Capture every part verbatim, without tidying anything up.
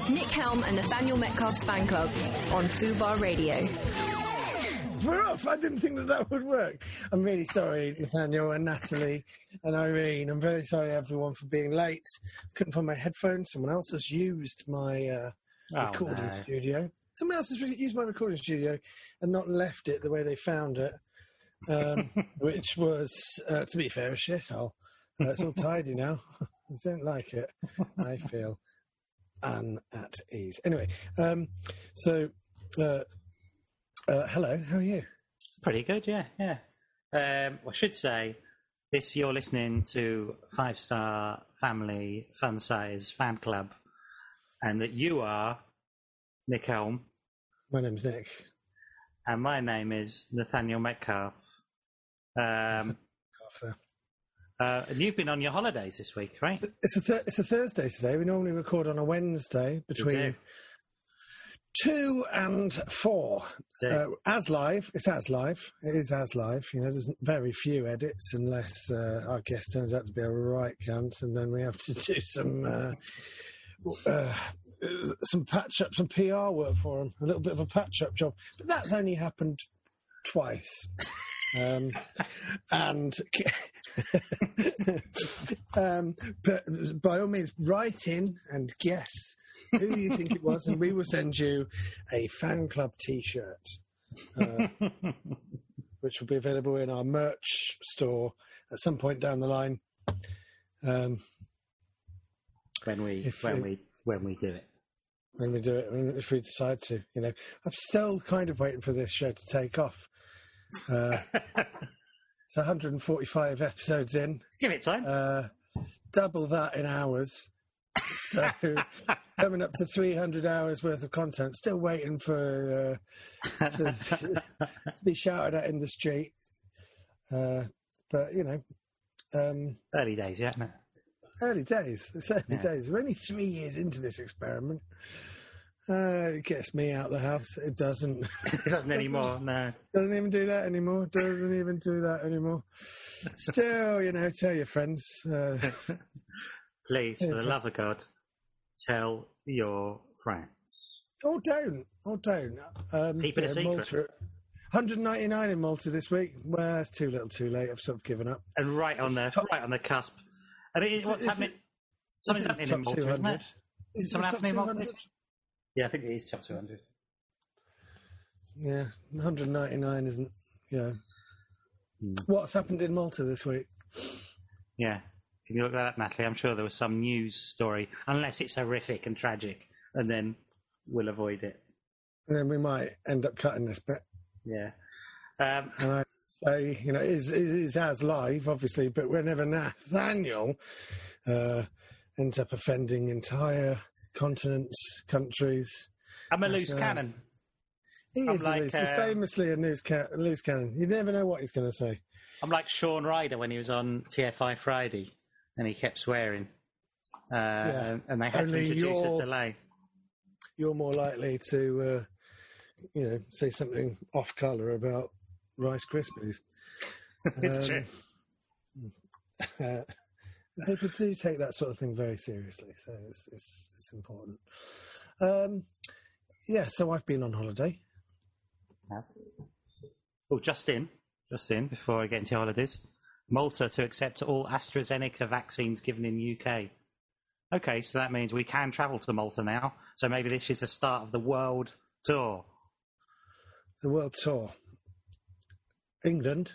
Nick Helm and Nathaniel Metcalf's fan club on Fubar Radio. We're off. I didn't think that that would work. I'm really sorry, Nathaniel and Natalie and Irene. I'm very sorry, everyone, for being late. Couldn't find my headphones. Someone else has used my uh, oh, recording no. studio. Someone else has used my recording studio and not left it the way they found it, um, which was, uh, to be fair, a shithole. Uh, it's all tidy now. I don't like it. I feel un at ease. Anyway, um, so uh, uh, hello, how are you? Pretty good, yeah, yeah. Um, I should say this. You're listening to Five Star Family Fun Size Fan Club, and that you are Nick Helm. My name's Nick, and my name is Nathaniel Metcalf. Um, Uh, and you've been on your holidays this week, right? It's a th- it's a Thursday today. We normally record on a Wednesday between two and four. Uh, as live, it's as live. It is as live. You know, there's very few edits unless uh, our guest turns out to be a right cunt, and then we have to do some uh, uh, some patch up, some P R work for him. A little bit of a patch up job, but that's only happened twice. Um, and um, but by all means, write in and guess who you think it was, and we will send you a fan club T-shirt, uh, which will be available in our merch store at some point down the line. Um, when we when it, we when we do it, when we do it, if we decide to, you know, I'm still kind of waiting for this show to take off. Uh, it's one hundred forty-five episodes in. Give it time. Uh, double that in hours. So coming up to three hundred hours worth of content. Still waiting for uh, to, to be shouted at in the street. Uh, but you know, um, early days, yeah. No. Early days. It's early yeah. days. We're only three years into this experiment. Uh, it gets me out of the house. It doesn't. It doesn't anymore, no. Doesn't even do that anymore. Doesn't even do that anymore. Still, you know, tell your friends. Uh, Please, for the love of God, tell your friends. Or don't. Or don't. Um, Keep it yeah, a secret. Malta, one hundred ninety-nine in Malta this week. Well, it's too little too late. I've sort of given up. And right on the, right on the cusp. And it, what's is happening? It, Something's happening in Malta, isn't it? Is, is something happening in Malta this week? Yeah, I think it is top two hundred. Yeah, one hundred ninety-nine isn't, yeah. Mm. What's happened in Malta this week? Yeah. Can you look that up, Natalie? I'm sure there was some news story, unless it's horrific and tragic, and then we'll avoid it. And then we might end up cutting this bit. Yeah. Um, and I say, you know, it is, it is as live, obviously, but whenever Nathaniel uh, ends up offending entire continents, countries. I'm a loose cannon. He I'm is like, loose. uh, He's famously a loose, ca- loose cannon. You never know what he's going to say. I'm like Sean Ryder when he was on T F I Friday, and he kept swearing, uh, yeah. and, and they had Only to introduce a delay. You're more likely to, uh, you know, say something off colour about Rice Krispies. It's um, true. Uh, People do take that sort of thing very seriously, so it's it's, it's important. Um, yeah, so I've been on holiday. Yeah. Oh, just in, just in, before I get into holidays. Malta to accept all AstraZeneca vaccines given in U K. Okay, so that means we can travel to Malta now. So maybe this is the start of the world tour. The world tour. England.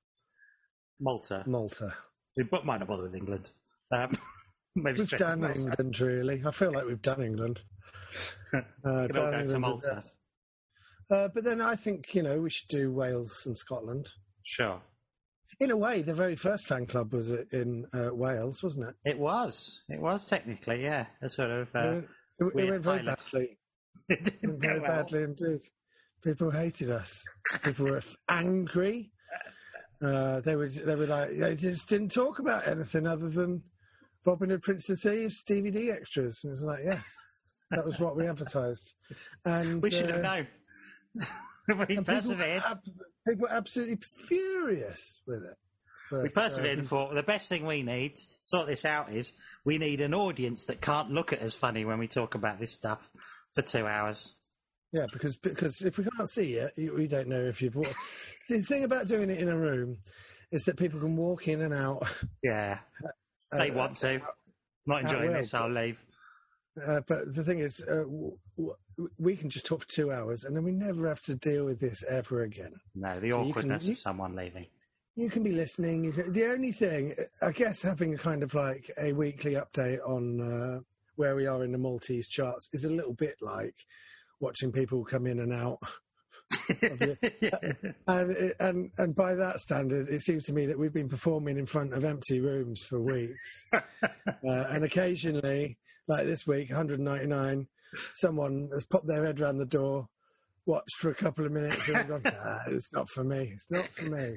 Malta. Malta. We might not bother with England. Um, maybe we've done England, really. I feel like we've done England. Uh, can all go to Malta. Uh, but then I think, you know, we should do Wales and Scotland. Sure. In a way, the very first fan club was in uh, Wales, wasn't it? It was. It was technically, yeah. A sort of uh, It, it went very pilot. badly. It didn't It went go very well. badly indeed. People hated us. People were angry. Uh, they were they were like they just didn't talk about anything other than Robin Hood, Prince of Thieves D V D extras, and it was like, yes, that was what we advertised. And We should uh, have known. We and people, persevered. were ab- people were absolutely furious with it. But, we persevered um, and thought the best thing we need to sort this out is we need an audience that can't look at us funny when we talk about this stuff for two hours. Yeah, because because if we can't see it, we don't know if you've. The thing about doing it in a room is that people can walk in and out. Yeah, uh, they want to. Not enjoying will, this, I'll leave. Uh, but the thing is, uh, w- w- we can just talk for two hours, and then we never have to deal with this ever again. No, the So awkwardness you can, you, of someone leaving. You can be listening. You can, the only thing, I guess, having a kind of like a weekly update on uh, where we are in the Maltese charts is a little bit like watching people come in and out. of the, Yeah. and, and and by that standard, it seems to me that we've been performing in front of empty rooms for weeks, uh, and occasionally, like this week, one hundred ninety-nine, someone has popped their head round the door, watched for a couple of minutes, and gone, nah, it's not for me. It's not for me.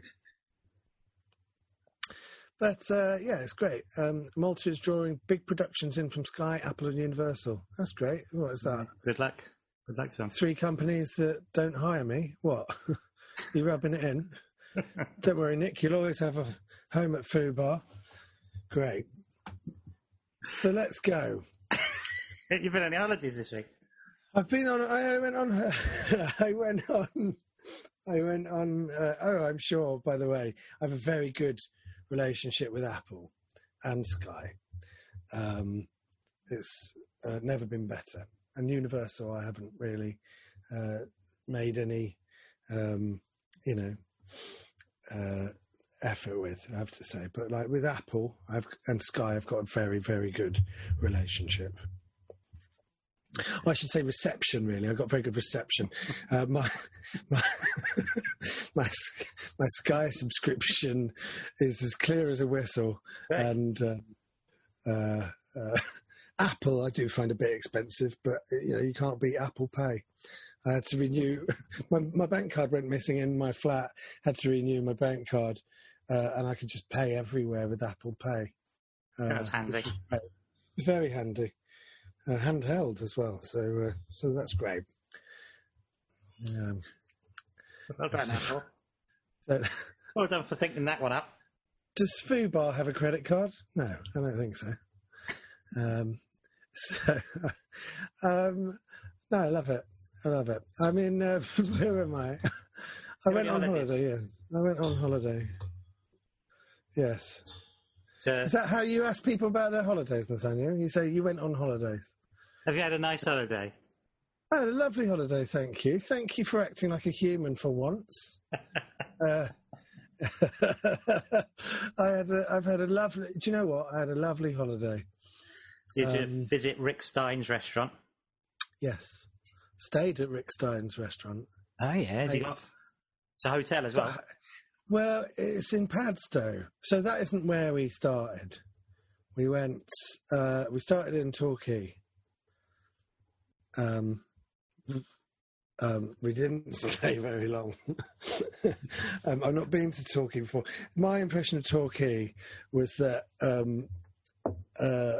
But uh, yeah, it's great. Um, Malta is drawing big productions in from Sky, Apple, and Universal. That's great. What is that? Good luck. Good luck to them. Three companies that don't hire me. What? You rubbing it in? Don't worry, Nick. You'll always have a home at Fubar. Great. So let's go. You've been on any holidays this week? I've been on. I went on. I went on. I went on. Uh, oh, I'm sure. By the way, I have a very good relationship with Apple and Sky. Um, it's uh, never been better. And Universal, I haven't really uh, made any, um, you know, uh, effort with, I have to say. But like with Apple I've, and Sky, I've got a very, very good relationship. Well, I should say reception, really. I've got very good reception. Uh, my, my, my, my Sky subscription is as clear as a whistle. Right. And uh, uh, uh, Apple, I do find a bit expensive, but you know you can't beat Apple Pay. I had to renew my, my bank card went missing in my flat. Had to renew my bank card, uh, and I could just pay everywhere with Apple Pay. Uh, That's handy. Very handy, uh, handheld as well. So, uh, so that's great. Um, well done, Apple. So, well done for thinking that one up. Does Fubar have a credit card? No, I don't think so. Um, so, um, no, I love it. I love it. I mean, uh, where am I? I went on holidays? holiday, yes. I went on holiday. Yes. So, is that how you ask people about their holidays, Nathaniel? You say you went on holidays. Have you had a nice holiday? I had a lovely holiday, thank you. Thank you for acting like a human for once. uh, I had a, I've had a lovely... Do you know what? I had a lovely holiday. Did you um, visit Rick Stein's restaurant? Yes. Stayed at Rick Stein's restaurant. Oh, yeah. Has he got... It's a hotel as well. But, well, it's in Padstow. So that isn't where we started. We went... Uh, we started in Torquay. Um, um, we didn't stay very long. um, I've not been to Torquay before. My impression of Torquay was that... Um, uh,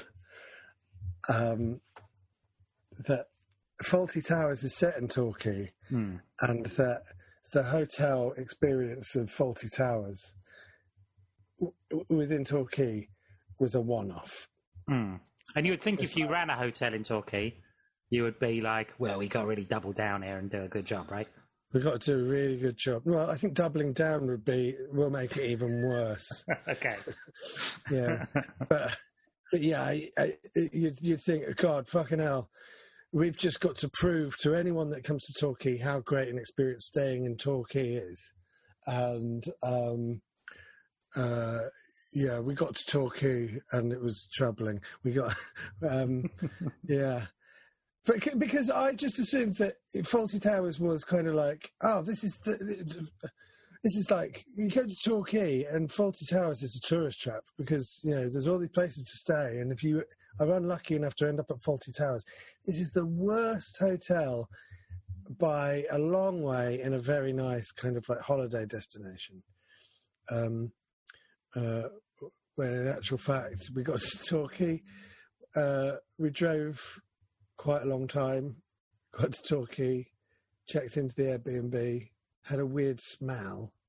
um, that Fawlty Towers is set in Torquay, hmm. and that the hotel experience of Fawlty Towers w- within Torquay was a one-off. Hmm. And you would think it's if you like, ran a hotel in Torquay, you would be like, well, we got to really double down here and do a good job, right? We've got to do a really good job. Well, I think doubling down would be, will make it even worse. Okay. Yeah. But, but yeah, I, I, you'd, you'd think, God, fucking hell, we've just got to prove to anyone that comes to Torquay how great an experience staying in Torquay is. And, um, uh, yeah, we got to Torquay and it was troubling. We got, um, yeah. But because I just assumed that Fawlty Towers was kind of like, oh, this is the, this is like you go to Torquay and Fawlty Towers is a tourist trap because you know there's all these places to stay, and if you are unlucky enough to end up at Fawlty Towers, this is the worst hotel by a long way in a very nice kind of like holiday destination. Um, uh, when in actual fact we got to Torquay, uh, we drove quite a long time, got to Torquay, checked into the Airbnb, had a weird smell,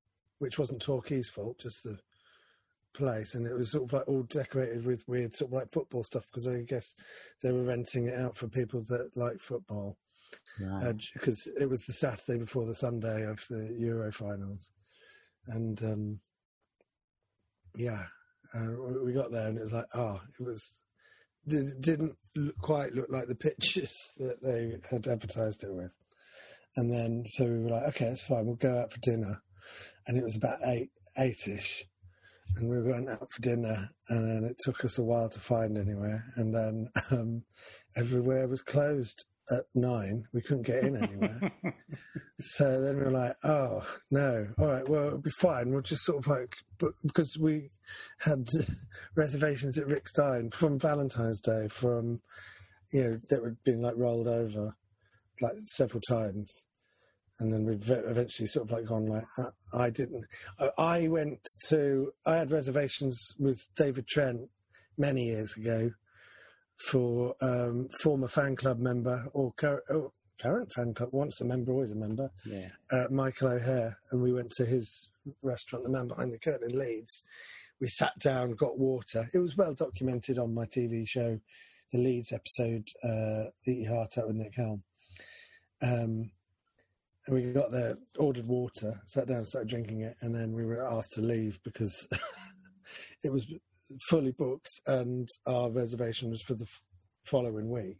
which wasn't Torquay's fault, just the place, and it was sort of like all decorated with weird sort of like football stuff, because I guess they were renting it out for people that like football. Right. Because uh, it was the Saturday before the Sunday of the Euro finals, and um, yeah, uh, we got there and it was like, oh, it was it didn't look, quite look like the pictures that they had advertised it with. And then so we were like, okay, that's fine, we'll go out for dinner, and it was about eight eight-ish, and we went out for dinner, and then it took us a while to find anywhere, and then um, everywhere was closed at nine. We couldn't get in anywhere. So then we were like, oh no, all right, well, it'll be fine, we'll just sort of like, because we had reservations at Rick Stein from Valentine's Day, from, you know, that had been like rolled over like several times, and then we've eventually sort of like gone like, I didn't, I went to, I had reservations with David Trent many years ago for um, former fan club member, or cur- oh, current fan club, once a member, always a member, yeah. uh, Michael O'Hare, and we went to his restaurant, The Man Behind the Curtain in Leeds. We sat down, got water. It was well documented on my T V show, the Leeds episode, uh, Eat Your Heart Out with Nick Helm. Um, and we got there, ordered water, sat down, started drinking it, and then we were asked to leave because it was fully booked, and our reservation was for the f- following week.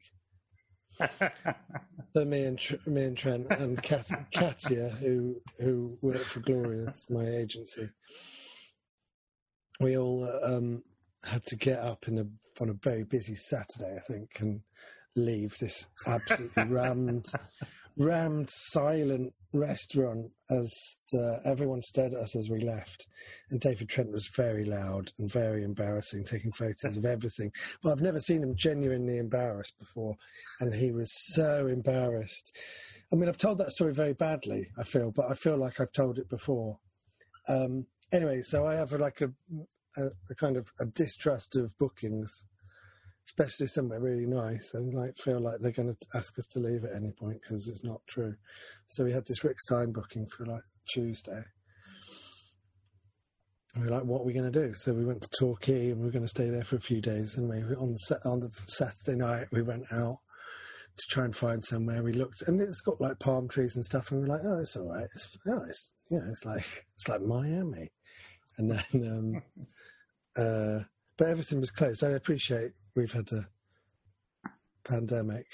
So me and Tr- me and Trent and Kat- Katia, who who worked for Glorious, my agency, we all uh, um, had to get up in a on a very busy Saturday, I think, and leave this absolutely rammed, rammed, silent restaurant as uh, everyone stared at us as we left. And David Trent was very loud and very embarrassing, taking photos of everything. But I've never seen him genuinely embarrassed before, and he was so embarrassed. I mean, I've told that story very badly, I feel, but I feel like I've told it before. Um, anyway, so I have like a, a, a kind of a distrust of bookings, especially somewhere really nice, and like feel like they're going to ask us to leave at any point because it's not true. So we had this Rick Stein booking for like Tuesday. And we were like, what are we going to do? So we went to Torquay, and we were going to stay there for a few days. And we on the, on the Saturday night, we went out to try and find somewhere. We looked, and it's got like palm trees and stuff. And we were like, oh, it's all right. It's, oh, it's, you know, it's like it's like Miami. And then, um, uh, but everything was closed. I appreciate we've had a pandemic,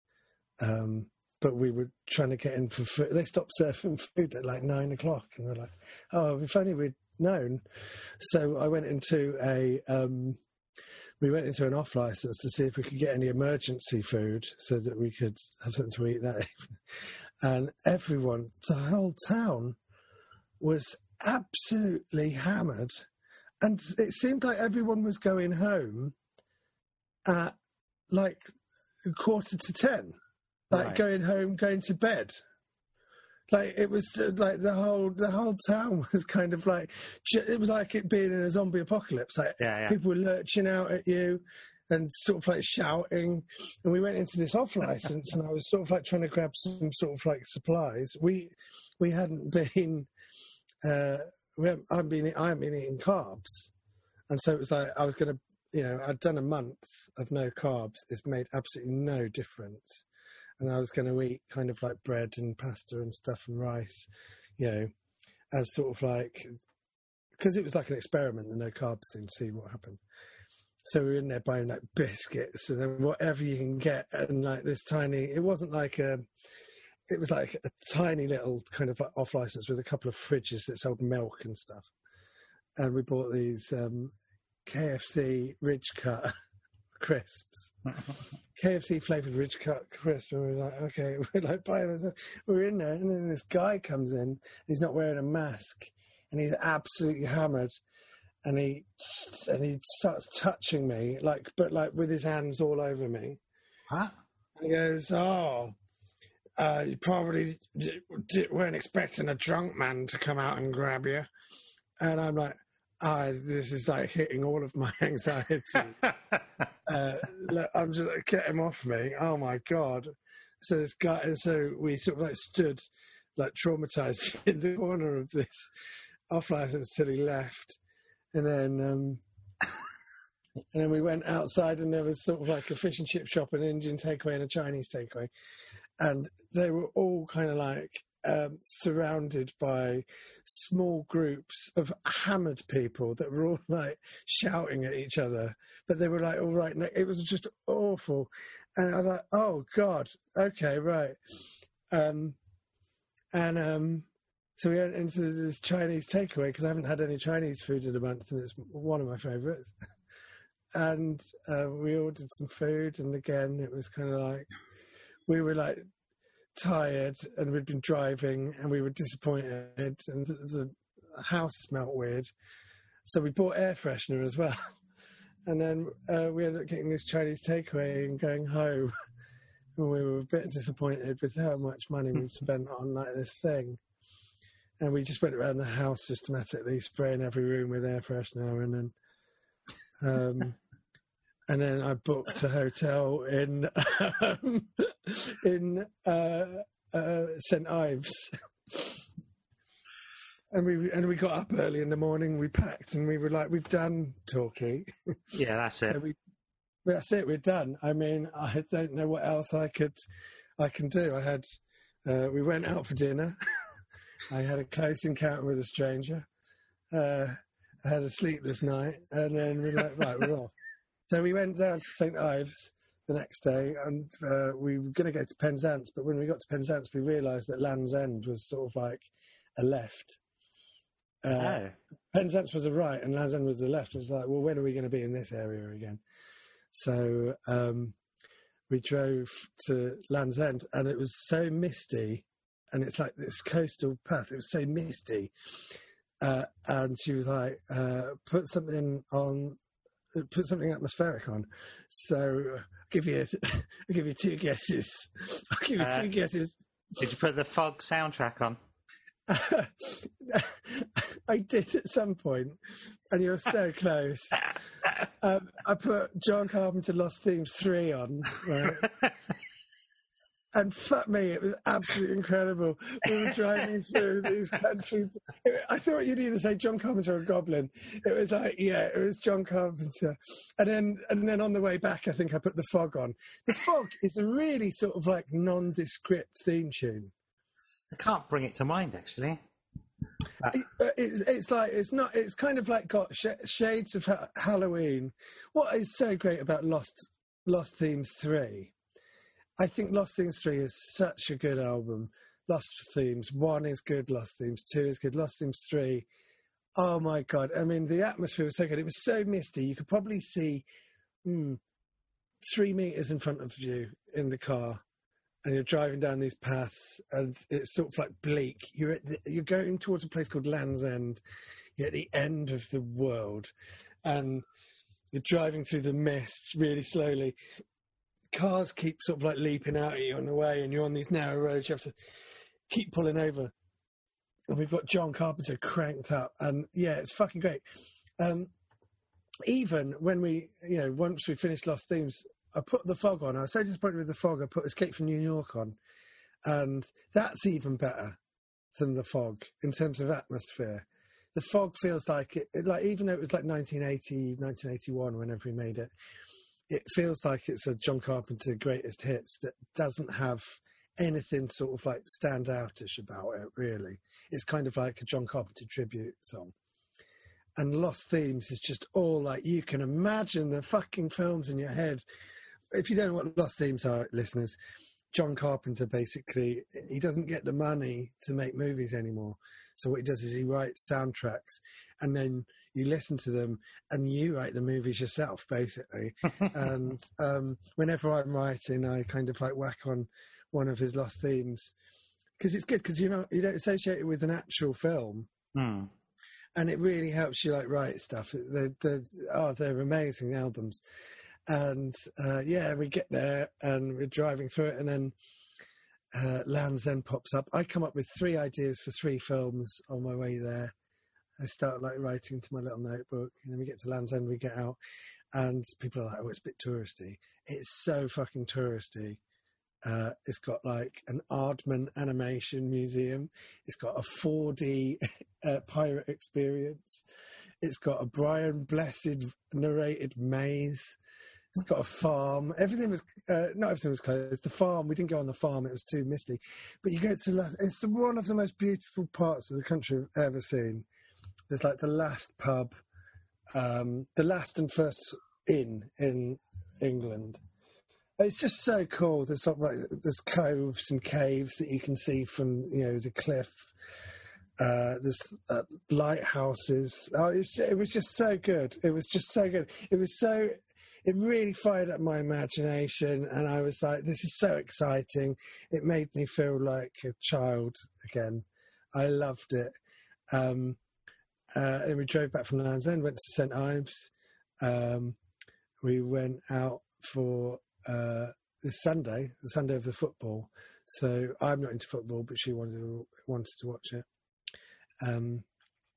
um, but we were trying to get in for food. They stopped serving food at like nine o'clock, and we're like, oh, if only we'd known. So I went into a, um, we went into an off license to see if we could get any emergency food so that we could have something to eat that evening. And everyone, the whole town, was absolutely hammered. And it seemed like everyone was going home at like a quarter to ten, like right. going home, going to bed. Like it was like the whole the whole town was kind of like, it was like it being in a zombie apocalypse. Like yeah, yeah. people were lurching out at you and sort of like shouting. And we went into this off license, and I was sort of like trying to grab some sort of like supplies. We we hadn't been. Uh, we haven't, I haven't been I haven't been eating carbs, and so it was like I was going to, you know, I'd done a month of no carbs. It's made absolutely no difference, and I was going to eat kind of like bread and pasta and stuff and rice, you know, as sort of like, because it was like an experiment, the no carbs thing, to see what happened. So we were in there buying like biscuits and whatever you can get, and like this tiny. It wasn't like a. It was like a tiny little kind of like off license with a couple of fridges that sold milk and stuff. And we bought these um, K F C Ridge Cut crisps, K F C flavoured Ridge Cut crisps. And we were like, okay, we're like buying them. We're in there, and then this guy comes in, and he's not wearing a mask, and he's absolutely hammered. And he and he starts touching me, like, but like with his hands all over me. Huh? And he goes, oh. Uh, you probably d- d- weren't expecting a drunk man to come out and grab you. And I'm like, ah, this is like hitting all of my anxiety. uh, look, I'm just like, get him off me. Oh my God. So this guy, and so we sort of like stood like traumatized in the corner of this off licence till he left, and then um, and then we went outside, and there was sort of like a fish and chip shop, an Indian takeaway, and a Chinese takeaway, and they were all kind of like um, surrounded by small groups of hammered people that were all like shouting at each other, but they were like all right. It was just awful, and I was like, oh God, okay, right, um, and um. So we went into this Chinese takeaway because I haven't had any Chinese food in a month, and it's one of my favourites. And uh, we ordered some food, and again, it was kind of like we were like tired, and we'd been driving, and we were disappointed, and the house smelt weird. So we bought air freshener as well, and then uh, we ended up getting this Chinese takeaway and going home, and we were a bit disappointed with how much money we'd spent on like this thing. And we just went around the house systematically spraying every room with air freshener, and then, um, and then I booked a hotel in um, in uh, uh, Saint Ives, and we and we got up early in the morning. We packed, and we were like, "We've done Torquay." Yeah, that's it. So we, that's it. We're done. I mean, I don't know what else I could I can do. I had uh, we went out for dinner. I had a close encounter with a stranger. Uh, I had a sleepless night, and then we were like, right, we're off. So we went down to Saint Ives the next day, and uh, we were going to go to Penzance, but when we got to Penzance, we realised that Land's End was sort of like a left. Uh, oh. Penzance was a right, and Land's End was a left. It was like, well, when are we going to be in this area again? So um, we drove to Land's End, and it was so misty. And it's like this coastal path. It was so misty. Uh, and she was like, uh, put something on, put something atmospheric on. So I'll give you, I'll give you two guesses. I'll give you uh, two guesses. Did you put the Fog soundtrack on? I did at some point, and you're so close. Um, I put John Carpenter Lost Themes three on, right? And fuck me, it was absolutely incredible. We were driving through these countries. I thought you'd either say John Carpenter or Goblin. It was like, yeah, it was John Carpenter. And then and then on the way back, I think I put The Fog on. The Fog is a really sort of like nondescript theme tune. I can't bring it to mind, actually. Uh, it, it's, it's like, it's not, it's kind of like got sh- shades of ha- Halloween. What is so great about Lost, Lost Themes three? I think Lost Themes three is such a good album. Lost Themes one is good, Lost Themes two is good, Lost Themes three, oh my God. I mean, the atmosphere was so good. It was so misty. You could probably see mm, three metres in front of you in the car, and you're driving down these paths, and it's sort of like bleak. You're, at the, you're going towards a place called Land's End. You're at the end of the world, and you're driving through the mist really slowly. Cars keep sort of like leaping out at you on the way, and you're on these narrow roads. You have to keep pulling over. And we've got John Carpenter cranked up, and yeah, it's fucking great. Um, even when we, you know, once we finished Lost Themes, I put The Fog on. I was so disappointed with The Fog, I put Escape from New York on, and that's even better than The Fog in terms of atmosphere. The Fog feels like it, it like even though it was like nineteen eighty, nineteen eighty-one, whenever he made it. It feels like it's a John Carpenter greatest hits that doesn't have anything sort of like stand outish about it, really. It's kind of like a John Carpenter tribute song. And Lost Themes is just all like, you can imagine the fucking films in your head. If you don't know what Lost Themes are, listeners, John Carpenter basically, he doesn't get the money to make movies anymore. So what he does is he writes soundtracks, and then you listen to them and you write the movies yourself, basically. And um, whenever I'm writing, I kind of like whack on one of his Lost Themes, because it's good, because you know you don't associate it with an actual film. Hmm. And it really helps you like write stuff. They're, they're, oh, they're amazing albums. And uh, yeah, we get there and we're driving through it, and then uh, Land's End pops up. I come up with three ideas for three films on my way there. I start like writing to my little notebook, and then we get to Land's End, we get out, and people are like, oh, it's a bit touristy. It's so fucking touristy. Uh, it's got like an Aardman animation museum. It's got a four D uh, pirate experience. It's got a Brian Blessed narrated maze. It's got a farm. Everything was, uh, not everything was closed. The farm, we didn't go on the farm. It was too misty. But you go to, the, it's one of the most beautiful parts of the country I've ever seen. There's like the last pub, um, the last and first inn in England. It's just so cool. There's sort of like there's coves and caves that you can see from, you know, the cliff. Uh, there's uh, lighthouses. Oh, it was, it was just so good. It was just so good. It was so. It really fired up my imagination, and I was like, "This is so exciting." It made me feel like a child again. I loved it. Um, uh, and we drove back from Land's End, went to Saint Ives. Um, we went out for. Uh, this Sunday, the Sunday of the football. So I'm not into football, but she wanted to, wanted to watch it. Um,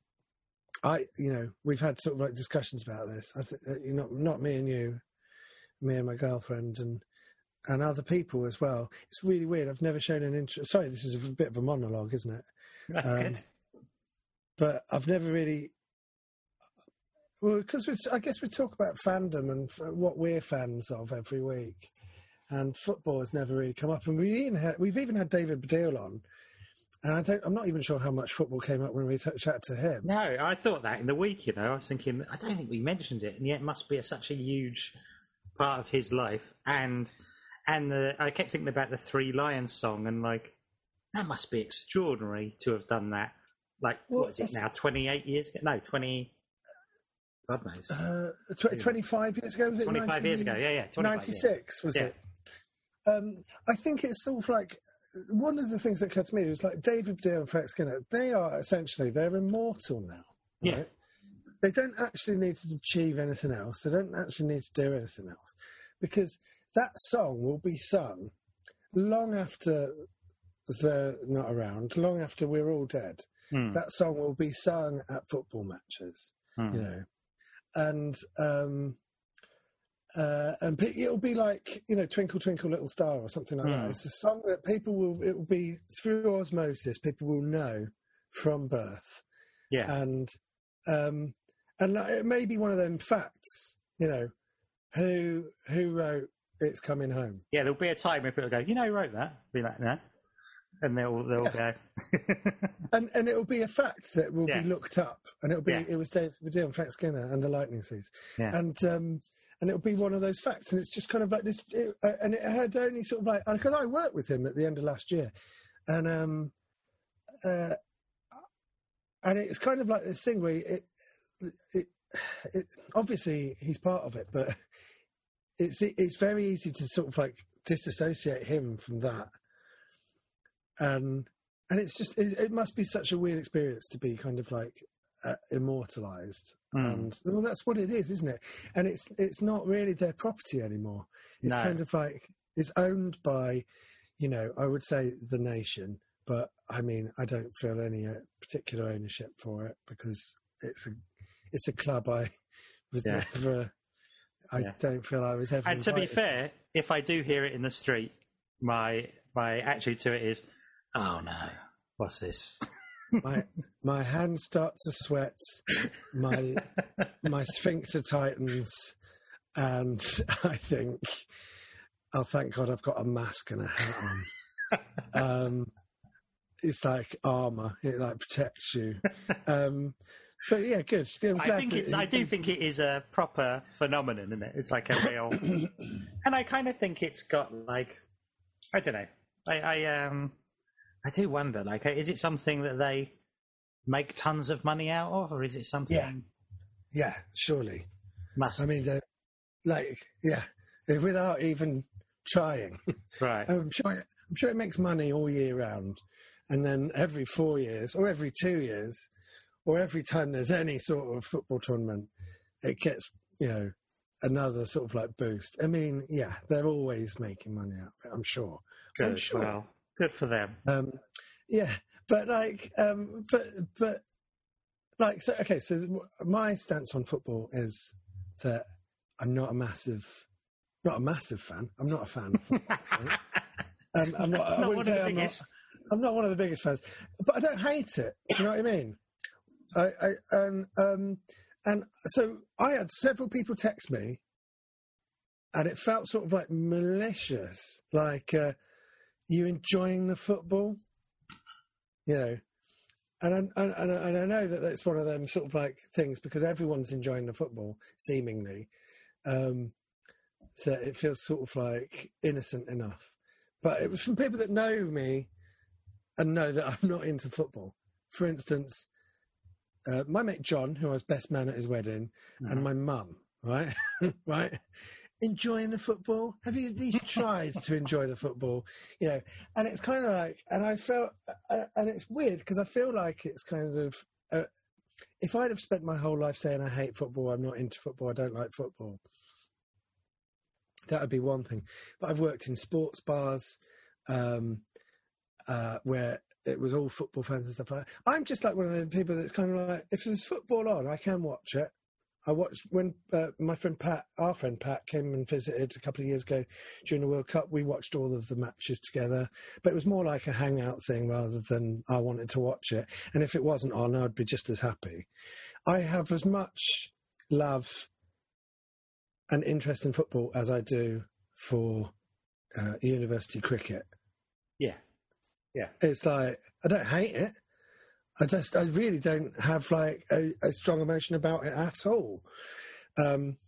I, you know, we've had sort of like discussions about this. I think, you know, not me and you, me and my girlfriend, and and other people as well. It's really weird. I've never shown an interest. Sorry, this is a bit of a monologue, isn't it? That's um, good. But I've never really. Well, because I guess we talk about fandom and f- what we're fans of every week, and football has never really come up. And we even had, we've even had David Baddiel on, and I don't, I'm not even sure how much football came up when we t- chatted to him. No, I thought that in the week. You know, I was thinking, I don't think we mentioned it, and yet it must be a, such a huge part of his life. And and the, I kept thinking about the Three Lions song, and like that must be extraordinary to have done that. Like, well, what is it now? twenty-eight years ago? No, twenty. God knows. Uh, tw- twenty-five years ago, was it? twenty-five nineteen years ago, yeah, yeah. ninety-six, was yeah. it? Um, I think it's sort of like, one of the things that occurred to me was like David Baddiel and Frank Skinner, they are essentially, they're immortal now. Right? Yeah. They don't actually need to achieve anything else. They don't actually need to do anything else. Because that song will be sung long after they're not around, long after we're all dead. Mm. That song will be sung at football matches, mm. you know. And um, uh, and it'll be like, you know, Twinkle Twinkle Little Star or something like mm. that. It's a song that people will, it will be through osmosis, people will know from birth. Yeah. And um, and like, it may be one of them facts, you know, who who wrote It's Coming Home. Yeah, there'll be a time where people go, you know, who wrote that? Be like, no. And they'll they'll yeah. go. and and it'll be a fact that will yeah. be looked up, and it'll be yeah. it was David Baddiel and Frank Skinner and the Lightning Seeds, yeah. and um, and it'll be one of those facts, and it's just kind of like this, it, uh, and it had only sort of like, because I worked with him at the end of last year, and um, uh, and it's kind of like this thing where it, it, it obviously he's part of it, but it's it's very easy to sort of like disassociate him from that. Um, and it's just, it, it must be such a weird experience to be kind of like uh, immortalized. Mm. And well, that's what it is, isn't it? And it's it's not really their property anymore. It's no. kind of like, it's owned by, you know, I would say the nation, but I mean, I don't feel any uh, particular ownership for it because it's a, it's a club I was yeah. never, I yeah. don't feel I was ever And to be fair, to. if I do hear it in the street, my, my attitude to it is, oh no, what's this? my my hand starts to sweat, my my sphincter tightens, and I think, oh thank God I've got a mask and a hat on. um, it's like armour; it like protects you. Um, but yeah, good. I'm I think it's. I do think it is a proper phenomenon, isn't it? It's like a real, and I kind of think it's got like, I don't know. I, I um. I do wonder, like, is it something that they make tons of money out of, or is it something? Yeah, yeah, surely. Must. I mean, like, yeah, without even trying. Right. I'm sure. It, I'm sure it makes money all year round, and then every four years, or every two years, or every time there's any sort of football tournament, it gets, you know, another sort of like boost. I mean, yeah, they're always making money out of it. I'm sure. Good. I'm sure. Well. Good for them. Um, yeah, but like, um, but but like, so okay. So my stance on football is that I'm not a massive, not a massive fan. I'm not a fan of football. Right? I'm, I'm not, I not wouldn't one say of the I'm biggest. Not, I'm not one of the biggest fans, but I don't hate it. Do you know what I mean? I, I and um, and so I had several people text me, and it felt sort of like malicious, like uh, you enjoying the football, you know. And I, and, and I know that it's one of them sort of like things because everyone's enjoying the football, seemingly. Um, so it feels sort of like innocent enough. But it was from people that know me and know that I'm not into football. For instance, uh, my mate John, who I was best man at his wedding, mm-hmm. and my mum, right? right? Enjoying the football? Have you at least tried to enjoy the football? You know, and it's kind of like, and I felt, uh, and it's weird because I feel like it's kind of, uh, if I'd have spent my whole life saying I hate football, I'm not into football, I don't like football, that would be one thing. But I've worked in sports bars um, uh, where it was all football fans and stuff like that. I'm just like one of the people that's kind of like, if there's football on, I can watch it. I watched when uh, my friend Pat, our friend Pat, came and visited a couple of years ago during the World Cup. We watched all of the matches together, but it was more like a hangout thing rather than I wanted to watch it. And if it wasn't on, I'd be just as happy. I have as much love and interest in football as I do for uh, university cricket. Yeah, yeah. It's like I don't hate it. I just, I really don't have like a, a strong emotion about it at all. Um,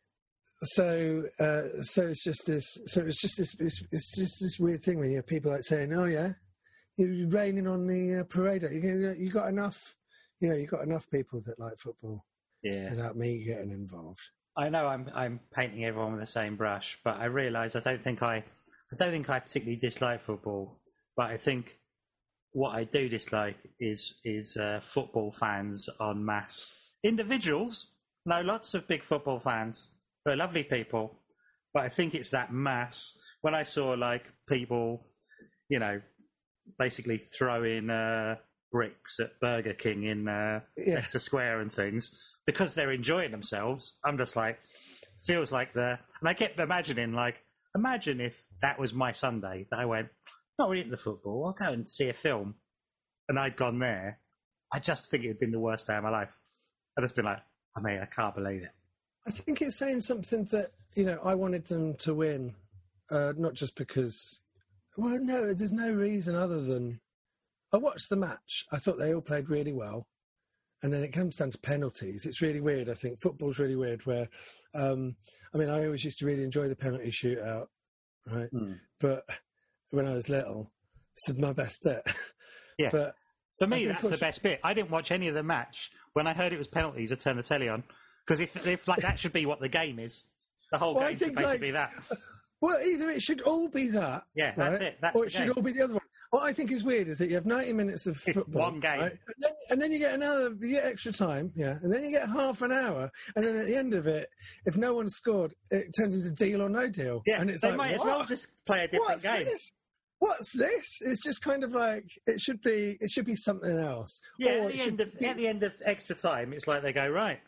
so, uh, so it's just this. So it's just this. It's, it's just this weird thing when you have people like saying, "Oh yeah, you're raining on the uh, parade. You you got enough. You know, you got enough people that like football. Yeah, without me getting involved." I know I'm I'm painting everyone with the same brush, but I realise I don't think I, I don't think I particularly dislike football, but I think. What I do dislike is is uh, football fans en masse. Individuals, no, lots of big football fans. They're lovely people, but I think it's that mass. When I saw like people, you know, basically throwing uh, bricks at Burger King in uh, yeah. Leicester Square and things because they're enjoying themselves, I'm just like, feels like the. And I kept imagining, like, imagine if that was my Sunday that I went. Not really into football. I'll go and see a film. And I'd gone there. I just think it had been the worst day of my life. I'd just been like, I mean, I can't believe it. I think it's saying something that, you know, I wanted them to win, uh, not just because, well, no, there's no reason other than I watched the match. I thought they all played really well. And then it comes down to penalties. It's really weird. I think football's really weird where, um, I mean, I always used to really enjoy the penalty shootout, right? Mm. But when I was little, this is my best bit. Yeah. But for me, that's the best bit. I didn't watch any of the match. When I heard it was penalties, I turned the telly on. Because if, if like that should be what the game is, the whole well, game should basically like, be that. Well, either it should all be that. Yeah, that's right? it. That's or the it should game. all be the other one. What I think is weird is that you have ninety minutes of football. One game. Right? And, then, and then you get another, you get extra time, yeah. And then you get half an hour. And then at the end of it, if no one scored, it turns into deal or no deal. Yeah, and it's they like, might what? as well just play a different What's game. This? What's this? It's just kind of like, it should be It should be something else. Yeah, at the, end of, be... at the end of extra time, it's like they go, right,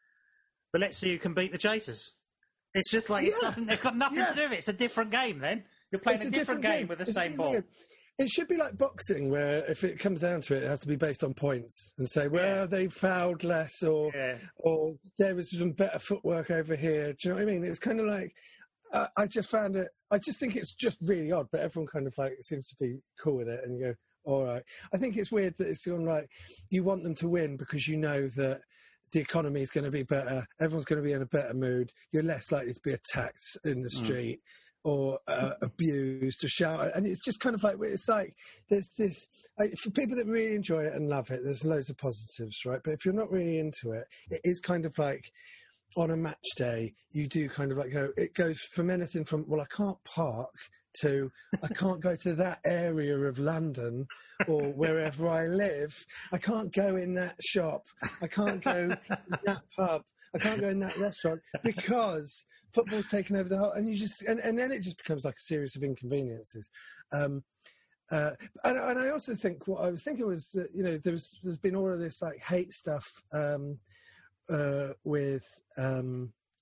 but let's see who can beat the Chasers. It's just like, yeah. it doesn't, it's got nothing yeah. to do with it. It's a different game then. You're playing a, a different, different game. game with the it's same ball. Game. It should be like boxing, where if it comes down to it, it has to be based on points and say, well, yeah. they fouled less, or yeah. or there was some better footwork over here. Do you know what I mean? It's kind of like, uh, I just found it, I just think it's just really odd, but everyone kind of like seems to be cool with it and you go, all right. I think it's weird that it's gone like, you want them to win because you know that the economy is going to be better, everyone's going to be in a better mood, you're less likely to be attacked in the street. Mm. Or uh, abused or shout, and it's just kind of like it's like there's this like, for people that really enjoy it and love it. There's loads of positives, right? But if you're not really into it, it is kind of like on a match day, you do kind of like go. It goes from anything from well, I can't park to I can't go to that area of London or wherever I live. I can't go in that shop. I can't go in that pub. I can't go in that restaurant because football's taken over the whole, and you just, and, and then it just becomes like a series of inconveniences. Um, uh, and, and I also think what I was thinking was that, you know, there's, there's been all of this like hate stuff um, uh, with, um,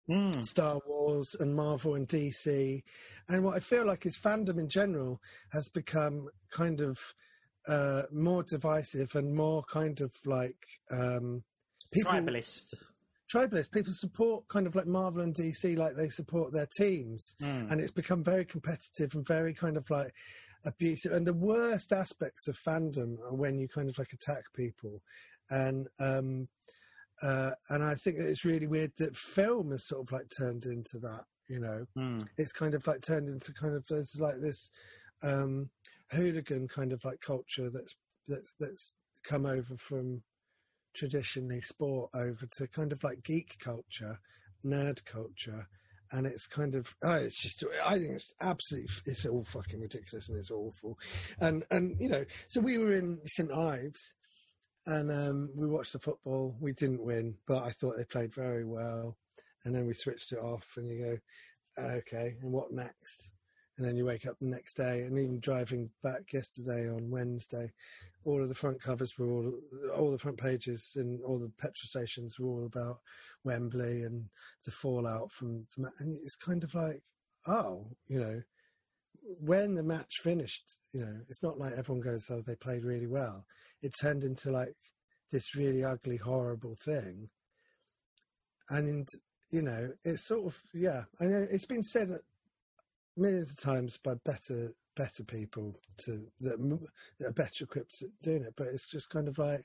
mm. Star Wars and Marvel and D C. And what I feel like is fandom in general has become kind of uh, more divisive and more kind of like... Um, people, Tribalist. Tribalist. People support kind of like Marvel and D C like they support their teams. Mm. And it's become very competitive and very kind of like abusive. And the worst aspects of fandom are when you kind of like attack people. And... Um, Uh, and I think that it's really weird that film has sort of like turned into that, you know. Mm. It's kind of like turned into kind of, there's like this um, hooligan kind of like culture that's, that's, that's come over from traditionally sport over to kind of like geek culture, nerd culture. And it's kind of, oh, it's just, I think it's absolutely, it's all fucking ridiculous and it's awful. And, and you know, so we were in Saint Ives. And um, we watched the football. We didn't win, but I thought they played very well. And then we switched it off and you go, okay, and what next? And then you wake up the next day. And even driving back yesterday on Wednesday, all of the front covers were all, all the front pages and all the petrol stations were all about Wembley and the fallout from the match. And it's kind of like, oh, you know, when the match finished, you know, it's not like everyone goes, oh, they played really well. It turned into like this really ugly, horrible thing. And, you know, it's sort of, yeah, I know it's been said millions of times by better better people to that, that are better equipped at doing it. But it's just kind of like,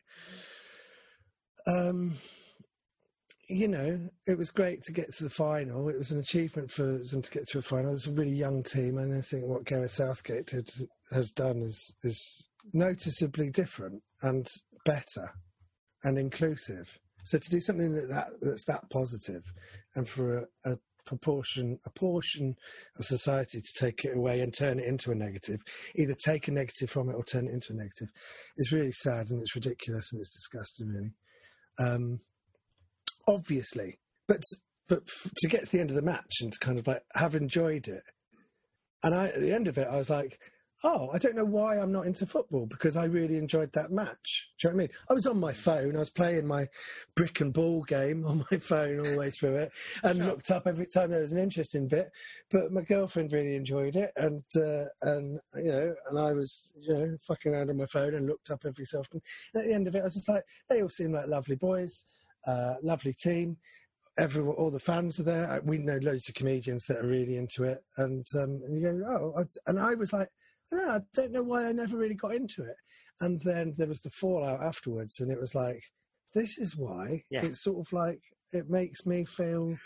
um, you know, it was great to get to the final. It was an achievement for them to get to a final. It was a really young team, and I think what Gareth Southgate had, has done is is noticeably different and better and inclusive. So to do something that, that that's that positive, and for a, a proportion, a portion of society to take it away and turn it into a negative, either take a negative from it or turn it into a negative, is really sad and it's ridiculous and it's disgusting, really. Um, Obviously, but but f- to get to the end of the match and to kind of like have enjoyed it, and I at the end of it I was like, oh, I don't know why I'm not into football because I really enjoyed that match. Do you know what I mean? I was on my phone, I was playing my brick and ball game on my phone all the way through it, and sure. looked up every time there was an interesting bit. But my girlfriend really enjoyed it, and uh, and you know, and I was you know fucking around on my phone and looked up every so often. And at the end of it, I was just like, they all seem like lovely boys. Uh, lovely team. Everyone, all the fans are there. We know loads of comedians that are really into it, and, um, and you go, oh, I, and I was like, no, I don't know why I never really got into it. And then there was the fallout afterwards, and it was like, this is why. Yeah. It's sort of like it makes me feel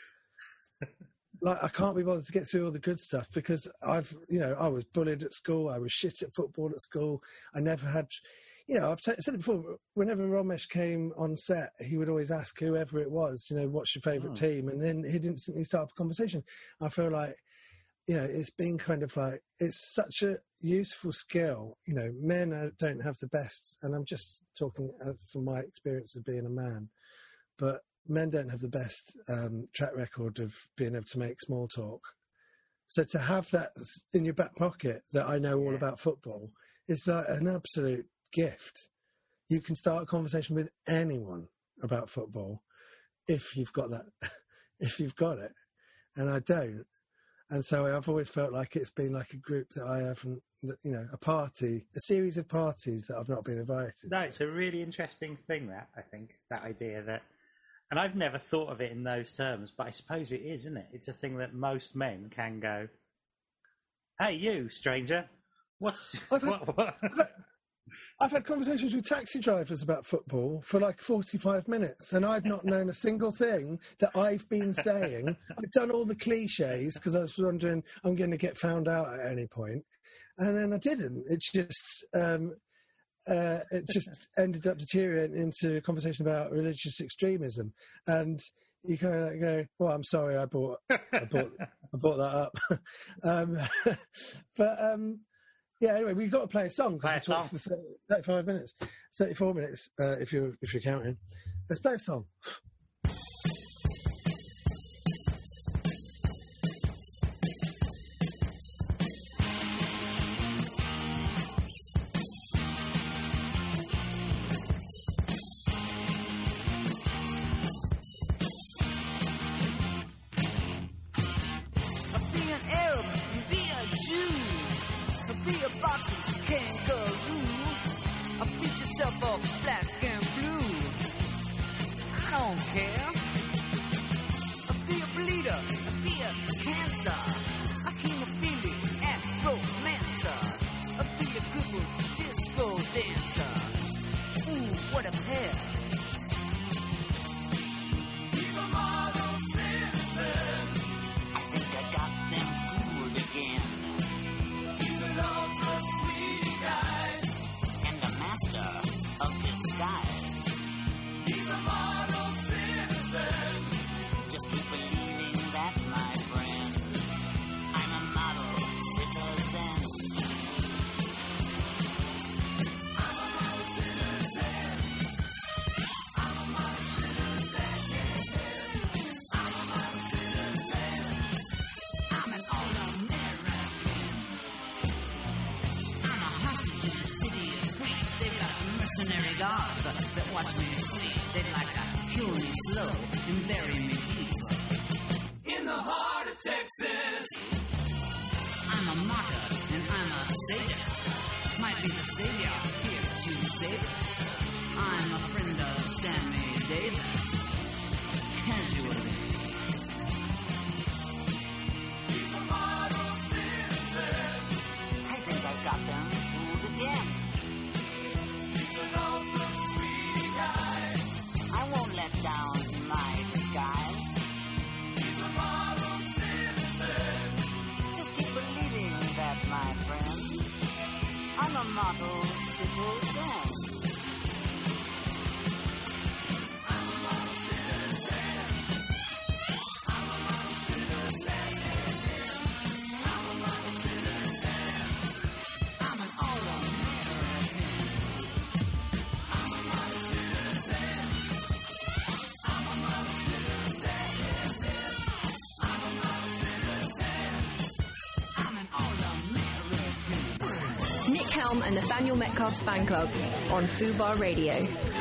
like I can't be bothered to get through all the good stuff because I've, you know, I was bullied at school. I was shit at football at school. I never had. You know, I've t- said it before, whenever Romesh came on set, he would always ask whoever it was, you know, what's your favourite oh. team? And then he'd instantly start up a conversation. I feel like, you know, it's been kind of like, it's such a useful skill. You know, men are, don't have the best, and I'm just talking from my experience of being a man, but men don't have the best um, track record of being able to make small talk. So to have that in your back pocket, that I know all yeah. about football, is like an absolute gift. You can start a conversation with anyone about football if you've got that, if you've got it, and I don't. And so I've always felt like it's been like a group that I haven't, you know, a party, a series of parties that I've not been invited. No, it's a really interesting thing, that, I think, that idea that, and I've never thought of it in those terms, but I suppose it is, isn't it? It's a thing that most men can go, hey, you, stranger, what's... I've had, what, what? I've had, I've had conversations with taxi drivers about football for like forty-five minutes, and I've not known a single thing that I've been saying. I've done all the cliches because I was wondering I'm going to get found out at any point, and then I didn't. It just um, uh, it just ended up deteriorating into a conversation about religious extremism, and you kind of go, "Well, I'm sorry, I brought I brought I brought that up," um, but. Um, Yeah, anyway, we've got to play a song. Play a song. For thirty-five minutes. thirty-four minutes, uh, if you're, if you're counting. Let's play a song. be a boxing kangaroo. I beat yourself up black and blue. I don't care. I be a bleeder. I be a cancer. A hemophilic afro-mancer. I be a crippled disco dancer. Ooh, what a pair. He's a model citizen. I think I got them fooled again. He's an ultra sweet guy. And a master of disguise. He's a model citizen. Just keep believing that, my friend. I'm a model citizen. I'm a model citizen. I'm a model citizen. I'm a model citizen. I'm an all-American. I'm a hostage in the city of greed. They've got mercenary guards that watch me sleep. They'd like to kill me slow and bury me deep. In the heart of Texas. I'm a martyr and I'm a sadist. Might be the savior here to save us. I'm a friend of Sammy Davis. Casually. He's a model citizen. I think I've got them fooled again. He's an ultra sweet guy. I won't let down my disguise. He's a model citizen. Just keep believing that, my friend. I'm a model citizen. I'm a model citizen. I'm a model citizen. I'm a model citizen. I'm an all-American. I'm a model citizen. I'm a model citizen. I'm a model citizen. I'm an all-American. Nick Helm and Nathaniel Metcalf's fan club on Fubar Radio.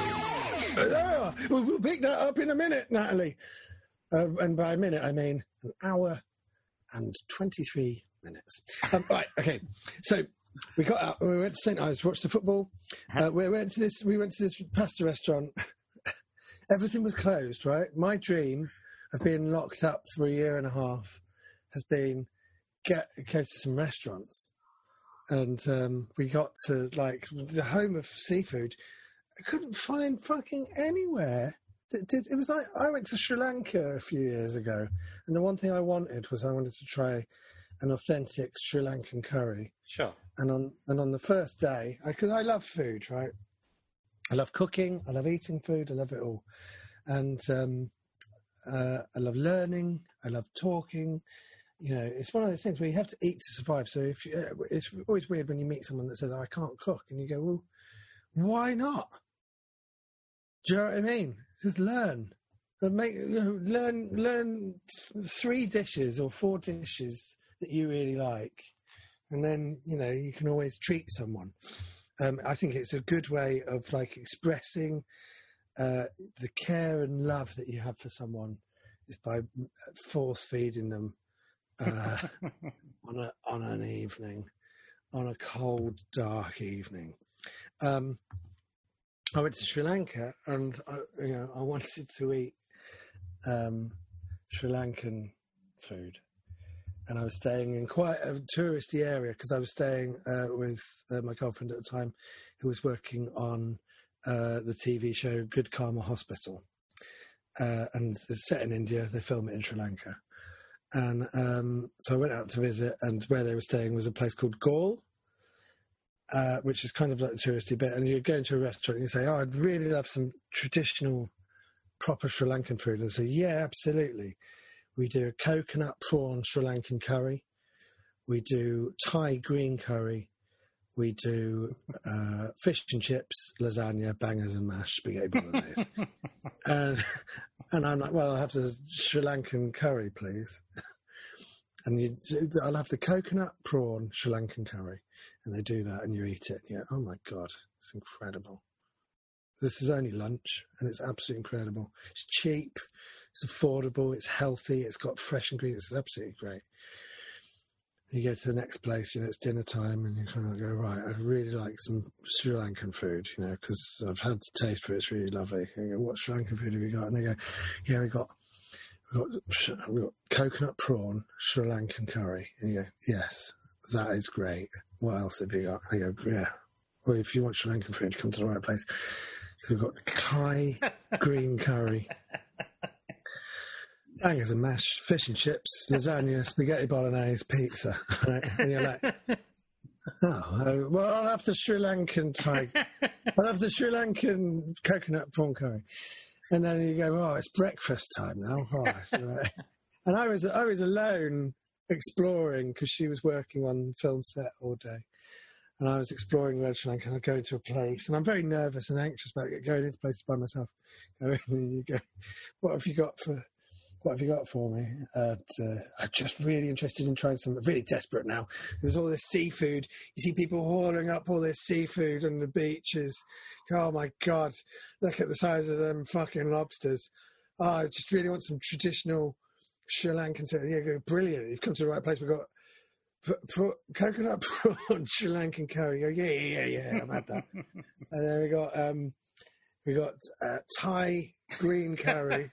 Uh, we'll, we'll pick that up in a minute, Natalie. Uh, and by a minute, I mean an hour and twenty-three minutes. Um, right, okay. So we got out. We went to Saint Ives, watched the football. Uh, we went to this. We went to this pasta restaurant. Everything was closed. Right. My dream of being locked up for a year and a half has been get go to some restaurants. And um, we got to, like, the home of seafood. I couldn't find fucking anywhere. That did, it was like, I went to Sri Lanka a few years ago, and the one thing I wanted was I wanted to try an authentic Sri Lankan curry. Sure. And on and on the first day, because I, I love food, right? I love cooking, I love eating food, I love it all. And um, uh, I love learning, I love talking. You know, it's one of those things where you have to eat to survive. So if you, uh, it's always weird when you meet someone that says, oh, I can't cook. And you go, well, why not? Do you know what I mean? Just learn. But make, you know, learn learn three dishes or four dishes that you really like. And then, you know, you can always treat someone. Um, I think it's a good way of, like, expressing uh, the care and love that you have for someone is by force feeding them. Uh, on a on an evening, on a cold, dark evening. Um, I went to Sri Lanka, and I, you know I wanted to eat um, Sri Lankan food, and I was staying in quite a touristy area because I was staying uh, with uh, my girlfriend at the time, who was working on uh, the T V show Good Karma Hospital, uh, and it's set in India. They film it in Sri Lanka. And um, so I went out to visit, and where they were staying was a place called Gaul, uh, which is kind of like a touristy bit. And you go into a restaurant and you say, oh, I'd really love some traditional, proper Sri Lankan food. And they say, yeah, absolutely. We do a coconut prawn Sri Lankan curry. We do Thai green curry. We do uh, fish and chips, lasagna, bangers and mash, spaghetti bolognese. and, and I'm like, well, I'll have the Sri Lankan curry, please. And you, I'll have the coconut prawn Sri Lankan curry. And they do that, and you eat it. And you go, oh, my God, it's incredible. This is only lunch, and it's absolutely incredible. It's cheap, it's affordable, it's healthy, it's got fresh ingredients. It's absolutely great. You go to the next place, you know, it's dinner time, and you kind of go, right, I'd really like some Sri Lankan food, you know, because I've had the taste for it, it's really lovely. And you go, what Sri Lankan food have you got? And they go, yeah, we got, we got, we got coconut prawn, Sri Lankan curry. And you go, yes, that is great. What else have you got? And they go, yeah, well, if you want Sri Lankan food, come to the right place. We've got Thai green curry. Bangers and mash, fish and chips, lasagna, spaghetti bolognese, pizza. Right? And you're like, oh, uh, well, I'll have the Sri Lankan Thai. I'll have the Sri Lankan coconut prawn curry. And then you go, oh, it's breakfast time now. Oh, right. And I was I was alone exploring because she was working on film set all day. And I was exploring Red Sri Lanka, and I go into a place, and I'm very nervous and anxious about going into places by myself. And you go, what have you got for... What have you got for me? Uh, uh, I'm just really interested in trying something. Really desperate now. There's all this seafood. You see people hauling up all this seafood on the beaches. Oh, my God. Look at the size of them fucking lobsters. Oh, I just really want some traditional Sri Lankan. Yeah, go, brilliant. You've come to the right place. We've got pr- pr- coconut prawn Sri Lankan curry. You go, yeah, yeah, yeah, yeah. I've had that. And then we got, um, we got uh, Thai green curry.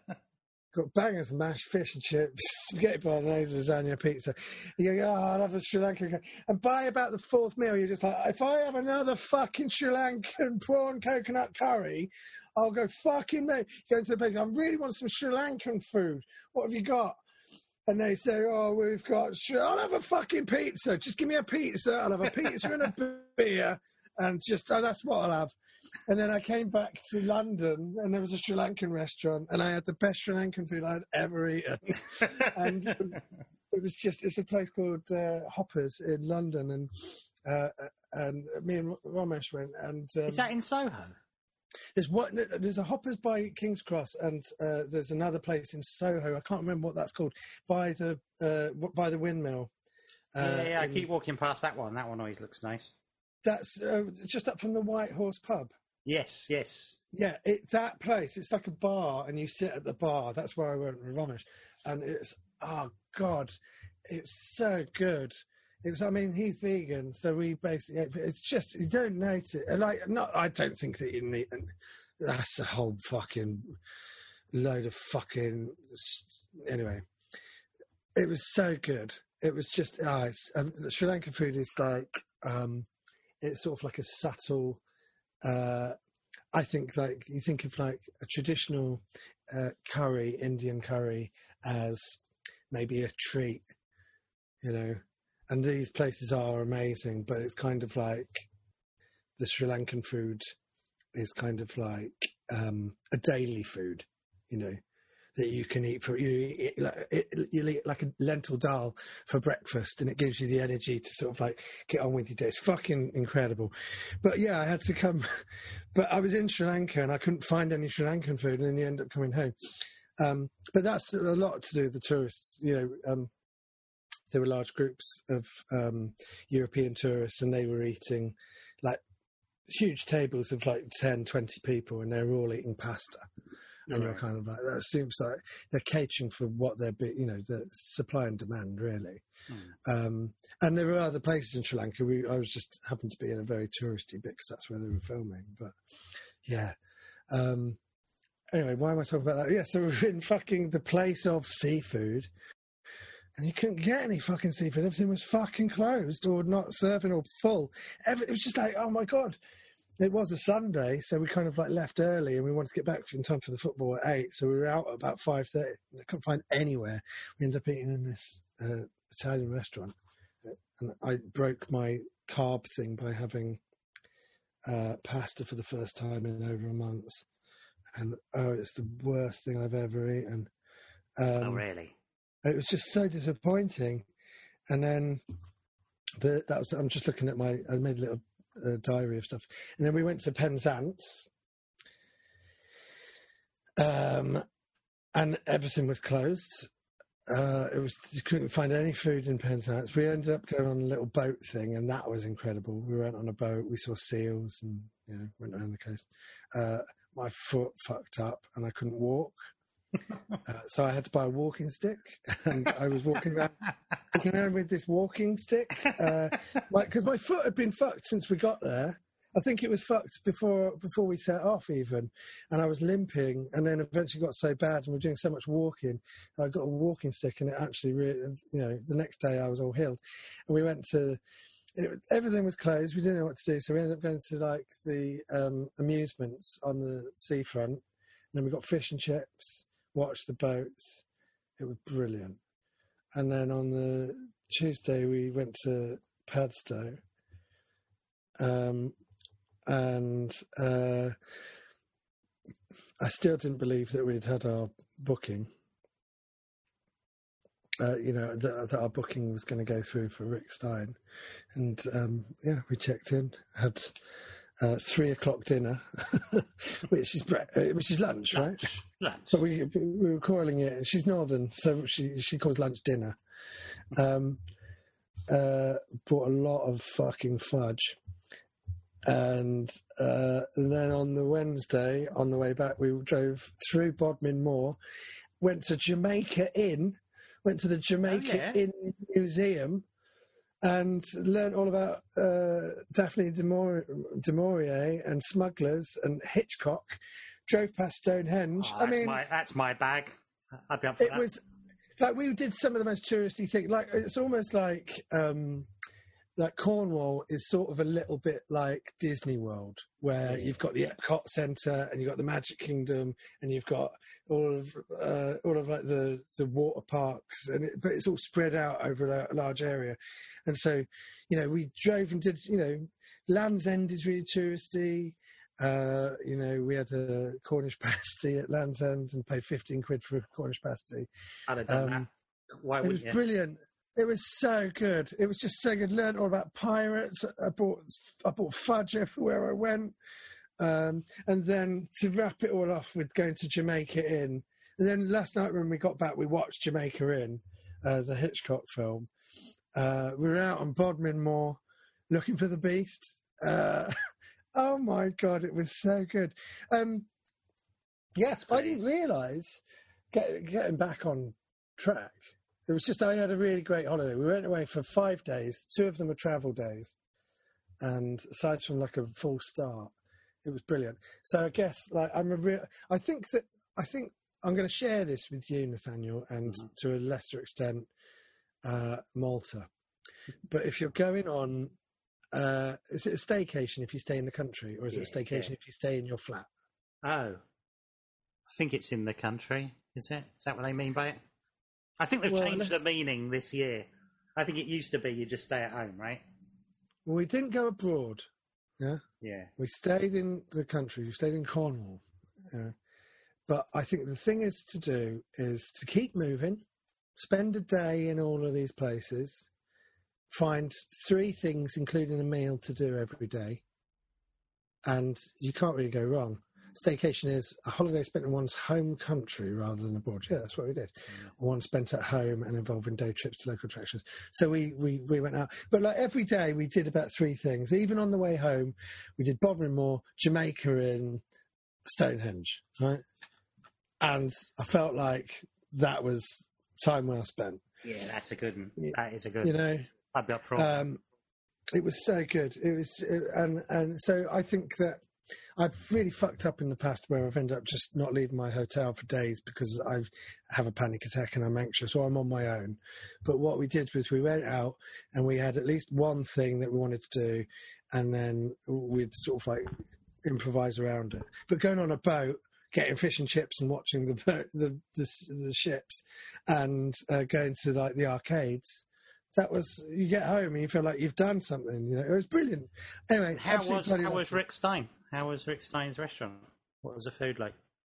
Got bangers and mash, fish and chips, spaghetti bolognese, lasagna, pizza. You go, oh, I love the Sri Lankan. And by about the fourth meal, you're just like, if I have another fucking Sri Lankan prawn coconut curry, I'll go fucking mate. Go into the place, I really want some Sri Lankan food. What have you got? And they say, oh, we've got, I'll have a fucking pizza. Just give me a pizza. I'll have a pizza and a beer. And just, oh, that's what I'll have. And then I came back to London, and there was a Sri Lankan restaurant, and I had the best Sri Lankan food I'd ever eaten. And it was just, it's a place called uh, Hoppers in London, and uh, and me and Ramesh went. And um, is that in Soho? There's what there's a Hoppers by King's Cross, and uh, there's another place in Soho. I can't remember what that's called. By the uh, by the windmill. Uh, yeah, yeah, I in, keep walking past that one. That one always looks nice. That's uh, just up from the White Horse pub. Yes, yes. Yeah, it, that place, it's like a bar, and you sit at the bar. That's where I went with Ramesh. And it's, oh, God, it's so good. It was, I mean, he's vegan, so we basically, it's just, you don't notice it. Like, not, I don't think that you need, that's a whole fucking load of fucking, anyway. It was so good. It was just, oh, it's, um, Sri Lankan food is like, um, it's sort of like a subtle, Uh, I think like you think of like a traditional uh, curry, Indian curry, as maybe a treat, you know. And these places are amazing, but it's kind of like the Sri Lankan food is kind of like um, a daily food, you know, that you can eat for you. Eat, like, it, you eat like a lentil dal for breakfast, and it gives you the energy to sort of like get on with your day. It's fucking incredible. But yeah, I had to come. But I was in Sri Lanka and I couldn't find any Sri Lankan food, and then you end up coming home. Um, but that's a lot to do with the tourists. You know, um, there were large groups of um, European tourists, and they were eating like huge tables of like ten, twenty people, and they were all eating pasta. And right. You're kind of like, that seems like they're catering for what they're, you know, the supply and demand, really. Mm. Um, and there were other places in Sri Lanka. We, I was just happened to be in a very touristy bit because that's where they were filming. But yeah. Um, anyway, why am I talking about that? Yeah, so we were in fucking the place of seafood, and you couldn't get any fucking seafood. Everything was fucking closed or not serving or full. Every, it was just like, oh my God. It was a Sunday, so we kind of like left early, and we wanted to get back in time for the football at eight. So we were out at about five thirty. I couldn't find anywhere. We ended up eating in this uh, Italian restaurant, and I broke my carb thing by having uh, pasta for the first time in over a month. And oh, it's the worst thing I've ever eaten. Um, oh, really? It was just so disappointing. And then the, that was. I'm just looking at my. I made a little. A diary of stuff, and then we went to Penzance, um, and everything was closed. Uh, it was you couldn't find any food in Penzance. We ended up going on a little boat thing, and that was incredible. We went on a boat, we saw seals, and you know went around the coast. Uh, my foot fucked up, and I couldn't walk. Uh, so I had to buy a walking stick, and I was walking around, walking around with this walking stick, because uh, my, 'cause my foot had been fucked since we got there. I think it was fucked before before we set off even, and I was limping, and then eventually got so bad, and we were doing so much walking, I got a walking stick, and it actually, really, you know, the next day I was all healed, and we went to. It, everything was closed. We didn't know what to do, so we ended up going to like the um, amusements on the seafront, and then we got fish and chips. Watched the boats. It was brilliant. And then on the Tuesday, we went to Padstow. Um, and uh, I still didn't believe that we'd had our booking. Uh, you know, that, that our booking was going to go through for Rick Stein. And, um, yeah, we checked in, had uh, three o'clock dinner, which is bre- uh, which is lunch, Lunch. right? Lunch. So we we were calling it. She's northern, so she she calls lunch dinner. Um, uh, bought a lot of fucking fudge, and uh, and then on the Wednesday, on the way back, we drove through Bodmin Moor, went to Jamaica Inn, went to the Jamaica Oh, yeah. Inn Museum, and learnt all about uh, Daphne du Maur- du Maurier and smugglers and Hitchcock. Drove past Stonehenge. Oh, I that's mean, my that's my bag. I'd be up for it that. was like we did some of the most touristy things. Like it's almost like um, like Cornwall is sort of a little bit like Disney World, where Yeah. you've got the Epcot Centre and you've got the Magic Kingdom and you've got all of uh, all of like the the water parks, and it, but it's all spread out over a large area. And so, you know, we drove and did. You know, Land's End is really touristy. Uh, you know, we had a Cornish pasty at Land's End and paid fifteen quid for a Cornish pasty. I'd have done um, that. Why It was wouldn't you? brilliant. It was so good. It was just so good. Learned all about pirates. I bought I bought fudge everywhere I went. Um, and then to wrap it all off with going to Jamaica Inn. And then last night when we got back, we watched Jamaica Inn, uh, the Hitchcock film. Uh, we were out on Bodmin Moor looking for the beast. Uh, oh my God, it was so good. Um, yes, I didn't realise, get, getting back on track, it was just I had a really great holiday. We went away for five days. Two of them were travel days. And aside from like a full start, it was brilliant. So I guess like I'm a real, I think that, I think I'm going to share this with you, Nathaniel, and Mhm. to a lesser extent, uh, Malta. But if you're going on, uh, is it a staycation if you stay in the country, or is it a Yeah, staycation yeah. if you stay in your flat? Oh, I think it's in the country. Is it? Is that what they mean by it? I think they've Well, changed the let's- meaning this year. I think it used to be you just stay at home, right? Well, we didn't go abroad. Yeah, Yeah. we stayed in the country. We stayed in Cornwall. Yeah. But I think the thing is to do is to keep moving, spend a day in all of these places, find three things, including a meal, to do every day, and you can't really go wrong. Staycation is a holiday spent in one's home country rather than abroad. Yeah, that's what we did. One spent at home and involving day trips to local attractions. So we, we, we went out. But like every day we did about three things. Even on the way home, we did Bodmin Moor, Jamaica and Stonehenge, right? And I felt like that was time well spent. Yeah, that's a good one. Yeah. That is a good You one. know, I'd be up for it. um, it was so good. It was, it, and and so I think that I've really fucked up in the past where I've ended up just not leaving my hotel for days because I have a panic attack and I'm anxious, or I'm on my own. But what we did was we went out and we had at least one thing that we wanted to do, and then we'd sort of like improvise around it. But going on a boat, getting fish and chips and watching the boat, the, the the ships, and uh, going to like the arcades. That was, you get home and you feel like you've done something. You know, it was brilliant. Anyway, how absolutely was bloody how was lovely. Rick Stein? How was Rick Stein's restaurant? What was the food like?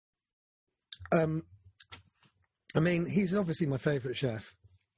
Um, I mean, he's obviously my favourite chef.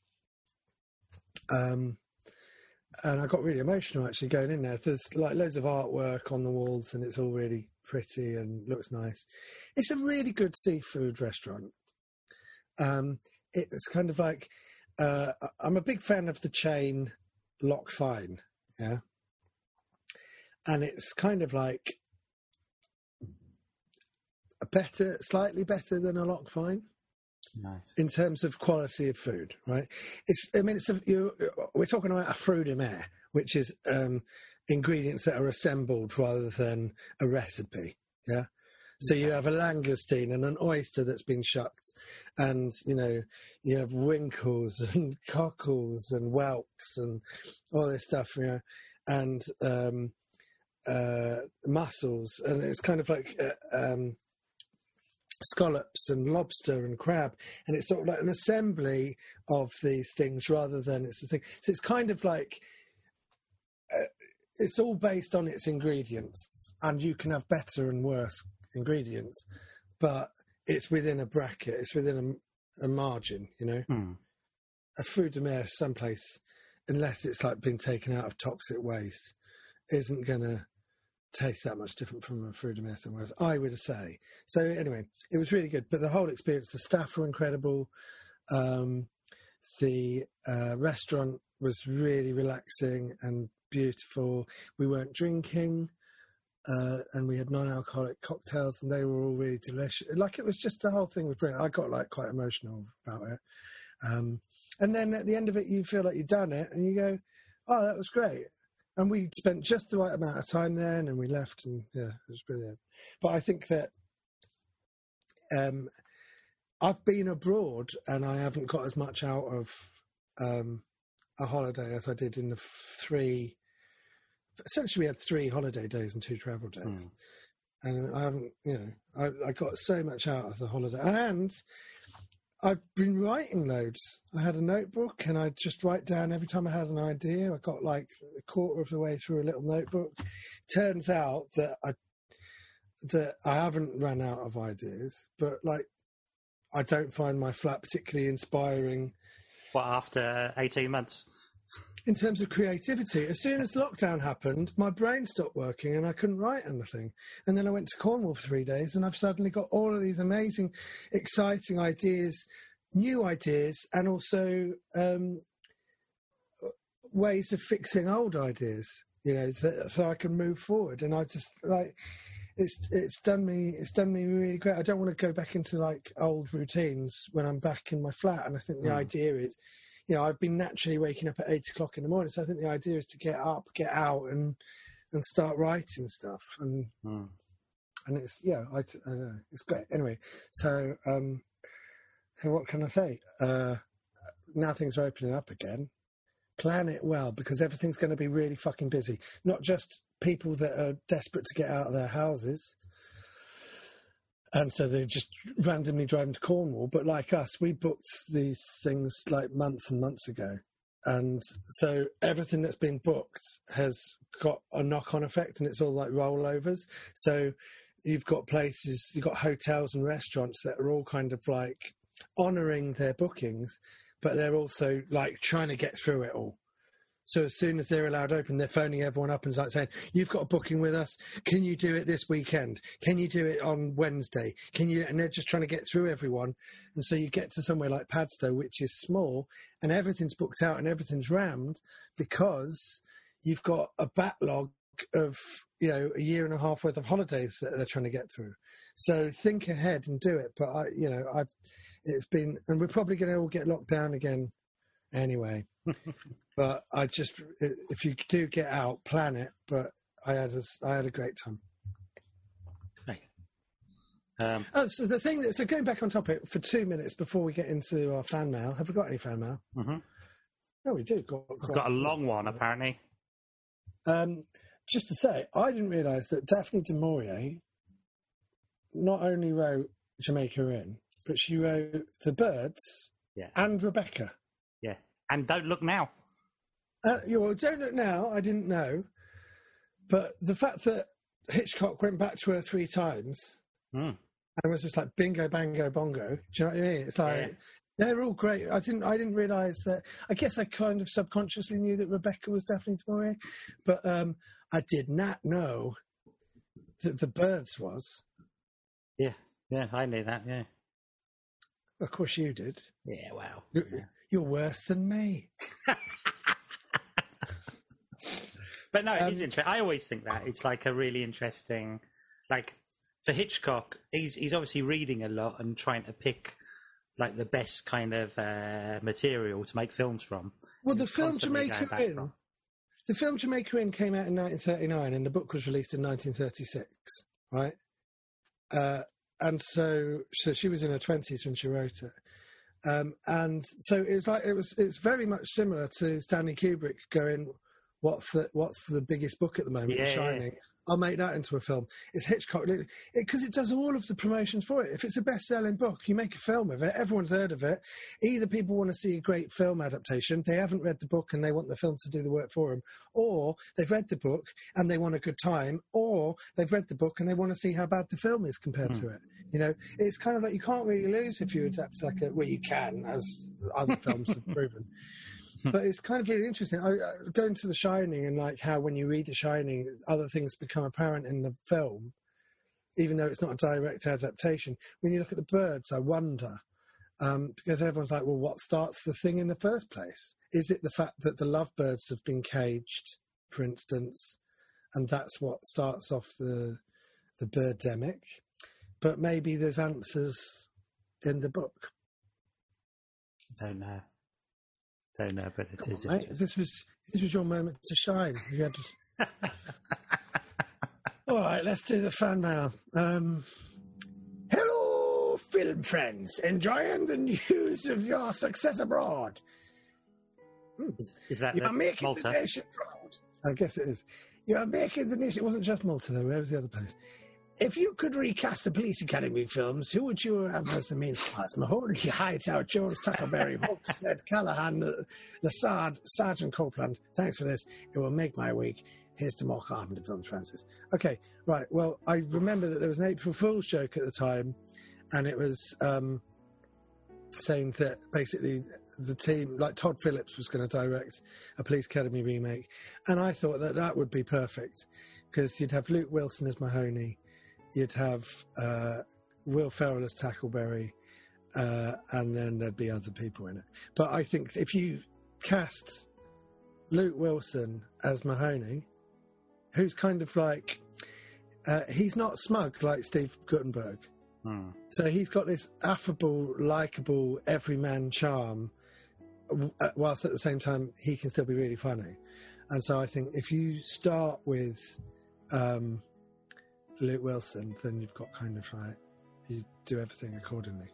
Um, and I got really emotional actually going in there. There's like loads of artwork on the walls and it's all really pretty and looks nice. It's a really good seafood restaurant. Um, it's kind of like, uh, I'm a big fan of the chain Loch Fyne, yeah? And it's kind of like better, slightly better than a Loch Fyne. Nice. In terms of quality of food, right? It's, I mean, it's a, you, we're talking about a fruit de mer, which is um, ingredients that are assembled rather than a recipe. Yeah. So you have a langoustine and an oyster that's been shucked, and you know you have winkles and cockles and whelks and all this stuff, you know, and um, uh, mussels, and it's kind of like uh, um, scallops and lobster and crab, and it's sort of like an assembly of these things rather than it's a thing. So it's kind of like uh, it's all based on its ingredients, and you can have better and worse ingredients, but it's within a bracket, it's within a, a margin, you know. Mm. A fruit de mer someplace, unless it's like been taken out of toxic waste, isn't going to taste that much different from a fruit de mer somewhere else, I would say. So anyway, it was really good, but the whole experience, the staff were incredible. Um, the uh, restaurant was really relaxing and beautiful. We weren't drinking. Uh, and we had non-alcoholic cocktails, and they were all really delicious. Like, it was just the whole thing was brilliant. I got like quite emotional about it. Um, and then at the end of it, you feel like you've done it, and you go, "Oh, that was great." And we spent just the right amount of time there, and then we left, and yeah, it was brilliant. But I think that um, I've been abroad, and I haven't got as much out of um, a holiday as I did in the three. Essentially, we had three holiday days and two travel days. Mm. And I haven't, you know, I, I got so much out of the holiday. And I've been writing loads. I had a notebook, and I'd just write down every time I had an idea. I got like a quarter of the way through a little notebook. Turns out that I, that I haven't run out of ideas, but like, I don't find my flat particularly inspiring. What, after eighteen months? In terms of creativity, as soon as lockdown happened, my brain stopped working and I couldn't write anything. And then I went to Cornwall for three days and I've suddenly got all of these amazing, exciting ideas, new ideas, and also um, ways of fixing old ideas, you know, so, so I can move forward. And I just, like, it's it's done me it's done me really great. I don't want to go back into, like, old routines when I'm back in my flat. And I think the mm. idea is, you know, I've been naturally waking up at eight o'clock in the morning, so I think the idea is to get up, get out, and and start writing stuff. And mm. and it's yeah, I, I don't know, it's great. Anyway, so um, so what can I say? Uh, now things are opening up again. Plan it well, because everything's going to be really fucking busy. Not just people that are desperate to get out of their houses. And so they're just randomly driving to Cornwall. But like us, we booked these things like months and months ago. And so everything that's been booked has got a knock-on effect, and it's all like rollovers. So you've got places, you've got hotels and restaurants that are all kind of like honouring their bookings, but they're also like trying to get through it all. So as soon as they're allowed open, they're phoning everyone up and like saying, "You've got a booking with us. Can you do it this weekend? Can you do it on Wednesday? Can you?" And they're just trying to get through everyone. And so you get to somewhere like Padstow, which is small, and everything's booked out and everything's rammed because you've got a backlog of, you know, a year and a half worth of holidays that they're trying to get through. So think ahead and do it. But I, you know, I've, it's been, and we're probably going to all get locked down again anyway. But I just, if you do get out, plan it. But I had a, I had a great time. Right. Um, oh, so the thing that, so going back on topic for two minutes before we get into our fan mail, have we got any fan mail? Mm-hmm. No, we do. Got, We've got a long one, apparently. Um, just to say, I didn't realise that Daphne du Maurier not only wrote Jamaica In, but she wrote The Birds yeah. and Rebecca. Yeah, and Don't Look Now. Uh, yeah, well, Don't Look Now, I didn't know. But the fact that Hitchcock went back to her three times mm. and was just like bingo, bango, bongo. Do you know what I mean? It's like, yeah. They're all great. I didn't I didn't realise that. I guess I kind of subconsciously knew that Rebecca was Daphne du Maurier, but um, I did not know that The Birds was. Yeah, yeah, I knew that, yeah. Of course you did. Yeah, wow. You're, you're worse than me. But no, it um, is interesting. I always think that. It's like a really interesting, like, for Hitchcock, he's he's obviously reading a lot and trying to pick like the best kind of uh, material to make films from. Well, the film Jamaica Inn, from. the film Jamaica Inn came out in nineteen thirty-nine, and the book was released in nineteen thirty-six, right? Uh, and so, so she was in her twenties when she wrote it. Um, and so it was like it was. It's very much similar to Stanley Kubrick going, "What's the What's the biggest book at the moment? Yeah, The Shining." Yeah. I'll make that into a film. It's Hitchcock because it, it does all of the promotions for it. If it's a best-selling book, you make a film of it. Everyone's heard of it. Either people want to see a great film adaptation, they haven't read the book and they want the film to do the work for them, or they've read the book and they want a good time, or they've read the book and they want to see how bad the film is compared mm. to it. You know, it's kind of like you can't really lose if you adapt like a well, you can, as other films have proven. But it's kind of really interesting. I, I, going to The Shining and like how when you read The Shining, other things become apparent in the film, even though it's not a direct adaptation. When you look at the birds, I wonder, um, because everyone's like, well, what starts the thing in the first place? Is it the fact that the lovebirds have been caged, for instance, and that's what starts off the the birdemic? But maybe there's answers in the book. I don't know. Don't know, but it is. Right? This was this was your moment to shine. You had to... All right, let's do the fan mail. Um, Hello, film friends, enjoying the news of your success abroad. Hmm. Is, is that you the, are making Malta? the nation proud. I guess it is. You are making the nation. It wasn't just Malta though. Where was the other place? If you could recast the Police Academy films, who would you have as the main stars? Mahoney, Hightower, Jones, Tackleberry, Hooks, Ned Callahan, Lassard, Sergeant Copeland. Thanks for this. It will make my week. Here's to more Carpenter films, Francis. Okay, right. Well, I remember that there was an April Fool's joke at the time, and it was um, saying that basically the team, like Todd Phillips, was going to direct a Police Academy remake, and I thought that that would be perfect because you'd have Luke Wilson as Mahoney. You'd have uh, Will Ferrell as Tackleberry, uh, and then there'd be other people in it. But I think if you cast Luke Wilson as Mahoney, who's kind of like, uh, he's not smug like Steve Guttenberg. Hmm. So he's got this affable, likeable, everyman charm, whilst at the same time he can still be really funny. And so I think if you start with... Um, Luke Wilson, then you've got kind of like you do everything accordingly.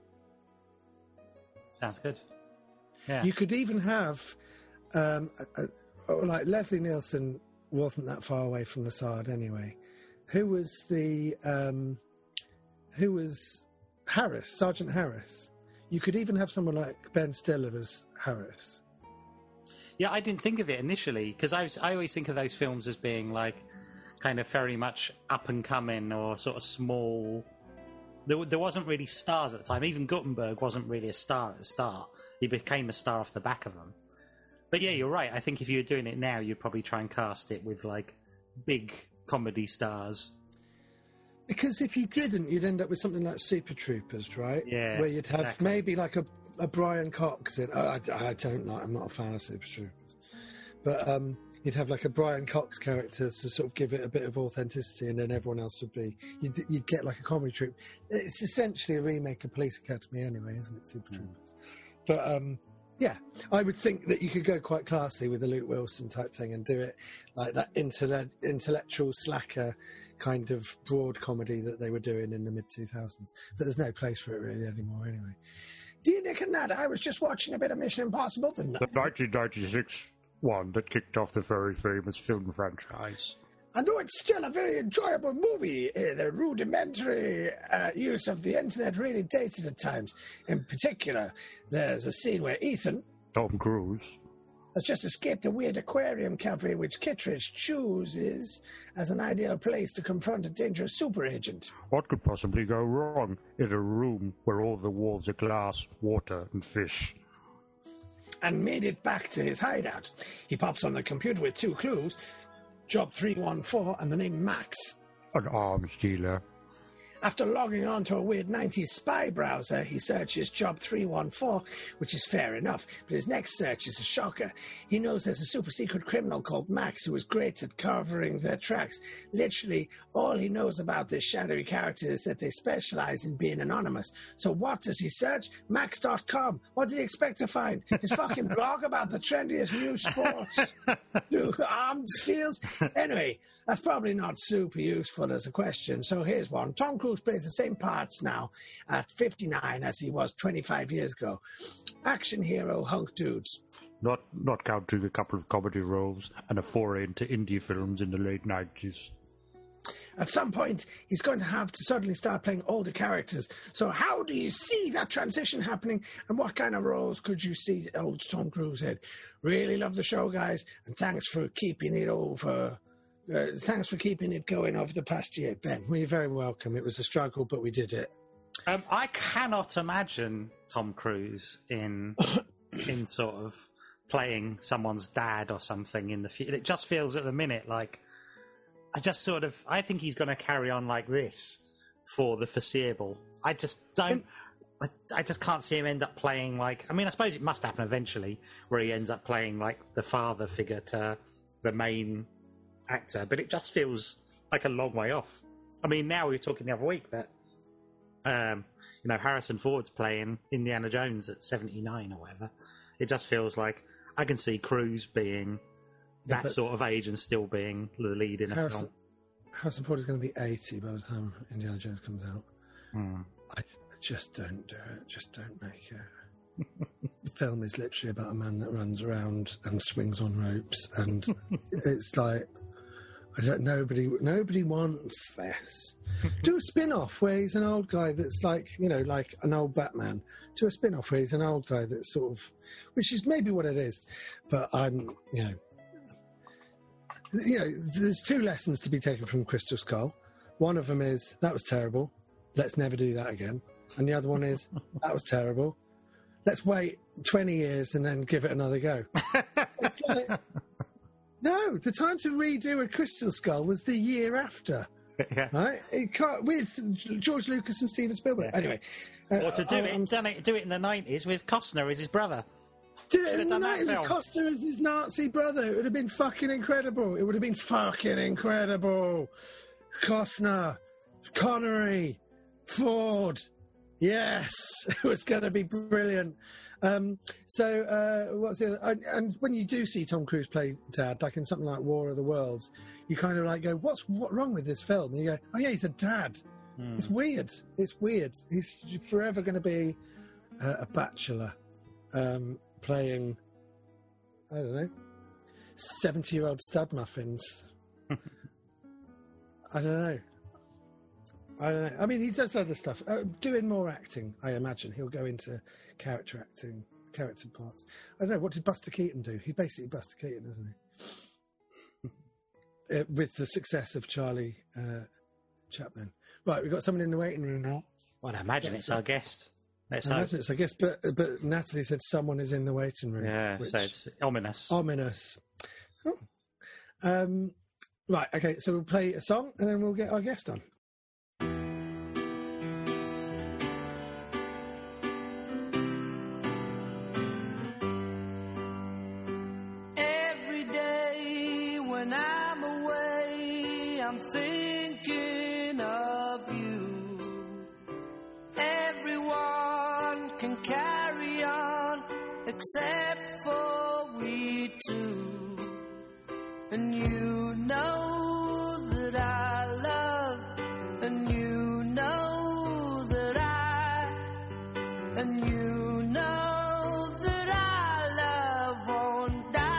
Sounds good. Yeah. You could even have um, a, a, like Leslie Nielsen wasn't that far away from Lassard anyway. Who was the um, who was Harris, Sergeant Harris? You could even have someone like Ben Stiller as Harris. Yeah, I didn't think of it initially because I was, I always think of those films as being like kind of very much up and coming or sort of small. There, there wasn't really stars at the time. Even Guttenberg wasn't really a star at the start. He became a star off the back of them. But yeah, you're right. I think if you were doing it now, you'd probably try and cast it with like big comedy stars. Because if you didn't, you'd end up with something like Super Troopers, right? Yeah. Where you'd have exactly. maybe like a, a Brian Cox in. I, I, I don't like. I'm not a fan of Super Troopers, but um. You'd have like a Brian Cox character to sort of give it a bit of authenticity, and then everyone else would be... You'd, you'd get like a comedy troupe. It's essentially a remake of Police Academy anyway, isn't it, Super mm. Troopers? But, um, yeah, I would think that you could go quite classy with a Luke Wilson type thing and do it like that intellect, intellectual slacker kind of broad comedy that they were doing in the mid two thousands. But there's no place for it really anymore anyway. Dear Nick and Nat, I was just watching a bit of Mission Impossible. The, the nineteen ninety-six... one that kicked off the very famous film franchise. And though it's still a very enjoyable movie, uh, the rudimentary uh, use of the internet really dates it at times. In particular, there's a scene where Ethan... Tom Cruise... has just escaped a weird aquarium cafe which Kittredge chooses as an ideal place to confront a dangerous super agent. What could possibly go wrong in a room where all the walls are glass, water and fish? And made it back to his hideout. He pops on the computer with two clues, Job three one four and the name Max. An arms dealer. After logging on to a weird nineties spy browser, he searches Job three one four, which is fair enough, but his next search is a shocker. He knows there's a super-secret criminal called Max who is great at covering their tracks. Literally, all he knows about this shadowy character is that they specialize in being anonymous. So what does he search? Max dot com. What did he expect to find? His fucking blog about the trendiest new sports, new armed steals? Anyway, that's probably not super useful as a question, so here's one. Tom Cruise plays the same parts now at fifty-nine as he was twenty-five years ago. Action hero hunk dudes. Not not counting a couple of comedy roles and a foray into indie films in the late nineties. At some point, he's going to have to suddenly start playing older characters. So how do you see that transition happening, and what kind of roles could you see old Tom Cruise in? Really love the show, guys, and thanks for keeping it over... Uh, thanks for keeping it going over the past year, Ben. Well, you're very welcome. It was a struggle, but we did it. Um, I cannot imagine Tom Cruise in in sort of playing someone's dad or something in the future. It just feels at the minute like I just sort of I think he's going to carry on like this for the foreseeable. I just don't. I, I just can't see him end up playing like. I mean, I suppose it must happen eventually, where he ends up playing like the father figure to the main actor, but it just feels like a long way off. I mean, now we were talking the other week that um, you know, Harrison Ford's playing Indiana Jones at seventy-nine or whatever. It just feels like I can see Cruise being yeah, that sort of age and still being the lead in a Harrison, film. Harrison Ford is going to be eighty by the time Indiana Jones comes out. Hmm. I, I just don't do it. Just don't make it. The film is literally about a man that runs around and swings on ropes, and it's like, I don't. Nobody, nobody wants this. Do a spin-off where he's an old guy that's like, you know, like an old Batman. Do a spin-off where he's an old guy that's sort of, which is maybe what it is. But I'm, you know, you know, there's two lessons to be taken from Crystal Skull. One of them is that was terrible. Let's never do that again. And the other one is that was terrible. Let's wait twenty years and then give it another go. It's like, no, the time to redo a Crystal Skull was the year after. Yeah. Right? It can't, with George Lucas and Steven Spielberg. Yeah. Anyway. Uh, Or to do I, it, done it, do it in the nineties with Costner as his brother. Do it Should have in the done that nineties with film. Costa as his Nazi brother. It would have been fucking incredible. It would have been fucking incredible. Costner, Connery, Ford. Yes, it was going to be brilliant. Um, so, uh, what's the other? And, and when you do see Tom Cruise play dad, like in something like War of the Worlds, you kind of like go, "What's what wrong with this film?" And you go, "Oh yeah, he's a dad." Mm. It's weird. It's weird. He's forever going to be uh, a bachelor um, playing, I don't know, seventy-year-old stud muffins. I don't know. I don't know. I mean, he does other stuff. Uh, doing more acting, I imagine. He'll go into character acting, character parts. I don't know. What did Buster Keaton do? He's basically Buster Keaton, isn't he? uh, with the success of Charlie uh, Chaplin. Right, we've got someone in the waiting room now. Well, I imagine That's it's it. our guest. Let's I hope. imagine it's our guest, but, but Natalie said someone is in the waiting room. Yeah, so it's ominous. Ominous. Oh. Um, right, okay, so we'll play a song and then we'll get our guest on. Thinking of you. Everyone can carry on except for we two. And you know that I love, and you know that I, and you know that I love won't die.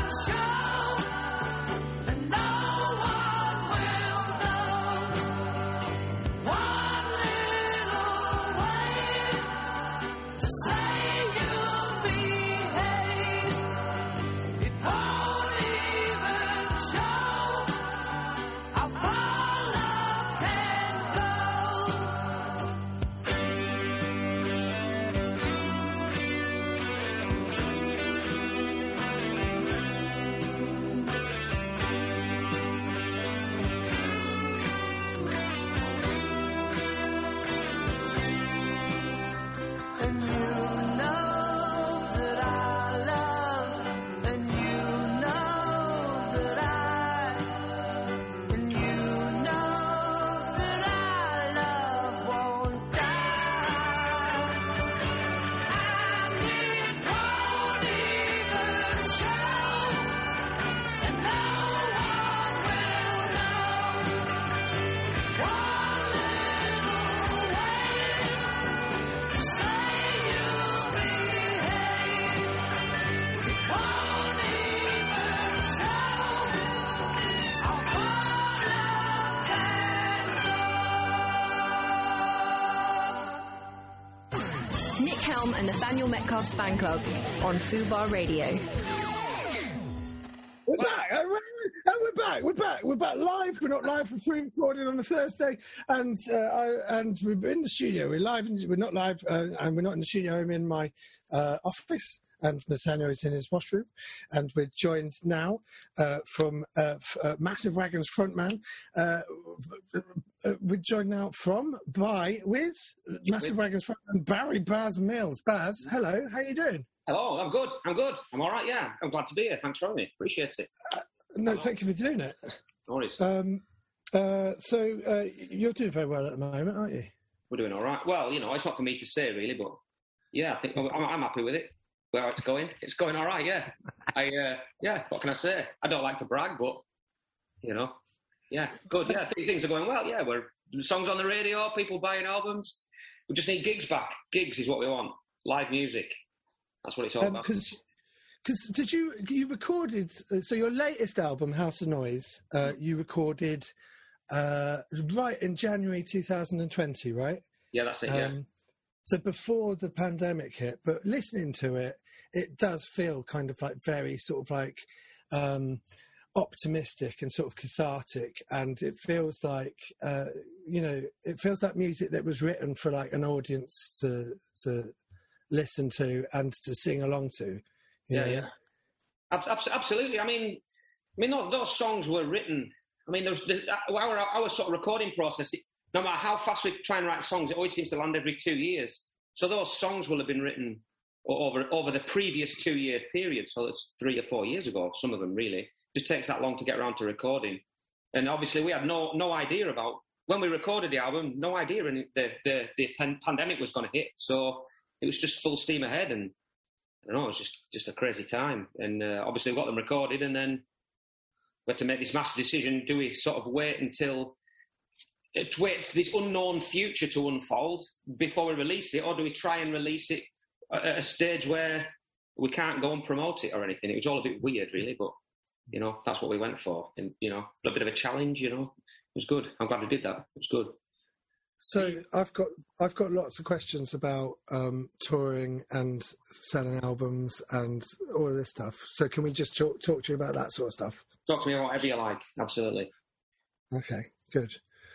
Nick Helm and Nathaniel Metcalf's fan club on Fubar Radio. We're back. Oh, we're back. We're back. We're back live. We're not live. We're pre-recorded on a Thursday, and uh, I, and we're in the studio. We're live. In, we're not live, uh, and we're not in the studio. I'm in my uh, office, and Nathaniel is in his washroom, and we're joined now uh, from uh, f- uh, Massive Wagons frontman. Uh, uh, we're joined now from by with Massive Wagons frontman Barry Baz Mills. Baz, hello. How you doing? Hello, I'm good. I'm good. I'm all right, yeah. I'm glad to be here. Thanks for having me. Appreciate it. Uh, no, Hello. Thank you for doing it. No worries. Um, uh, so, uh, you're doing very well at the moment, aren't you? We're doing all right. Well, you know, it's not for me to say, really, but, yeah, I think I'm, I'm happy with it. Where it's going. It's going all right, yeah. I, uh, yeah, what can I say? I don't like to brag, but, you know, yeah, good. Yeah, I think things are going well, yeah. We're songs on the radio, people buying albums. We just need gigs back. Gigs is what we want. Live music. That's what it's all um, about. Because did you you recorded so your latest album, House of Noise, uh, you recorded uh, right in January two thousand twenty, right? Yeah, that's it. Yeah. Um, so before the pandemic hit, but listening to it, it does feel kind of like very sort of like um, optimistic and sort of cathartic, and it feels like uh, you know it feels like music that was written for like an audience to to. listen to and to sing along to. Yeah, know? yeah. Ab- absolutely. I mean, I mean, those, those songs were written. I mean, there was the, our, our sort of recording process, no matter how fast we try and write songs, it always seems to land every two years. So those songs will have been written over over the previous two-year period. So that's three or four years ago, some of them really. It just takes that long to get around to recording. And obviously we had no no idea about, when we recorded the album, no idea the, the, the pandemic was going to hit. So it was just full steam ahead, and I don't know, it was just, just a crazy time. And uh, obviously we got them recorded, and then we had to make this massive decision. Do we sort of wait until, uh, wait for this unknown future to unfold before we release it, or do we try and release it at a stage where we can't go and promote it or anything? It was all a bit weird, really, but, you know, that's what we went for. And, you know, a bit of a challenge, you know. It was good. I'm glad we did that. It was good. So I've got I've got lots of questions about um, touring and selling albums and all of this stuff. So can we just talk, talk to you about that sort of stuff? Talk to me about whatever you like. Absolutely. Okay, good.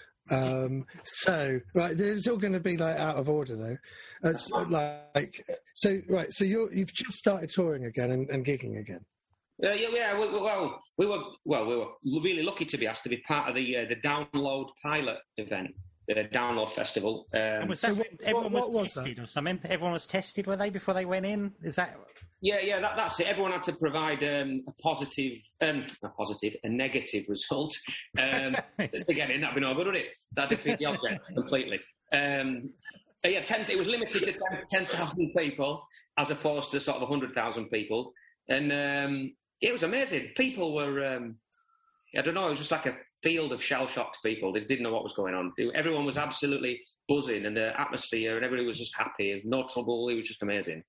Um, so right, it's all going to be like out of order though. It's like so right. So you're you've just started touring again and, and gigging again. Uh, yeah, yeah. We, well, we were well, we were really lucky to be asked to be part of the uh, the Download pilot event. The Download Festival. Um, and was that so what, everyone what, what was tested was or something? Everyone was tested, were they, before they went in? Is that? Yeah, yeah, that, that's it. Everyone had to provide um, a positive, um, a positive, a negative result um, to get in. That'd be no good, would it? That'd defeat the object completely. Um, yeah, ten, it was limited to ten thousand people as opposed to sort of one hundred thousand people. And um, it was amazing. People were, um, I don't know, it was just like a field of shell-shocked people. They didn't know what was going on. Everyone was absolutely buzzing, and the atmosphere, and everybody was just happy, and no trouble. It was just amazing.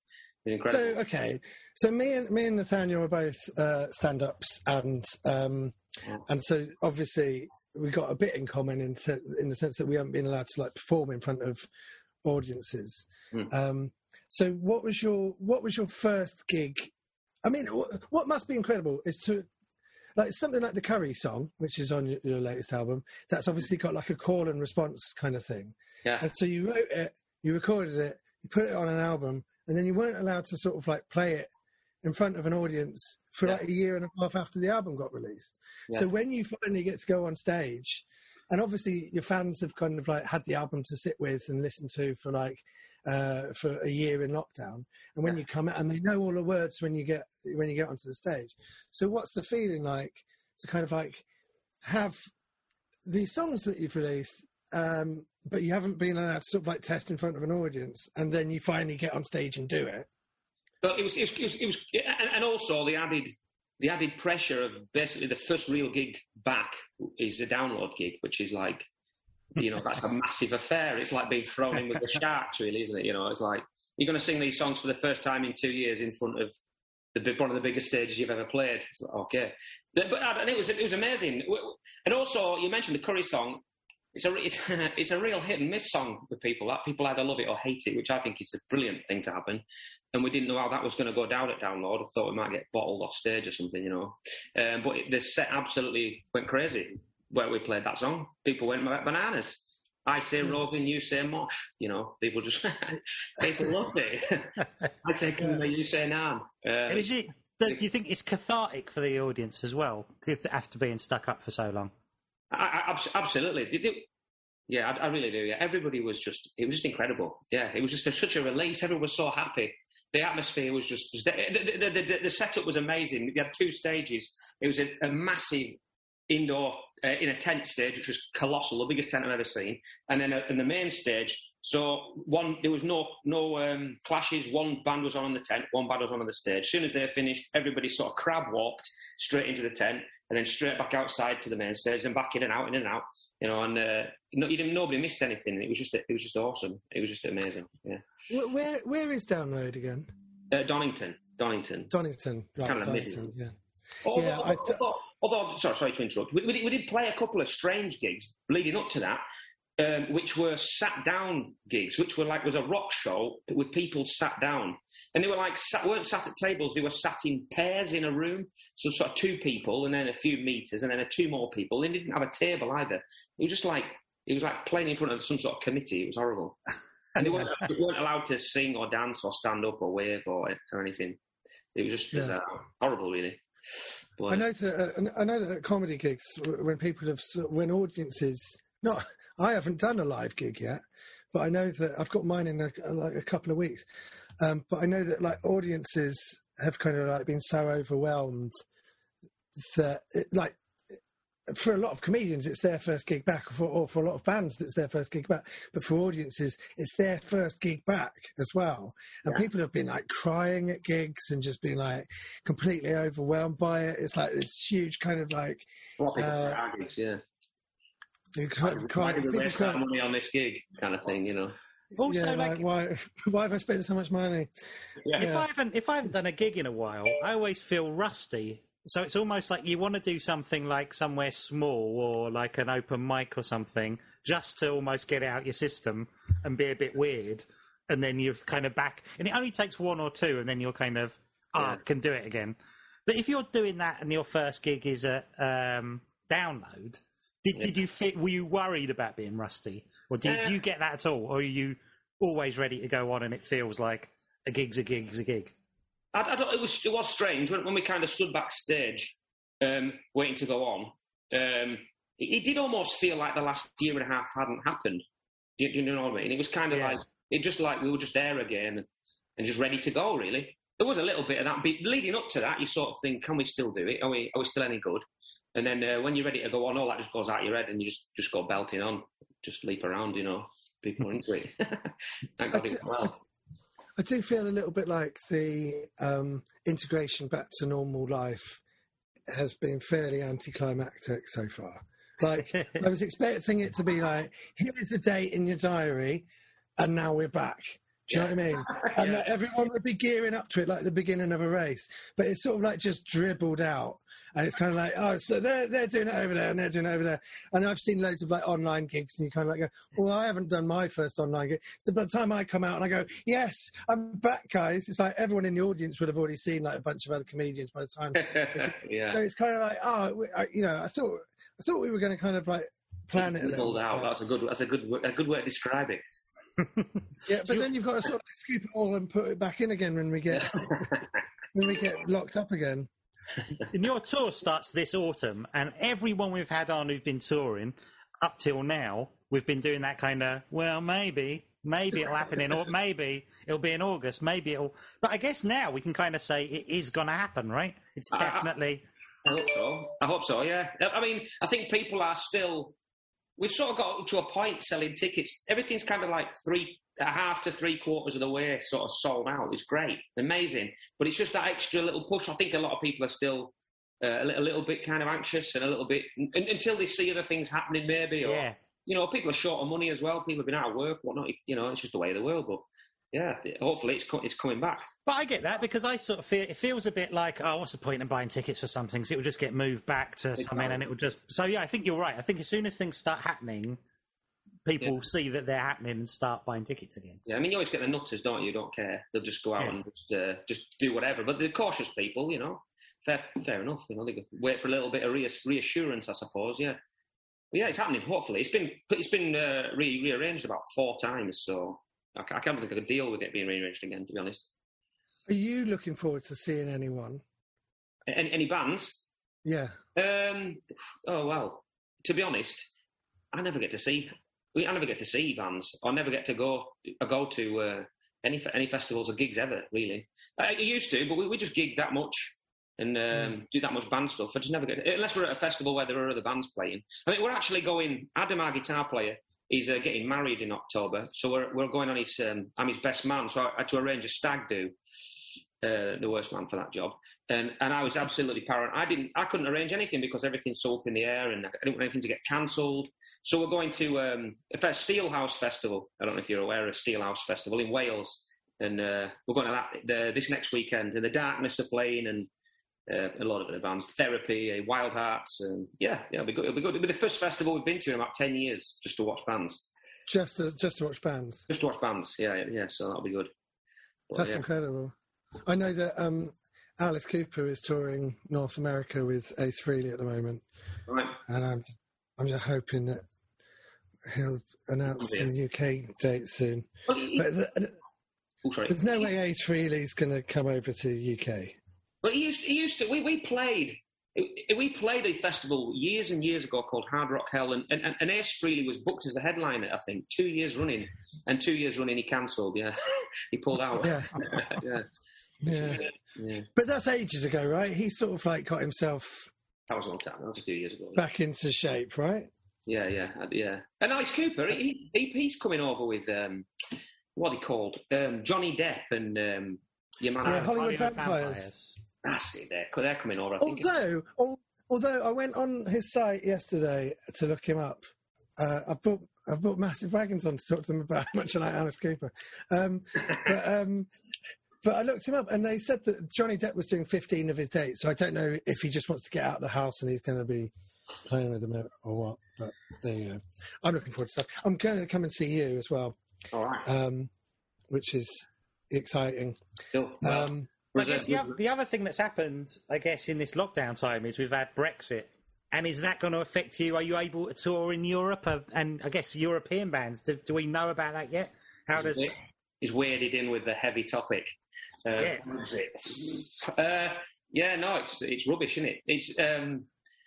Incredible. So okay, so me and me and Nathaniel are both uh, stand-ups, and um, Yeah. and so obviously we got a bit in common in te- in the sense that we haven't been allowed to like perform in front of audiences. Mm. Um, so what was your what was your first gig? I mean, wh- what must be incredible is to like something like the Curry song, which is on your, your latest album. That's obviously got like a call and response kind of thing. Yeah. And so you wrote it, you recorded it, you put it on an album, and then you weren't allowed to sort of like play it in front of an audience for Yeah. like a year and a half after the album got released. Yeah. So when you finally get to go on stage, and obviously your fans have kind of like had the album to sit with and listen to for like uh, for a year in lockdown, and when Yeah. you come out and they know all the words when you get when you get onto the stage. So what's the feeling like to kind of like have these songs that you've released, um, but you haven't been allowed to sort of like test in front of an audience, and then you finally get on stage and do it? But it was, it was, it was, it was and, and also the added, the added pressure of basically the first real gig back is a download gig, which is like, you know, that's a massive affair. It's like being thrown in with the sharks, really, isn't it? You know, it's like you're going to sing these songs for the first time in two years in front of the big, one of the biggest stages you've ever played. It's like, okay, but, but and it was it was amazing. And also, you mentioned the Curry song. It's a it's, it's a real hit and miss song with people. That people either love it or hate it, which I think is a brilliant thing to happen. And we didn't know how that was going to go down at Download. I thought we might get bottled off stage or something, you know. Um, but it, the set absolutely went crazy where we played that song. People went bananas. I say Rogan, you say Mosh. You know, people just people loved it. I say Kumba, you say Nam. Uh, Is it? Do you think it's cathartic for the audience as well, after being stuck up for so long? I, I, absolutely. They do. Yeah, I, I really do. Yeah, everybody was just, it was just incredible. Yeah, it was just a, such a release. Everyone was so happy. The atmosphere was just, was the, the, the, the, the setup was amazing. We had two stages. It was a, a massive indoor, uh, in a tent stage, which was colossal, the biggest tent I've ever seen. And then uh, in the main stage, so one, there was no no um, clashes. One band was on in the tent, one band was on on the stage. As soon as they finished, everybody sort of crab walked straight into the tent and then straight back outside to the main stage and back in and out, in and out. You know, and uh, no, you didn't, nobody missed anything. It was just, it was just awesome. It was just amazing. Yeah. Where where, where is Download again? Uh, Donington, Donington, Donington, right? kind of Donington, yeah. Although, Yeah, I've d- although, although, sorry, sorry to interrupt. We, we, did, we did play a couple of strange gigs leading up to that, um, which were sat down gigs, which were like was a rock show with people sat down. And they were like, sat, weren't sat at tables, they were sat in pairs in a room. So sort of two people and then a few meters and then a two more people. They didn't have a table either. It was just like, it was like playing in front of some sort of committee. It was horrible. And they weren't, they weren't allowed to sing or dance or stand up or wave or, or anything. It was just Yeah. bizarre. Horrible, really. But, I know that uh, I know that at comedy gigs, when people have, when audiences, not, I haven't done a live gig yet, but I know that I've got mine in a, like a couple of weeks. Um, but I know that like audiences have kind of like been so overwhelmed that it, like for a lot of comedians it's their first gig back, or for, or for a lot of bands it's their first gig back. But for audiences it's their first gig back as well. And Yeah. people have been like crying at gigs and just being like completely overwhelmed by it. It's like this huge kind of like what people uh, for gigs, yeah. you cry, Why cry, did we people waste that cry, money on this gig kind of thing, you know? Also, yeah, like, like, why why have I spent so much money? Yeah. if I haven't if I haven't done a gig in a while, I always feel rusty. So it's almost like you want to do something like somewhere small or like an open mic or something, just to almost get it out your system and be a bit weird, and then you're kind of back. And it only takes one or two, and then you're kind of ah Yeah. can do it again. But if you're doing that and your first gig is a um, Download, did Yeah. did you fit? Were you worried about being rusty, or did Uh, you get that at all, or are you always ready to go on and it feels like a gig's a gig's a gig? I, I don't, it was it was strange when, when we kind of stood backstage, um, waiting to go on. Um, it, it did almost feel like the last year and a half hadn't happened. You, you know what I mean? It was kind of Yeah. like it just like we were just there again and, and just ready to go. Really, there was a little bit of that. But leading up to that, you sort of think, can we still do it? Are we are we still any good? And then uh, when you're ready to go on, all that just goes out your head, and you just just go belting on, just leap around. You know, people are into it. Thank God it went well. I do feel a little bit like the um, integration back to normal life has been fairly anticlimactic so far. Like, I was expecting it to be like, here's a date in your diary, and now we're back. Do you know what I mean? And Yeah. like, everyone would be gearing up to it like the beginning of a race, but it's sort of like just dribbled out. And it's kind of like, oh, so they're, they're doing it over there and they're doing it over there. And I've seen loads of like online gigs and you kind of like go, well, I haven't done my first online gig. So by the time I come out and I go, yes, I'm back, guys, it's like everyone in the audience would have already seen like a bunch of other comedians by the time. yeah. So it's kind of like, oh, we- I, you know, I thought I thought we were going to kind of like plan it a little Pulled out. bit. That's a good. That's a good. A good way to describe it. Yeah, but then you've got to sort of like scoop it all and put it back in again when we get when we get locked up again. And your tour starts this autumn, and everyone we've had on who've been touring up till now, we've been doing that kind of, well, maybe, maybe it'll happen in, or maybe it'll be in August, maybe it'll. But I guess now we can kind of say it is going to happen, right? It's I- I- definitely. I hope so. I hope so. Yeah. I mean, I think people are still. We've sort of got to a point selling tickets. Everything's kind of like three, a half to three quarters of the way sort of sold out. It's great, amazing. But it's just that extra little push. I think a lot of people are still uh, a, little, a little bit kind of anxious and a little bit un- until they see other things happening, maybe. Or, Yeah. you know, people are short of money as well. People have been out of work, whatnot. You know, it's just the way of the world. But yeah, hopefully it's co- it's coming back. But I get that because I sort of feel it feels a bit like, oh, what's the point in buying tickets for something? Because it will just get moved back to something, and it will just. So yeah, I think you're right. I think as soon as things start happening, people Yeah. see that they're happening and start buying tickets again. Yeah, I mean, you always get the nutters, don't you? Don't care. They'll just go out Yeah. and just, uh, just do whatever. But the cautious people, you know, fair, fair enough. You know, they wait for a little bit of reass- reassurance, I suppose. Yeah, but yeah, it's happening. Hopefully, it's been it's been uh, re- rearranged about four times, so I, I can't think I could deal with it being rearranged again. To be honest, Are you looking forward to seeing anyone? any, any bands? Yeah. Um, oh well, to be honest, I never get to see. I never get to see bands. I never get to go. I go to uh, any fe- any festivals or gigs ever. Really, I, I used to, but we, we just gig that much and um, mm. do that much band stuff. I just never get to, unless we're at a festival where there are other bands playing. I mean, we're actually going. Adam, our guitar player, is uh, getting married in October, so we're we're going on his. Um, I'm his best man, so I had to arrange a stag do. Uh, the worst man for that job, and and I was absolutely paranoid. I didn't, I couldn't arrange anything because everything's so up in the air, and I didn't want anything to get cancelled. So we're going to um, a Steelhouse Festival. I don't know if you're aware of Steelhouse Festival in Wales, and uh, we're going to that the, this next weekend. And the Darkness are playing, and uh, a lot of the bands, Therapy, uh, Wild Hearts, and yeah, yeah, it'll be good. It'll be good. It'll be the first festival we've been to in about ten years, just to watch bands. Just to, just to watch bands. Just to watch bands. Yeah, yeah. So that'll be good. But, That's yeah. incredible. I know that um, Alice Cooper is touring North America with Ace Frehley at the moment, Right. and I'm I'm just hoping that he'll announce Yeah. some U K dates soon. Well, he, But th- oh, sorry. there's no way Ace Frehley's going to come over to the U K. But he used, he used to. We, we played. We played a festival years and years ago called Hard Rock Hell, and, and, and Ace Frehley was booked as the headliner, I think, two years running. And two years running, he cancelled. Yeah, he pulled out. Yeah. yeah, Yeah. yeah. But that's ages ago, right? He sort of like got himself That was a long time. That was a few years ago. back into shape, right? Yeah, yeah, uh, yeah. And Alice Cooper, he, he he's coming over with um, what are they called? Um, Johnny Depp and um, your man. Yeah, Hollywood Hollywood Vampires. That's it. They're they're coming over. I think. Although, al- although I went on his site yesterday to look him up, uh, I bought I bought Massive Wagons on to talk to them about how much I like Alice Cooper. Um, but um, but I looked him up, and they said that Johnny Depp was doing fifteen of his dates. So I don't know if he just wants to get out of the house and he's going to be playing with them or what. But there you go. I'm looking forward to stuff. I'm going to come and see you as well, All right. um, which is exciting. Cool. Well, Um, I guess the other, the other thing that's happened, I guess, in this lockdown time is we've had Brexit. And is that going to affect you? Are you able to tour in Europe? Uh, and I guess European bands, do, do we know about that yet? How does... He's waded in with the heavy topic. Uh, Yeah. Brexit. Uh, yeah, no, it's it's rubbish, isn't it? It's um,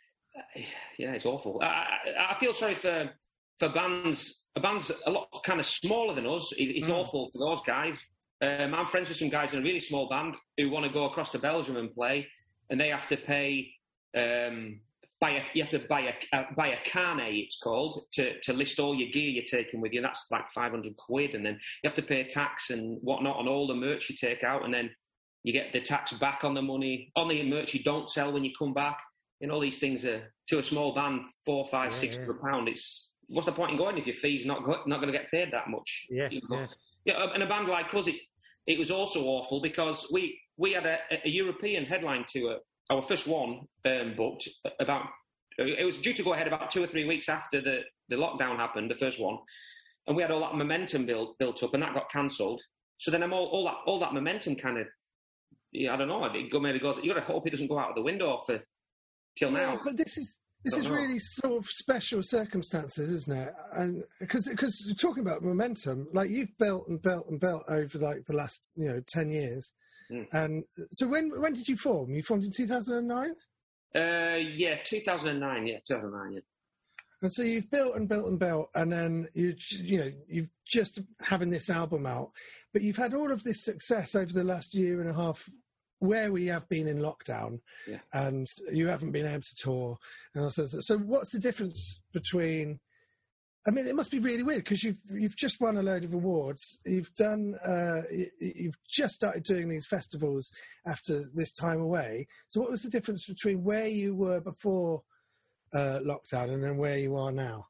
yeah, it's awful. I, I, I feel sorry for for bands. A band's a lot kind of smaller than us. It's, it's mm. awful for those guys. Um, I'm friends with some guys in a really small band who want to go across to Belgium and play, and they have to pay. Um, buy a, you have to buy a uh, buy a carnet, it's called, to, to list all your gear you're taking with you. That's like five hundred quid, and then you have to pay tax and whatnot on all the merch you take out, and then you get the tax back on the money on the merch you don't sell when you come back. And all these things are to a small band, four, five, yeah, six yeah. hundred pound. It's what's the point in going if your fee's not go, not going to get paid that much? Yeah, you know? yeah. Yeah, and a band like us, it, it was also awful because we we had a, a European headline tour, our first one um, booked about. It was due to go ahead about two or three weeks after the, the lockdown happened, the first one, and we had all that momentum built built up, and that got cancelled. So then I'm all, all that all that momentum kind of, yeah, I don't know. It maybe goes. You got to hope it doesn't go out of the window for till yeah, now. But this is this is know. really sort of special circumstances, isn't it? And because because you're talking about momentum, like you've built and built and built over like the last you know ten years. Mm. And so when when did you form? You formed in two thousand nine. Uh, yeah, two thousand nine. Yeah, two thousand nine. Yeah. And so you've built and built and built, and then you you know you've just having this album out, but you've had all of this success over the last year and a half, where we have been in lockdown, yeah. and you haven't been able to tour. And also, so what's the difference between? I mean, it must be really weird because you've you've just won a load of awards. You've done. Uh, you've just started doing these festivals after this time away. So, what was the difference between where you were before uh, lockdown and then where you are now?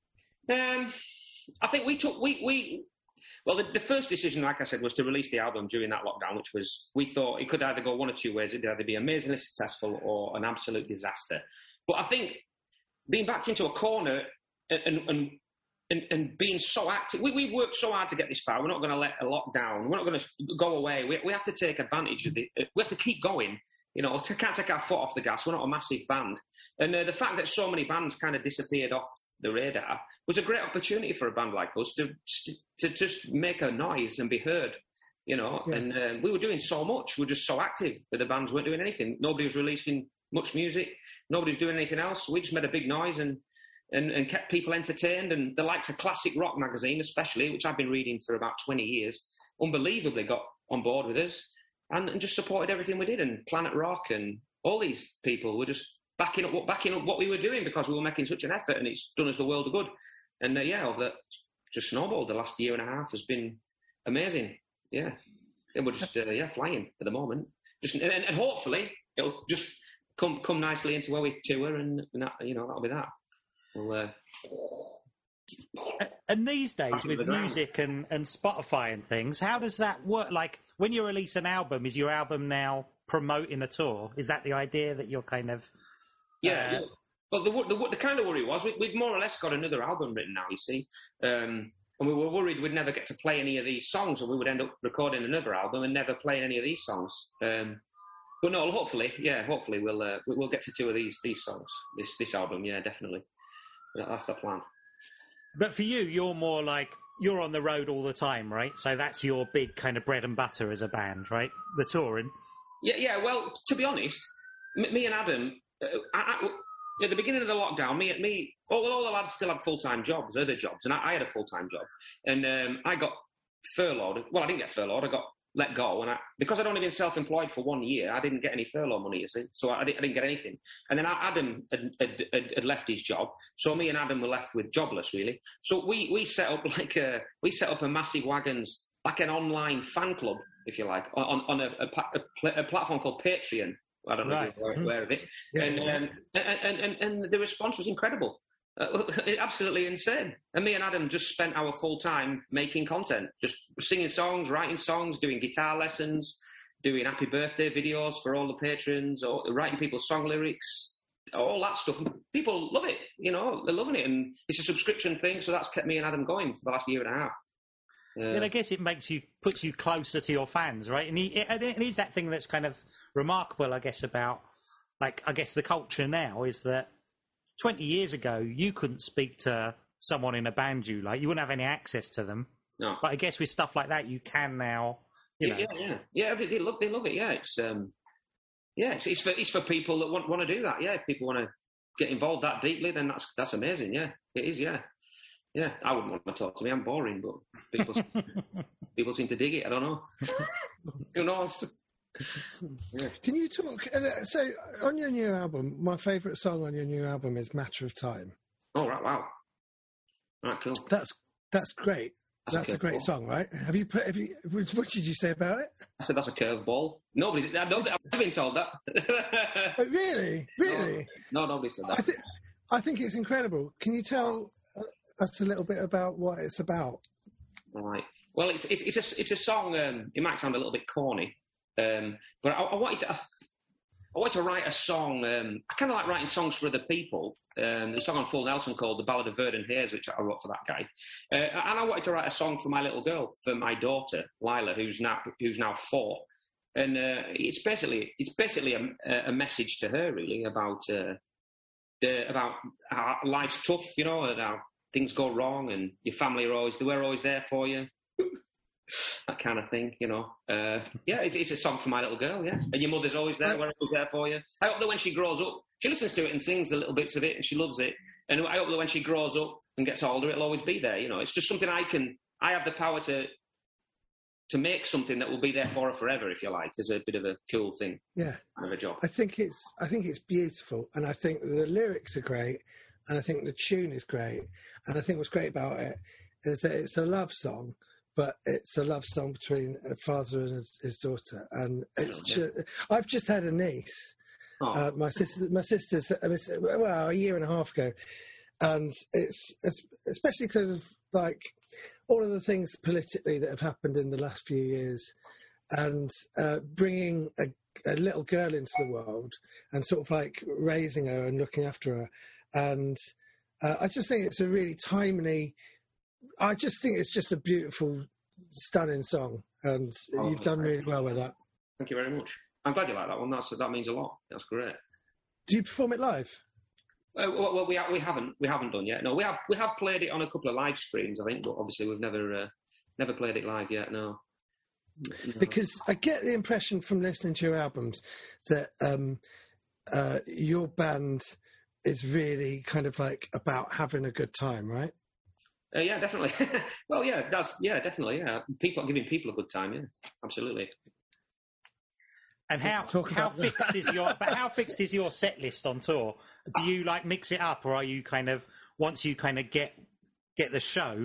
Um, I think we took we we. Well, the, the first decision, like I said, was to release the album during that lockdown, which was we thought it could either go one or two ways. It could either be amazingly successful or an absolute disaster. But I think being backed into a corner and and And, and being so active, we, we worked so hard to get this far. We're not going to let a lockdown. We're not going to go away. We, we have to take advantage of the. We have to keep going. You know, to, can't take our foot off the gas. We're not a massive band, and uh, the fact that so many bands kind of disappeared off the radar was a great opportunity for a band like us to to just make a noise and be heard. You know, yeah. and uh, we were doing so much. We were just so active that the bands weren't doing anything. Nobody was releasing much music. Nobody was doing anything else. We just made a big noise and. And, and kept people entertained, and the likes of Classic Rock magazine, especially, which I've been reading for about twenty years, unbelievably got on board with us and, and just supported everything we did. And Planet Rock and all these people were just backing up, backing up what we were doing because we were making such an effort, and it's done us the world of good. And uh, yeah, that just snowballed. The last year and a half has been amazing. Yeah, and we're just uh, yeah flying at the moment. Just and, and hopefully it'll just come come nicely into where we tour, and, and that, you know that'll be that. Well, uh... And these days, with music and, and Spotify and things, how does that work? Like, when you release an album, is your album now promoting a tour? Is that the idea that you're kind of... Yeah, uh... yeah. Well, the, the, the kind of worry was, we, we'd more or less got another album written now, you see. Um, and we were worried we'd never get to play any of these songs, or we would end up recording another album and never playing any of these songs. Um, but no, hopefully, yeah, hopefully we'll uh, we'll get to two of these these songs, this this album, yeah, definitely. That's the plan. But for you, you're more like, you're on the road all the time, right? So that's your big kind of bread and butter as a band, right? The touring. Yeah, yeah. Well, to be honest, me and Adam, uh, I, I, at the beginning of the lockdown, me, me, all, all the lads still had full-time jobs, other jobs, and I, I had a full-time job. And um, I got furloughed. Well, I didn't get furloughed. I got let go, and I, because I'd only been self-employed for one year, I didn't get any furlough money, you see, so I, I, didn't, I didn't get anything. And then Adam had, had, had left his job, so me and Adam were left with jobless, really. So we, we set up like a we set up a Massive Wagons, like an online fan club, if you like, on, on a, a, a, a platform called Patreon. I don't know right. if you're aware of it. Yeah, and, yeah. Um, and, and, and the response was incredible. Uh, absolutely insane. And me and Adam just spent our full time making content, just singing songs, writing songs, doing guitar lessons, doing happy birthday videos for all the patrons, or writing people's song lyrics, all that stuff. And people love it, you know, they're loving it. And it's a subscription thing, so that's kept me and Adam going for the last year and a half. Uh, and I guess it makes you, puts you closer to your fans, right? And it, it is that thing that's kind of remarkable, I guess, about, like, I guess the culture now is that twenty years ago, you couldn't speak to someone in a band you like. You wouldn't have any access to them. No. But I guess with stuff like that, you can now, you know. Yeah, yeah. Yeah, they, they, love, they love it, yeah. It's, um, yeah, it's, it's, for, it's for people that want, want to do that, yeah. If people want to get involved that deeply, then that's that's amazing, yeah. It is, yeah. Yeah, I wouldn't want to talk to me. I'm boring, but people, people seem to dig it. I don't know. Who knows? Yeah. Can you talk? Uh, so, on your new album, my favourite song on your new album is "Matter of Time." Oh, right! Wow, right, cool. That's that's great. That's, that's a, a great ball. song, right? Have you put? Have you? What did you say about it? I said that's a curveball. Nobody's. I've never been told that. Oh, really? Really? No, no, nobody said that. I, th- I think it's incredible. Can you tell us a little bit about what it's about? Right. Well, it's it's it's a it's a song. Um, it might sound a little bit corny, um, but I, I wanted to. I, I wanted to write a song. Um, I kind of like writing songs for other people. Um, there's a song on Full Nelson called "The Ballad of Verdun Hayes," which I wrote for that guy. Uh, and I wanted to write a song for my little girl, for my daughter Lila, who's now who's now four. And uh, it's basically it's basically a, a message to her, really, about uh, the, about how life's tough, you know, and how things go wrong, and your family are always they were always there for you. That kind of thing, you know. Uh, yeah, it's, it's a song for my little girl, yeah. And your mother's always there, we're always there for you. I hope that when she grows up, she listens to it and sings the little bits of it, and she loves it. And I hope that when she grows up and gets older, it'll always be there, you know. It's just something I can, I have the power to to make something that will be there for her forever, if you like, as a bit of a cool thing. Yeah. Kind of a job. I think it's, I think it's beautiful, and I think the lyrics are great, and I think the tune is great, and I think what's great about it is that it's a love song, but it's a love song between a father and his, his daughter. And it's just, I've just had a niece, oh. uh, my sister, my sister's, well, a year and a half ago. And it's, it's especially because of like all of the things politically that have happened in the last few years, and uh, bringing a, a little girl into the world and sort of like raising her and looking after her. And uh, I just think it's a really timely, I just think it's just a beautiful, stunning song, and oh, you've done really well with that. Thank you very much. I'm glad you like that one. That's that means a lot. That's great. Do you perform it live? Uh, well, well, we we haven't we haven't done yet. No, we have we have played it on a couple of live streams, I think, but obviously we've never uh, never played it live yet. No. no. Because I get the impression from listening to your albums that um, uh, your band is really kind of like about having a good time, right? Uh, yeah, definitely. Well, yeah, that's yeah, definitely. Yeah, people giving people a good time. Yeah, absolutely. And how how fixed is your but how fixed is your set list on tour? Do you like mix it up, or are you kind of once you kind of get get the show,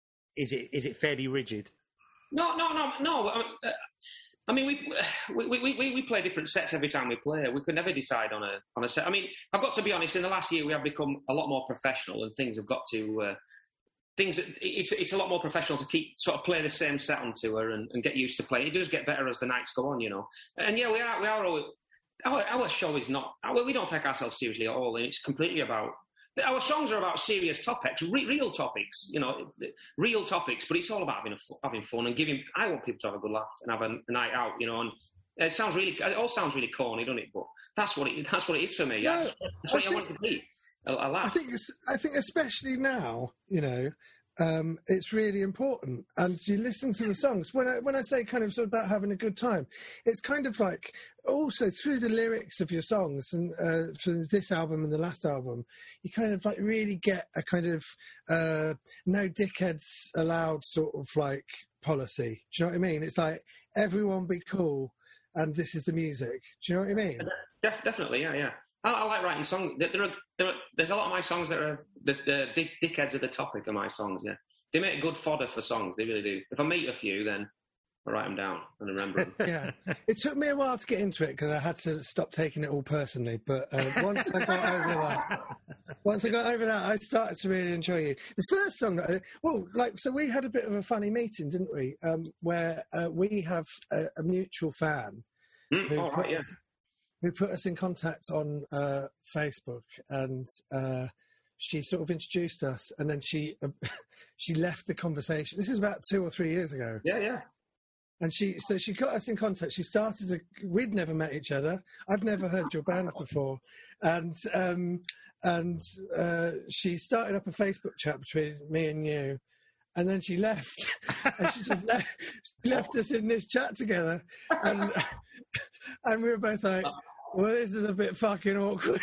is it is it fairly rigid? No, no, no, no. I mean, uh, I mean we, we we we we play different sets every time we play. We could never decide on a on a set. I mean, I've got to be honest. In the last year, we have become a lot more professional, and things have got to. Uh, Things it's it's a lot more professional to keep sort of play the same set on tour and, and get used to playing. It does get better as the nights go on, you know. And yeah, we are we are always, our our show is not our, we don't take ourselves seriously at all, and it's completely about our songs are about serious topics, re, real topics, you know, real topics. But it's all about having a, having fun and giving. I want people to have a good laugh and have a, a night out, you know. And it sounds really it all sounds really corny, doesn't it? But that's what it that's what it is for me. No, that's what I, I want to be. A, a laugh. I think it's, I think especially now, you know, um, it's really important. And you listen to the songs. When I when I say kind of sort of about having a good time, it's kind of like also through the lyrics of your songs, and uh, for this album and the last album, you kind of like really get a kind of uh, no dickheads allowed sort of like policy. Do you know what I mean? It's like everyone be cool, and this is the music. Do you know what I mean? Def- definitely, yeah, yeah. I, I like writing songs. There are, there are, there's a lot of my songs that are the, the dick, dickheads are the topic of my songs. Yeah, they make good fodder for songs. They really do. If I meet a few, then I write them down and remember them. Yeah, it took me a while to get into it because I had to stop taking it all personally. But uh, once I got over that, once I got over that, I started to really enjoy you. The first song that, I, well, like so, we had a bit of a funny meeting, didn't we? Um, where uh, we have a, a mutual fan. Mm, who all right, yeah. Who put us in contact on uh, Facebook, and uh, she sort of introduced us, and then she uh, she left the conversation. This is about two or three years ago. Yeah, yeah. And she, so she got us in contact. She started to, we'd never met each other. I'd never heard your band before, and um, and uh, she started up a Facebook chat between me and you. And then she left, and she just left, she left us in this chat together, and and we were both like, "Well, this is a bit fucking awkward."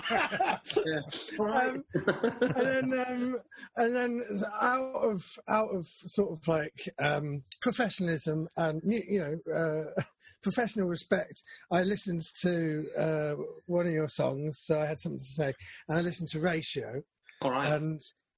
Yeah. um, and then, um, and then, out of out of sort of like um, professionalism and you know uh, professional respect, I listened to uh, one of your songs, so I had something to say, and I listened to Ratio. All right. And.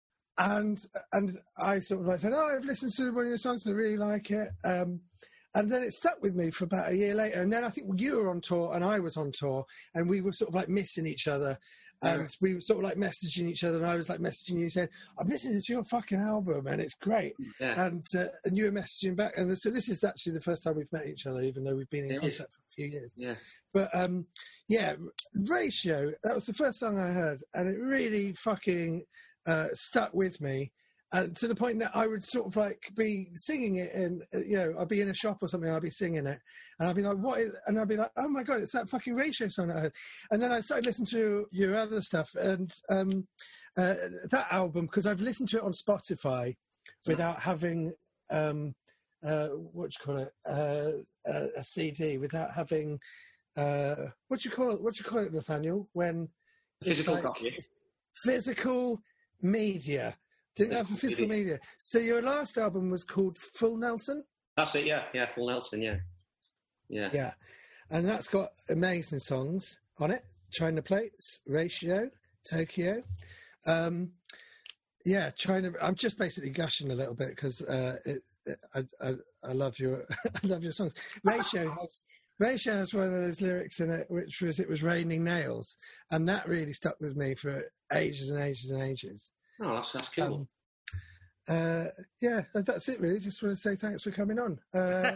And and I sort of like said, oh, I've listened to one of your songs and I really like it. Um, and then it stuck with me for about a year later. And then I think you were on tour and I was on tour, and we were sort of like missing each other. And Yeah. we were sort of like messaging each other, and I was like messaging you saying, I'm listening to your fucking album and it's great. Yeah. And uh, and you were messaging back. And so this is actually the first time we've met each other, even though we've been in It contact is. for a few years. Yeah. But um, yeah, Ratio, that was the first song I heard, and it really fucking uh, stuck with me. And to the point that I would sort of like be singing it, and uh, you know, I'd be in a shop or something, I'd be singing it, and I'd be like, "What is?" And I'd be like, "Oh my god, it's that fucking Ratio song that I heard." And then I started listening to your other stuff, and um, uh, that album, because I've listened to it on Spotify without having um, uh, what do you call it, uh, a, a C D, without having uh, what do you call it? What do you call it, Nathaniel? When it's Physical like copy. physical media. Didn't have the physical media. So your last album was called Full Nelson? That's it, yeah. Yeah, Full Nelson, yeah. Yeah. Yeah. And that's got amazing songs on it. China Plates, Ratio, Tokyo. Um, yeah, China. I'm just basically gushing a little bit because uh, it, it, I, I, I love your I love your songs. Ratio has Ratio has one of those lyrics in it, which was "It was raining nails," and that really stuck with me for ages and ages and ages. Oh, that's, that's cool. Um, uh, yeah, that's it really. Just want to say thanks for coming on. Uh,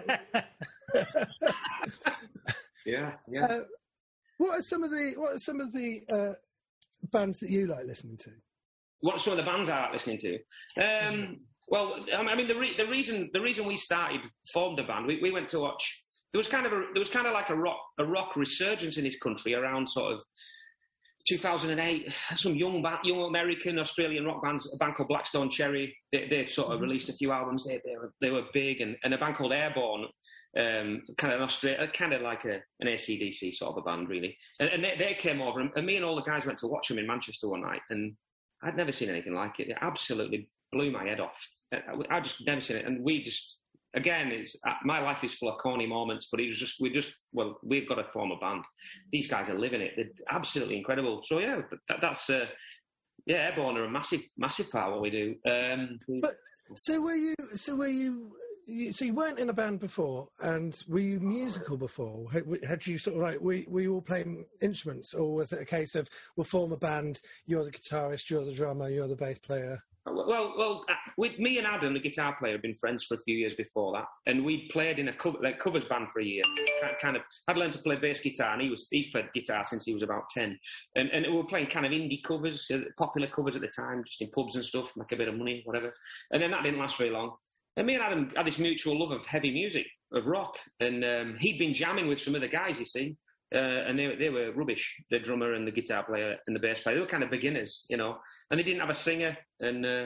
yeah, yeah. uh, what are some of the what are some of the uh, bands that you like listening to? What are some of the bands I like listening to? Um, well, I mean, the re- the reason the reason we started formed a band, we, we went to watch. There was kind of a there was kind of like a rock a rock resurgence in this country around sort of two thousand eight. Some young ba- young American Australian rock bands, a band called Blackstone Cherry. They they sort of released a few albums. They they were they were big, and, and a band called Airborne. Um, kind of an Australia, kind of like a, an A C D C sort of a band, really. And, and they, they came over, and, and me and all the guys went to watch them in Manchester one night, and I'd never seen anything like it. It absolutely blew my head off. I, I just never seen it, and we just, again, it's, my life is full of corny moments, but it was just, we just, well, we've got to form a band. These guys are living it. They're absolutely incredible. So yeah, that, that's, uh, yeah, Airborne are a massive, massive part of what we do. Um, But so were you? So were you? You, so you weren't in a band before, and were you musical before? Had, had you sort of like were, were you all playing instruments, or was it a case of we'll form a band? You're the guitarist, you're the drummer, you're the bass player. Well, well, uh, with me and Adam, the guitar player, had been friends for a few years before that, and we played in a cover, like, covers band for a year. Kind of, I'd learned to play bass guitar, and he was he's played guitar since he was about ten, and and we were playing kind of indie covers, uh, popular covers at the time, just in pubs and stuff, make a bit of money, whatever. And then that didn't last very long. And me and Adam had this mutual love of heavy music, of rock, and um, he'd been jamming with some other guys, you see. Uh, and they, they were rubbish, the drummer and the guitar player and the bass player. They were kind of beginners, you know. And they didn't have a singer. And uh,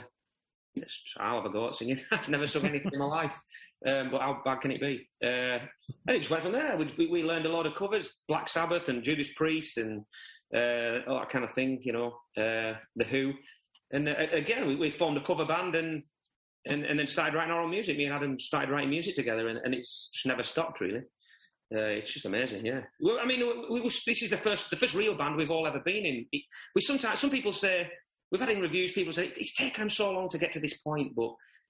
I'll have a go at singing. I've never sung anything in my life. Um, but how bad can it be? Uh, and it just went from there. We, we learned a lot of covers, Black Sabbath and Judas Priest and uh, all that kind of thing, you know, uh, The Who. And uh, again, we, we formed a cover band and, and, and then started writing our own music. Me and Adam started writing music together, and, and it's just never stopped, really. Uh, it's just amazing, yeah. Well, I mean, we, we, this is the first, the first real band we've all ever been in. We sometimes, some people say, we've had in reviews, people say it's taken so long to get to this point, but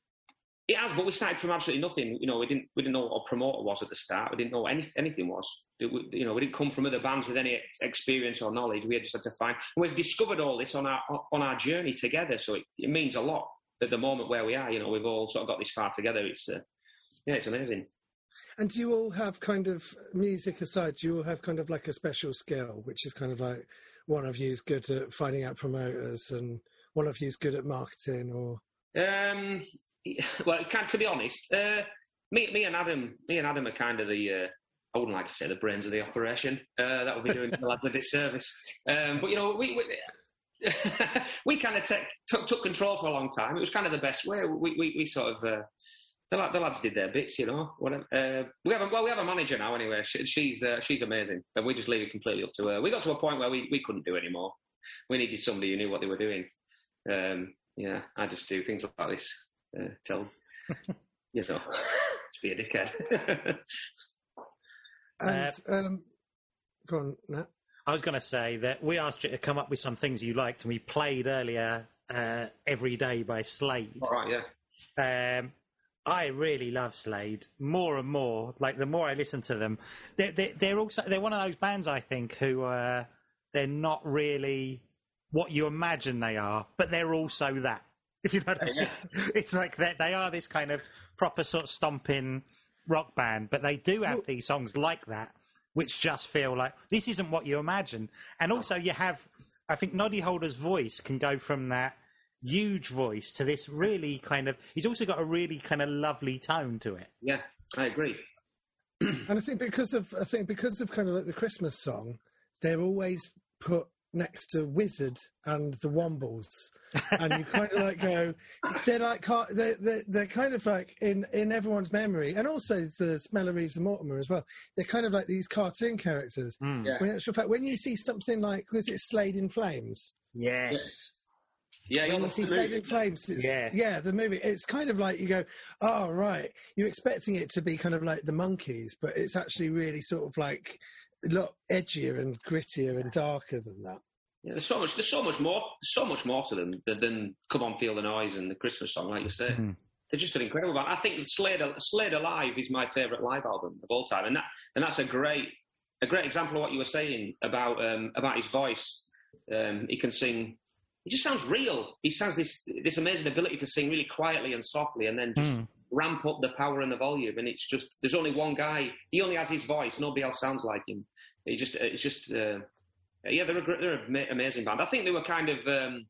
it has. But we started from absolutely nothing. You know, we didn't, we didn't know what a promoter was at the start. We didn't know what any, anything was. It, we, you know, we didn't come from other bands with any experience or knowledge. We just had to find. And we've discovered all this on our on our journey together. So it, it means a lot at the moment where we are. You know, we've all sort of got this far together. It's uh, yeah, it's amazing. And do you all have kind of, music aside, do you all have kind of like a special skill, which is kind of like one of you is good at finding out promoters and one of you is good at marketing, or? Um, well, kind to be honest, uh, me, me and Adam, me and Adam are kind of the, uh, I wouldn't like to say the brains of the operation. Uh, that would be doing the lads a disservice. Um, but you know, we we, we kind of take, took, took control for a long time. It was kind of the best way. We we, we sort of. Uh, The, the lads did their bits, you know. Whatever. Uh, we have a, well, we have a manager now anyway. She, she's uh, she's amazing, and we just leave it completely up to her. We got to a point where we, we couldn't do anymore. We needed somebody who knew what they were doing. Um, yeah, I just do things like this. Uh, tell you know, just be a dickhead. And um, go on, Nat. I was going to say that we asked you to come up with some things you liked, and we played earlier uh, Every Day by Slade. All right, yeah. Um, I really love Slade more and more. Like the more I listen to them, they're, they're, they're also they're one of those bands I think who uh, they're not really what you imagine they are, but they're also that. If you know what I mean. Yeah. It's like that they are this kind of proper sort of stomping rock band, but they do have these songs like that, which just feel like this isn't what you imagine. And also you have, I think Noddy Holder's voice can go from that huge voice to this really kind of, he's also got a really kind of lovely tone to it. Yeah, I agree. And I think because of I think because of kind of like the Christmas song, they're always put next to Wizard and the Wombles, and you kind of like go, they're like car- they're, they're they're kind of like in in everyone's memory, and also the Smell of Reeves and Mortimer as well. They're kind of like these cartoon characters. Mm. Yeah. When in actual fact, when you see something like, was it Slade in Flames? Yes. Yeah, When you see Slade in Flames, it's, Yeah. yeah, the movie. It's kind of like you go, oh right, you're expecting it to be kind of like the Monkees, but it's actually really sort of like a lot edgier and grittier and darker than that. Yeah, there's so much. There's so much more. There's so much more to them than, than "Come On, Feel the Noise" and the Christmas song, like you say. Mm-hmm. They're just an incredible band. I think Slade, Slade Alive is my favourite live album of all time, and that and that's a great a great example of what you were saying about um, about his voice. Um, he can sing. He just sounds real. He sounds this this amazing ability to sing really quietly and softly, and then just Mm. ramp up the power and the volume. And it's just there's only one guy. He only has his voice. Nobody else sounds like him. He just it's just uh, yeah. They're a gr- they're an amazing band. I think they were kind of um,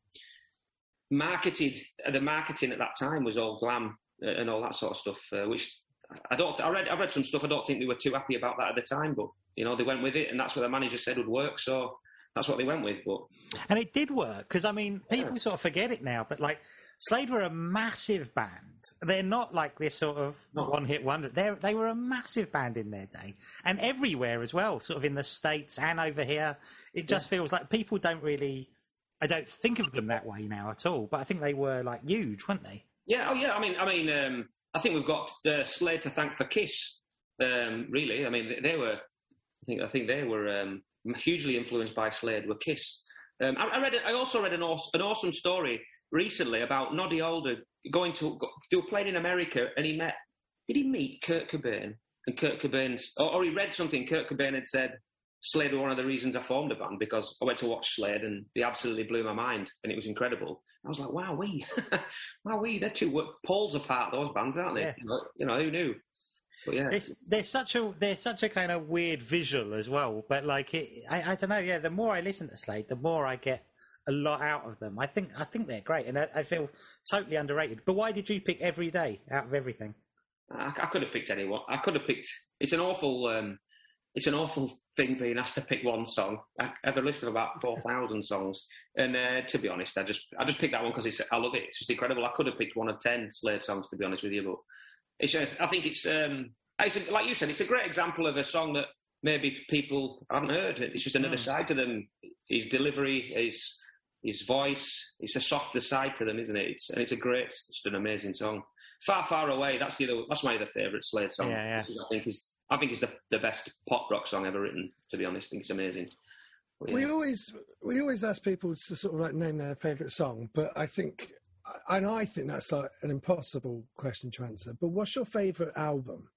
marketed. Uh, the marketing at that time was all glam uh, and all that sort of stuff. Uh, which I don't. I read I read some stuff. I don't think they were too happy about that at the time. But you know they went with it, and that's what the manager said would work. So. That's what they went with, but And it did work, because, I mean, people yeah. sort of forget it now, but, like, Slade were a massive band. They're not like this sort of no. one-hit wonder. They're, they were a massive band in their day, and everywhere as well, sort of in the States and over here. It just yeah. feels like people don't really... I don't think of them that way now at all, but I think they were, like, huge, weren't they? Yeah, oh, yeah. I mean, I mean, um, I think we've got uh, Slade to thank for Kiss, um, really. I mean, they, they were... I think, I think they were... Um, hugely influenced by Slade were Kiss. Um, I, I read. I also read an awesome, an awesome story recently about Noddy Holder going to. They were playing in America, and he met. Did he meet Kurt Cobain? And Kurt Cobain, or, or he read something. Kurt Cobain had said Slade were one of the reasons I formed a band because I went to watch Slade, and they absolutely blew my mind, and it was incredible. I was like, wow, we, wow, we. They're two poles apart. Those bands, aren't they? Yeah. You know, you know, who knew? But yeah, it's, they're such a they're such a kind of weird visual as well. But like, it, I, I don't know. Yeah, the more I listen to Slade, the more I get a lot out of them. I think I think they're great, and I, I feel totally underrated. But why did you pick Every Day out of everything? I, I could have picked anyone. I could have picked. It's an awful. Um, it's an awful thing being asked to pick one song. I have a list of about four thousand songs, and uh, to be honest, I just I just picked that one because it's I love it. It's just incredible. I could have picked one of ten Slade songs, to be honest with you, but. It's a, I think it's, um, it's a, like you said, it's a great example of a song that maybe people haven't heard. It's just another mm. side to them. His delivery, his his voice, it's a softer side to them, isn't it? It's, and it's a great, it's just an amazing song. Far, Far Away. That's the other, that's my other favourite Slade song. Yeah, yeah. I think is I think it's the the best pop rock song ever written. To be honest, I think it's amazing. But, yeah. We always we always ask people to sort of like name their favourite song, but I think. And I think that's like an impossible question to answer. But what's your favourite album?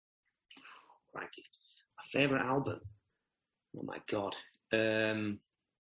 Frankie, my favourite album? Oh my God! Um,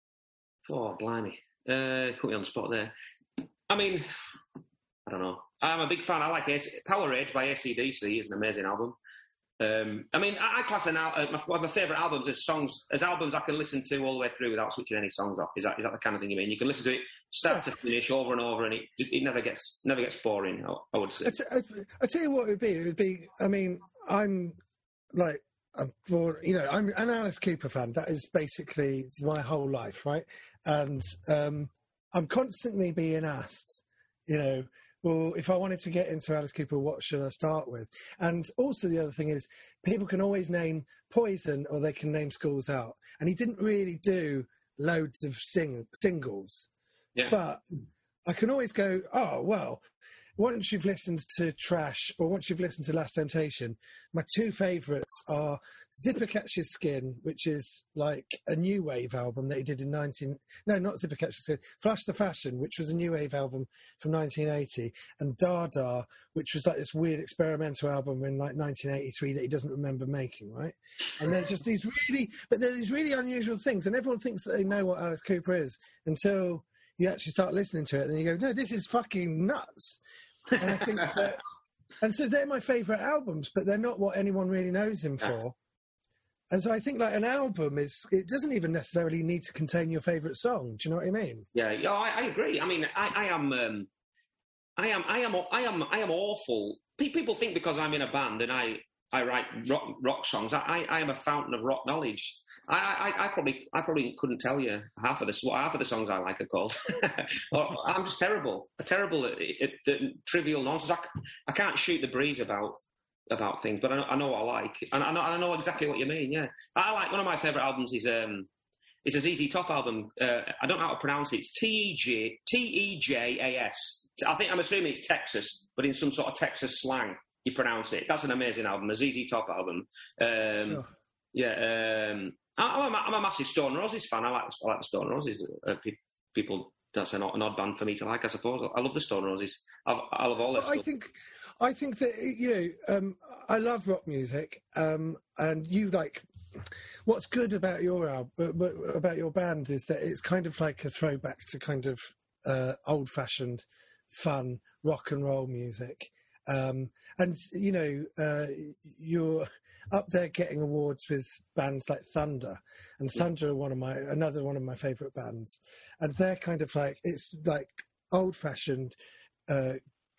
oh blimey! Uh, put me on the spot there. I mean, I don't know. I'm a big fan. I like A- Power Age by A C D C. Is an amazing album. Um, I mean, I, I class an al- uh, my, one of my favourite albums as songs, as albums I can listen to all the way through without switching any songs off. Is that is that the kind of thing you mean? You can listen to it start yeah. to finish over and over, and it it never gets never gets boring. I, I would say. I, t- I tell you what it would be. It would be. I mean, I'm like, I'm born, you know, I'm an Alice Cooper fan. That is basically my whole life, right? And um, I'm constantly being asked, you know. Well, if I wanted to get into Alice Cooper, what should I start with? And also the other thing is people can always name Poison or they can name Schools Out. And he didn't really do loads of sing- singles. Yeah. But I can always go, oh, well, once you've listened to Trash or once you've listened to Last Temptation, my two favourites are Zipper Catches Skin, which is like a new wave album that he did in nineteen no, not Zipper Catches Skin, Flush the Fashion, which was a new wave album from nineteen eighty, and Dada, which was like this weird experimental album in like nineteen eighty-three that he doesn't remember making, right? And there's just these really, but they're these really unusual things, and everyone thinks that they know what Alice Cooper is until you actually start listening to it, and you go, no, this is fucking nuts. And I think that, and so they're my favourite albums, but they're not what anyone really knows him for. And so I think like an album is, it doesn't even necessarily need to contain your favourite song. Do you know what I mean? Yeah, yeah, I, I agree. I mean, I, I am, um, I am, I am, I am, I am awful. People think because I'm in a band and I, I write rock, rock songs, I, I am a fountain of rock knowledge. I, I, I probably, I probably couldn't tell you half of the what half of the songs I like are called. I'm just terrible, terrible at, at, at trivial nonsense. I, I can't shoot the breeze about about things, but I know, I know what I like, and I know, I know exactly what you mean. Yeah, I like one of my favourite albums is um, is a Z Z Top album. Uh, I don't know how to pronounce it. It's T E J T E J A S. I think I'm assuming it's Texas, but in some sort of Texas slang, you pronounce it. That's an amazing album, a Z Z Top album. Um, Sure. Yeah. Um, I'm a, I'm a massive Stone Roses fan. I like, I like the Stone Roses. Uh, pe- people, that's an, an odd band for me to like, I suppose. I love the Stone Roses. I, I love all that. I think, I think that, you know, um, I love rock music, um, and you like. What's good about your album, about your band, is that it's kind of like a throwback to kind of uh, old-fashioned, fun rock and roll music, um, and you know, uh, you're up there getting awards with bands like Thunder, and Thunder are one of my another one of my favourite bands, and they're kind of like, it's like old-fashioned, uh,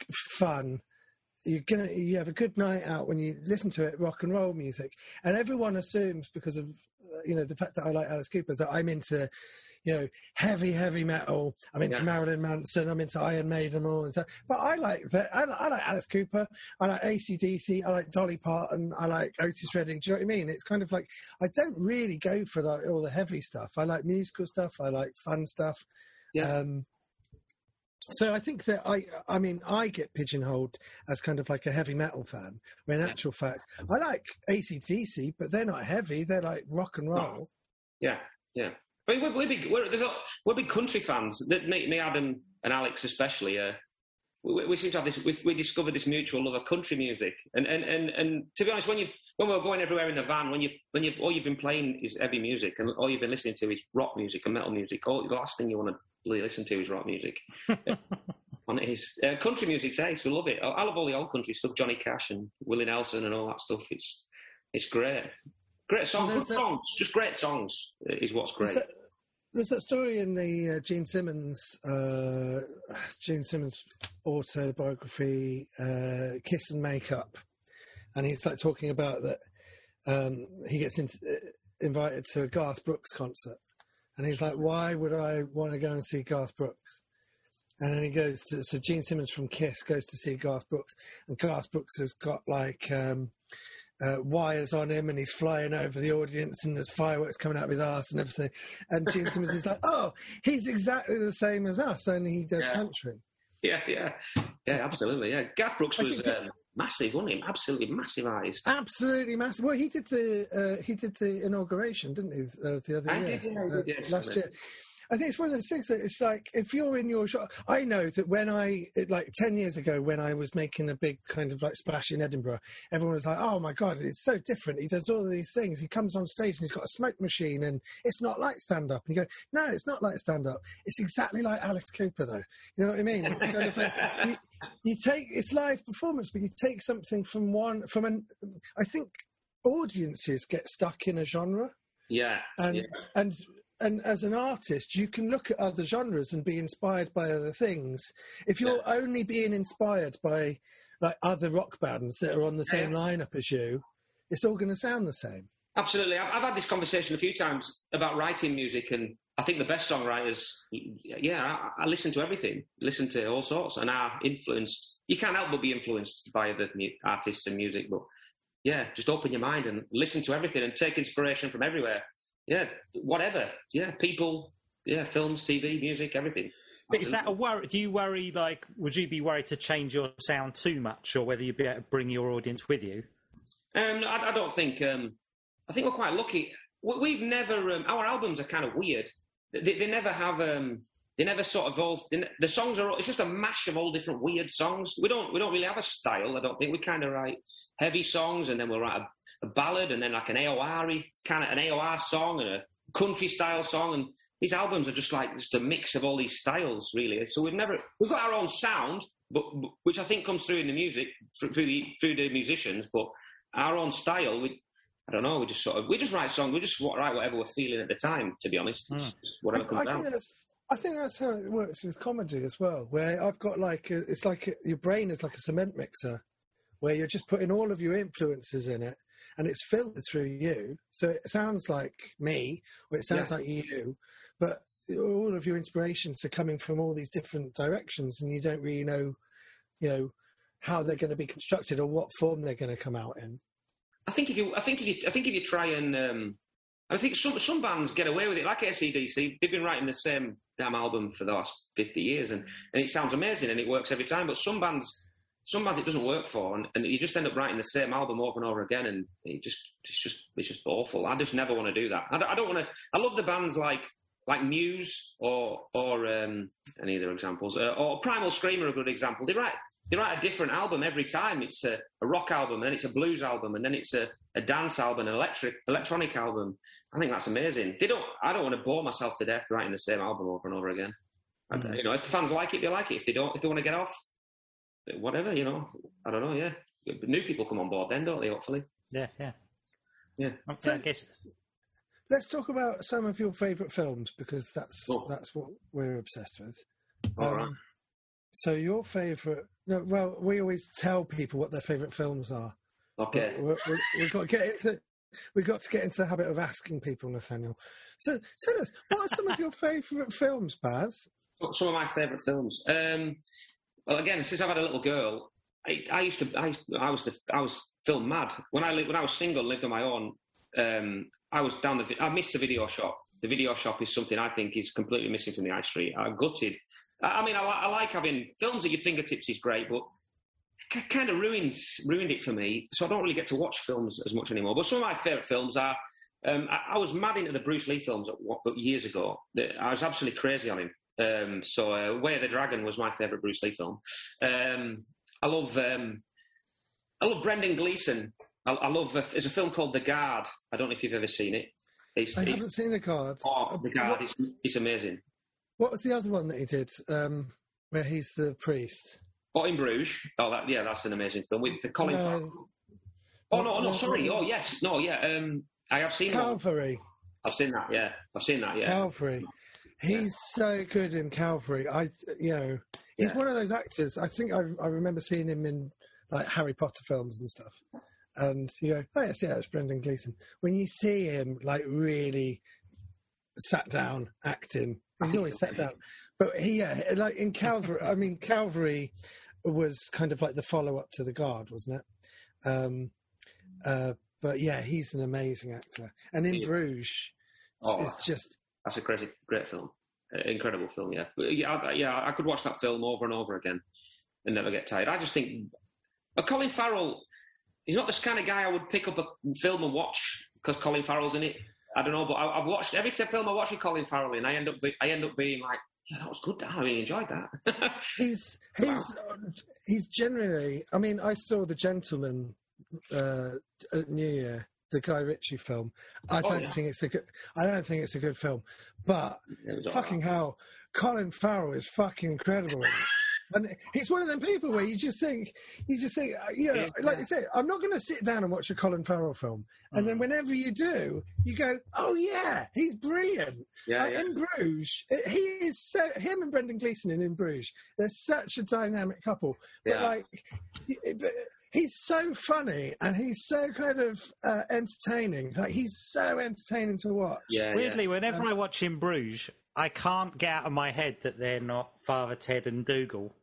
fun. You're gonna you have a good night out when you listen to it, rock and roll music, and everyone assumes because of uh, you know the fact that I like Alice Cooper that I'm into, you know, heavy heavy metal. I'm into Yeah. Marilyn Manson. I'm into Iron Maiden, all and stuff. But I like that. I, I like Alice Cooper. I like A C D C. I like Dolly Parton. I like Otis Redding. Do you know what I mean? It's kind of like I don't really go for like all the heavy stuff. I like musical stuff. I like fun stuff. Yeah. Um, So I think that I, I mean, I get pigeonholed as kind of like a heavy metal fan, when in actual fact, I like A C D C, but they're not heavy, they're like rock and roll. Yeah, yeah. I mean, we're, we're big, we're, there's a, we're big country fans. That me, me, Adam, and Alex especially. Uh, we, we seem to have this. We, we discovered this mutual love of country music, and and, and, and to be honest, when you when we were going everywhere in the van, when you when you all you've been playing is heavy music, and all you've been listening to is rock music and metal music. All the last thing you want to really listen to is rock music. And it is uh, country music's ace. We love it. I, I love all the old country stuff, Johnny Cash and Willie Nelson and all that stuff. It's it's great, great songs, Well, good there's that- songs, just great songs is what's great. There's that, there's that story in the uh, Gene Simmons, uh, Gene Simmons autobiography, uh, Kiss and Makeup, and he's like talking about that um, he gets into, uh, invited to a Garth Brooks concert, and he's like, "Why would I want to go and see Garth Brooks?" And then he goes to, so Gene Simmons from Kiss goes to see Garth Brooks, and Garth Brooks has got like um, uh, wires on him, and he's flying over the audience, and there's fireworks coming out of his arse and everything. And Gene Simmons is like, "Oh, he's exactly the same as us, only he does Yeah. country." Yeah, yeah, yeah, absolutely. Yeah, Garth Brooks I was think it- um, massive, wasn't he? Absolutely massive artist. Absolutely massive. Well, he did the uh, he did the inauguration, didn't he, uh, the other I year, did, yeah, I did, uh, yes. last year. I think it's one of those things that it's like, if you're in your shop, I know that when I, it, like ten years ago, when I was making a big kind of like splash in Edinburgh, everyone was like, "Oh my God, it's so different. He does all of these things. He comes on stage and he's got a smoke machine and it's not like stand-up." And you go, "No, it's not like stand-up. It's exactly like Alice Cooper though." You know what I mean? It's kind of like, you, you take, it's live performance, but you take something from one, from an, I think audiences get stuck in a genre. Yeah, And, yeah. and, and as an artist, you can look at other genres and be inspired by other things. If you're Yeah. only being inspired by like other rock bands that are on the same Yeah. lineup as you, it's all going to sound the same. Absolutely. I've, I've had this conversation a few times about writing music, and I think the best songwriters, yeah, I, I listen to everything, listen to all sorts, and are influenced. You can't help but be influenced by the mu- artists and music, but yeah, just open your mind and listen to everything and take inspiration from everywhere. Yeah, whatever. Yeah, people, yeah, films, T V, music, everything. But is that a worry? Do you worry, like, would you be worried to change your sound too much, or whether you'd be able to bring your audience with you? Um, I, I don't think. Um, I think we're quite lucky. We, we've never. Um, our albums are kind of weird. They, they never have. Um, they never sort of all. They, the songs are. It's just a mash of all different weird songs. We don't. We don't really have a style. I don't think we kind of write heavy songs, and then we'll write a, a ballad, and then like an A O R-y kind of an A O R song and a country style song, and these albums are just like just a mix of all these styles, really. So we've never. We've got our own sound, but which I think comes through in the music through the through the musicians, but. Our own style, we, I don't know, we just sort of, we just write songs, we just write whatever we're feeling at the time, to be honest. Mm. Just whatever I, comes I out. Think that's, I think that's how it works with comedy as well, where I've got like, a, it's like a, your brain is like a cement mixer, where you're just putting all of your influences in it, and it's filtered through you. So it sounds like me, or it sounds yeah. like you, but all of your inspirations are coming from all these different directions, and you don't really know, you know, how they're going to be constructed or what form they're going to come out in. I think if you, I think if you, I think if you try and, um, I think some some bands get away with it, like A C D C. They've been writing the same damn album for the last fifty years, and, and it sounds amazing and it works every time. But some bands, some bands it doesn't work for, and, and you just end up writing the same album over and over again, and it just, it's just, it's just awful. I just never want to do that. I don't, I don't want to. I love the bands like. Like Muse or or um, any other examples, uh, or Primal Scream are a good example. They write they write a different album every time. It's a, a rock album, and then it's a blues album, and then it's a, a dance album, an electric electronic album. I think that's amazing. They don't. I don't want to bore myself to death writing the same album over and over again. Mm-hmm. And, you know, if the fans like it, they like it. If they don't, if they want to get off, whatever. You know, I don't know. Yeah, but new people come on board then, don't they? Hopefully. Yeah, yeah, yeah. Okay, I guess. Let's talk about some of your favourite films, because that's oh. that's what we're obsessed with. All um, right. So your favourite? No, well, we always tell people what their favourite films are. Okay. We, we, we've got to get into we've got to get into the habit of asking people, Nathaniel. So tell us, what are some of your favourite films, Baz? Some of my favourite films. Um, well, again, since I've had a little girl, I, I used to I, used to, I was the, I was film mad when I lived, when I was single, lived on my own. Um, I was down the. I missed the video shop. The video shop is something I think is completely missing from the high street. I'm gutted. I, I mean, I, I like having films at your fingertips is great, but it kind of ruined ruined it for me. So I don't really get to watch films as much anymore. But some of my favourite films are. Um, I, I was mad into the Bruce Lee films at, what, years ago. I was absolutely crazy on him. Um, so uh, Way of the Dragon was my favourite Bruce Lee film. Um, I love. Um, I love Brendan Gleeson. I, I love. Uh, there's a film called The Guard. I don't know if you've ever seen it. It's, I it, haven't seen The Guard. Oh, The Guard! What, it's, it's amazing. What was the other one that he did? Um, where he's the priest. Oh, in Bruges. Oh, that, yeah, that's an amazing film with the Colin. No, Farrell. Oh no, no, sorry. Oh yes, no, yeah. Um, I have seen Calvary. That. I've seen that. Yeah, I've seen that. Yeah, Calvary. He's yeah. so good in Calvary. I, you know, he's yeah. one of those actors. I think I, I remember seeing him in like Harry Potter films and stuff. And you go, oh yes, yeah, it's Brendan Gleeson. When you see him like really sat down acting, he's always sat down. But he, yeah, like in Calvary. I mean, Calvary was kind of like the follow up to The Guard, wasn't it? Um, uh, but yeah, he's an amazing actor. And in Bruges, oh, it's just that's a crazy, great film, uh, incredible film. Yeah, but, yeah, I, yeah. I could watch that film over and over again and never get tired. I just think, but Colin Farrell. He's not this kind of guy I would pick up a film and watch because Colin Farrell's in it. I don't know, but I, I've watched every film I watch with Colin Farrell in. I end up, be, I end up being like, yeah, that was good. I really enjoyed that. he's he's he's generally. I mean, I saw The Gentleman uh, at New Year, the Guy Ritchie film. I don't oh, yeah. think it's a good. I don't think it's a good film, but fucking right. hell, Colin Farrell is fucking incredible. And he's one of them people where you just think, you just think, you know, yeah, like you say, I'm not going to sit down and watch a Colin Farrell film. And mm. then whenever you do, you go, oh yeah, he's brilliant. Yeah, like yeah. In Bruges, he is so, him and Brendan Gleeson in In Bruges, they're such a dynamic couple. But yeah. like, but he's so funny and he's so kind of uh, entertaining. Like he's so entertaining to watch. Yeah, Weirdly, yeah. whenever um, I watch In Bruges, I can't get out of my head that they're not Father Ted and Dougal.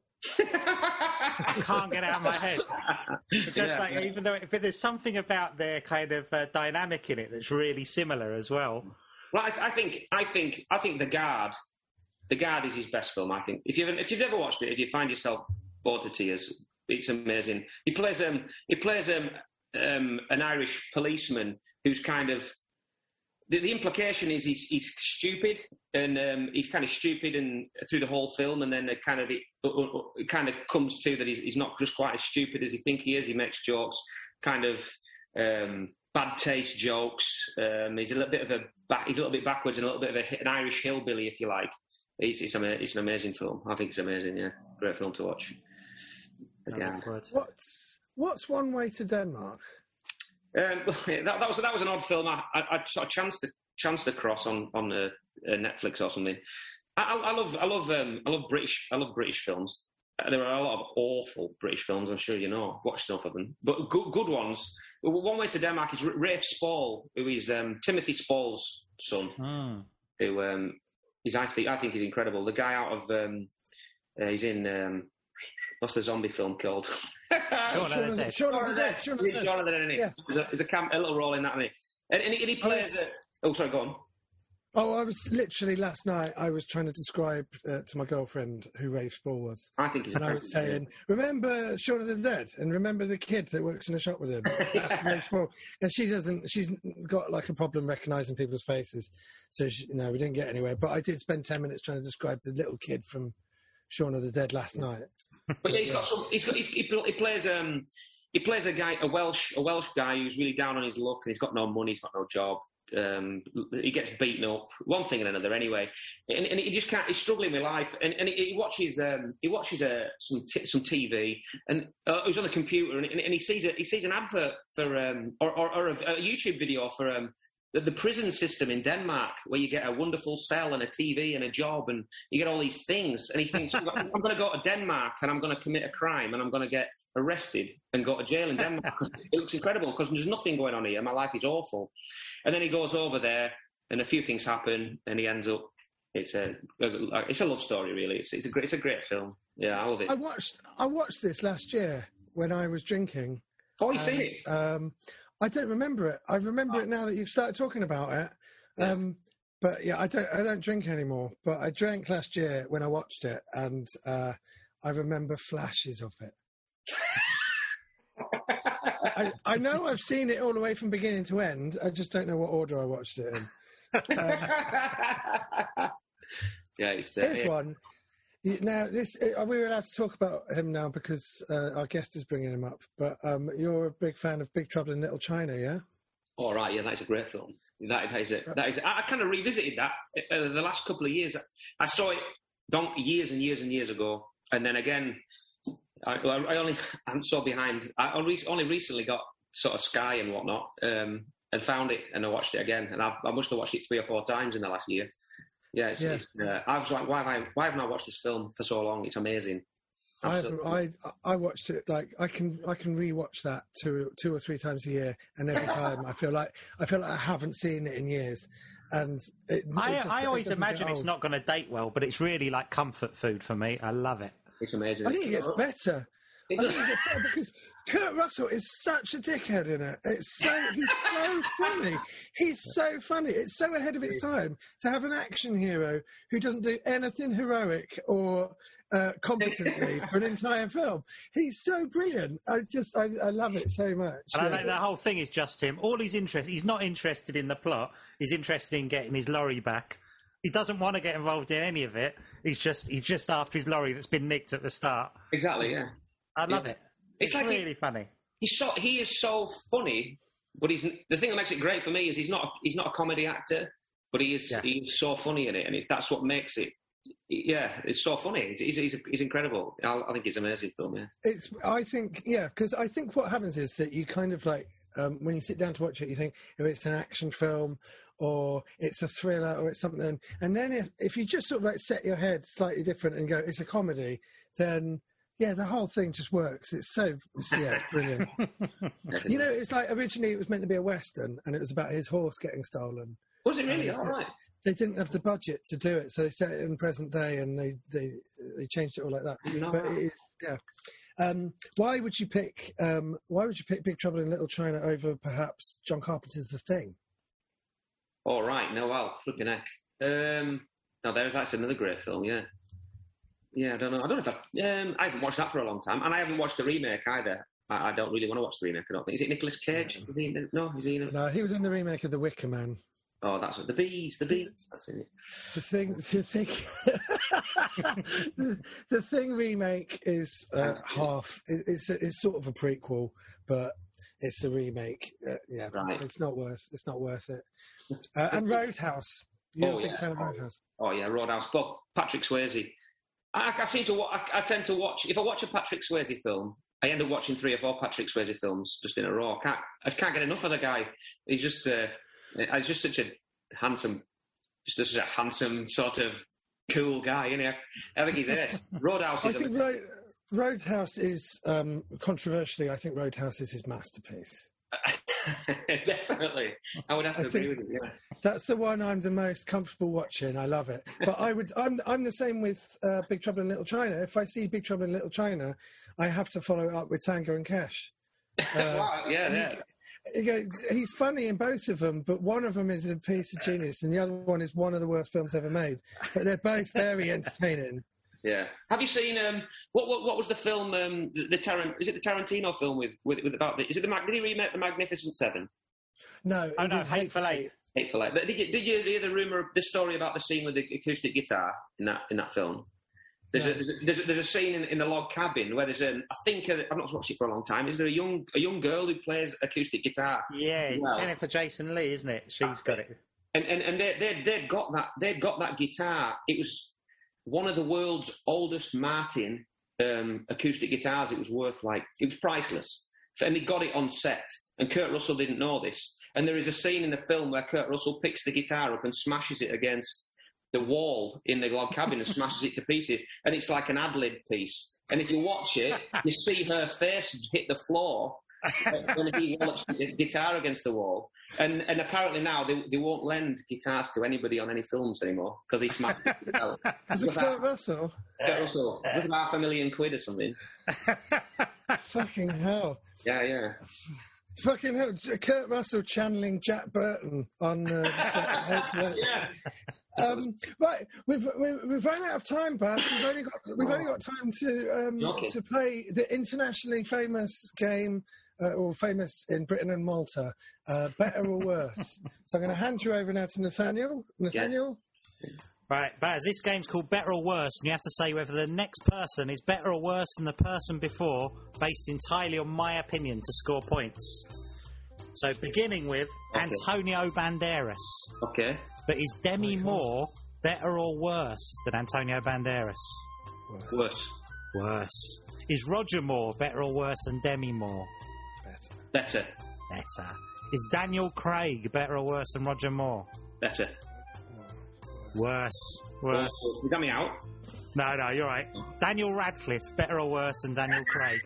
I can't get out of my head. It's just yeah, like, yeah. even though it, but there's something about their kind of uh, dynamic in it that's really similar as well. Well, I, I think, I think, I think The Guard. The Guard is his best film, I think. If you've if you've never watched it, if you find yourself bored to tears, it's amazing. He plays um he plays um, um an Irish policeman who's kind of the, the implication is he's he's stupid and um, he's kind of stupid and through the whole film, and then it kind of it, it kind of comes to that he's, he's not just quite as stupid as he think he is. He makes jokes, kind of um, bad taste jokes. Um, he's a little bit of a back, he's a little bit backwards and a little bit of a, an Irish hillbilly, if you like. It's, it's, ama- it's an amazing film. I think it's amazing, yeah. Great film to watch. Yeah. What's, what's One Way to Denmark? Um, that, that, was, that was an odd film. I, I, I sort of chanced, to, chanced across on, on uh, uh, Netflix or something. I, I, I love I love, um, I love British I love British films. Uh, there are a lot of awful British films, I'm sure you know. I've watched enough of them. But good, good ones. One Way to Denmark is Rafe Spall, who is um, Timothy Spall's son, Mm. who... Um, He's, I think, I think he's incredible. The guy out of, um, uh, he's in, um, what's the zombie film called? Shaun of the Dead. Shaun of the Dead. Shaun of the Dead. Shaun of the Dead, isn't he? Yeah. There's a, there's a, cam- a little role in that, isn't he? And, and, he, and he plays. was- Uh, oh, sorry, go on. Oh, I was literally last night. I was trying to describe uh, to my girlfriend who Rafe Spall was, I think he's and I was saying, "Remember Shaun of the Dead, and remember the kid that works in a shop with him." That's Rafe Spall, and she doesn't. She's got like a problem recognising people's faces, so she, no, we didn't get anywhere. But I did spend ten minutes trying to describe the little kid from Shaun of the Dead last night. But yeah, he's got some. He's got. He's, he, he plays. Um, he plays a guy, a Welsh, a Welsh guy who's really down on his luck, and he's got no money, he's got no job. Um, he gets beaten up, one thing and another. Anyway, and, and he just can't. He's struggling with life, and, and he, he watches. Um, he watches uh, some t- some T V, and uh, he's on the computer, and, and he sees a, he sees an advert for um, or, or, or a, a YouTube video for um, the, the prison system in Denmark, where you get a wonderful cell and a T V and a job, and you get all these things. And he thinks, I'm going to go to Denmark and I'm going to commit a crime, and I'm going to get arrested and go to jail in Denmark. It looks incredible because there's nothing going on here. My life is awful. And then he goes over there, and a few things happen, and he ends up. It's a it's a love story, really. It's it's a great it's a great film. Yeah, I love it. I watched I watched this last year when I was drinking. Oh, you've seen and, it? Um, I don't remember it. I remember Oh. it now that you've started talking about it. Yeah. Um, but yeah, I don't I don't drink anymore. But I drank last year when I watched it, and uh, I remember flashes of it. I, I know I've seen it all the way from beginning to end. I just don't know what order I watched it in. Um, yeah, it's uh, here's yeah. one. You- Now, this are we allowed to talk about him now because uh, our guest is bringing him up. But um, you're a big fan of Big Trouble in Little China, yeah? All right, yeah, that's a great film. That is it. That is. I, I kind of revisited that uh, the last couple of years. I saw it don- years and years and years ago, and then again. I, I only I'm so behind. I only, only recently got sort of Sky and whatnot, um, and found it, and I watched it again, and I've, I must have watched it three or four times in the last year. Yeah, it's, Yeah. It's, uh, I was like, why have I why haven't I watched this film for so long? It's amazing. I Absolutely. I I watched it like I can I can rewatch that two two or three times a year, and every time I feel like I feel like I haven't seen it in years. And it, I, it just- I it always doesn't imagine get it's old. not going to date well, but it's really like comfort food for me. I love it. It's amazing. I think it gets better. It I does. think it gets better because Kurt Russell is such a dickhead in it. It's so he's so funny. He's so funny. It's so ahead of its time to have an action hero who doesn't do anything heroic or uh, competently for an entire film. He's so brilliant. I just I, I love it so much. And I Yeah. think the whole thing is just him. All he's interested, he's not interested in the plot. He's interested in getting his lorry back. He doesn't want to get involved in any of it. He's just he's just after his lorry that's been nicked at the start. Exactly. Yeah. I love Yeah. it. It's It's, like he- really funny. He's so he is so funny, but he's the thing that makes it great for me is he's not he's not a comedy actor, but he is Yeah. he's so funny in it, and it, that's what makes it. Yeah, it's so funny. He's he's, he's incredible. I, I think it's an amazing film. Yeah. It's. I think. Yeah, because I think what happens is that you kind of like um, when you sit down to watch it, you think if it's an action film or it's a thriller or it's something, and then if if you just sort of like set your head slightly different and go it's a comedy, then yeah, the whole thing just works. It's so it's, yeah, it's brilliant. You know, it's like originally it was meant to be a western, and it was about his horse getting stolen. Was it really? Um, All right. They didn't have the budget to do it, so they set it in present day, and they they, they changed it all like that. No. But it is, yeah. Um, why would you pick? Um, why would you pick Big Trouble in Little China over perhaps John Carpenter's The Thing? All right. No, well, flipping heck. Um, No, there's that's another great film. Yeah, yeah. I don't know. I don't know if I. Um, I haven't watched that for a long time, and I haven't watched the remake either. I, I don't really want to watch the remake. I don't think. Is it Nicolas Cage? Is he in it? No, is he in it? No, he was in the remake of The Wicker Man. Oh, that's it. The Bees. The Bees. That's in it. The thing, the thing, the, the thing remake is uh, half. It, it's a, it's sort of a prequel, but it's a remake. Uh, yeah, Right. it's not worth. It's not worth it. Uh, and Roadhouse. You're Oh, a big yeah. fan of Roadhouse. Oh yeah, Roadhouse. But Patrick Swayze. I, I seem to. wa- I, I tend to watch. If I watch a Patrick Swayze film, I end up watching three or four Patrick Swayze films just in a row. I can't. I just can't get enough of the guy. He's just. Uh, he's just such a handsome, just such a handsome sort of cool guy. You know, I think he's it. Roadhouse I is. think a, Road, Roadhouse is um, controversially. I think Roadhouse is his masterpiece. Definitely, I would have to I agree think- with you. Yeah. That's the one I'm the most comfortable watching. I love it. But I would. I'm. I'm the same with uh, Big Trouble in Little China. If I see Big Trouble in Little China, I have to follow it up with Tango and Cash. Uh, Wow, yeah, yeah. You go, he's funny in both of them, but one of them is a piece of genius, and the other one is one of the worst films ever made. But they're both very entertaining. Yeah. Have you seen um what what, what was the film um the, the Tarant is it the Tarantino film with with, with about the, is it the Mag- did he remake the Magnificent Seven? No, Oh he no, did Hateful Eight. Hateful Eight. Did you did you hear the rumor the story about the scene with the acoustic guitar in that in that film? There's No. a there's a, there's a scene in, in the log cabin where there's a I think uh, I've not watched it for a long time. Is there a young a young girl who plays acoustic guitar? Yeah, Wow. Jennifer Jason Leigh, isn't it? She's got it. And and, and they they they'd got that they'd got that guitar. It was one of the world's oldest Martin um, acoustic guitars. It was worth like it was priceless, and they got it on set. And Kurt Russell didn't know this. And there is a scene in the film where Kurt Russell picks the guitar up and smashes it against the wall in the log cabin and smashes it to pieces. And it's like an ad-lib piece. And if you watch it, you see her face hit the floor when he wallops the guitar against the wall. And and apparently now they, they won't lend guitars to anybody on any films anymore because he smashed it. Is it Kurt Russell? Kurt Russell, with half a million quid or something. Fucking hell. Yeah, yeah. Fucking hell. J- Kurt Russell channeling Jack Burton on uh, the set of Hateful Eight. Yeah. Um, right, we've, we've we've run out of time, Baz. We've only got we've only got time to um, Okay. to play the internationally famous game, uh, or famous in Britain and Malta, uh, Better or Worse. So I'm going to hand you over now to Nathaniel. Nathaniel, Right, Baz, this game's called Better or Worse, and you have to say whether the next person is better or worse than the person before, based entirely on my opinion, to score points. So, beginning with Okay. Antonio Banderas. Okay. But is Demi Moore better or worse than Antonio Banderas? Worse. Worse. Is Roger Moore better or worse than Demi Moore? Better. Better. Is Daniel Craig better or worse than Roger Moore? Better. Worse. Worse. You got me out? No, no, you're right. Daniel Radcliffe, better or worse than Daniel Craig?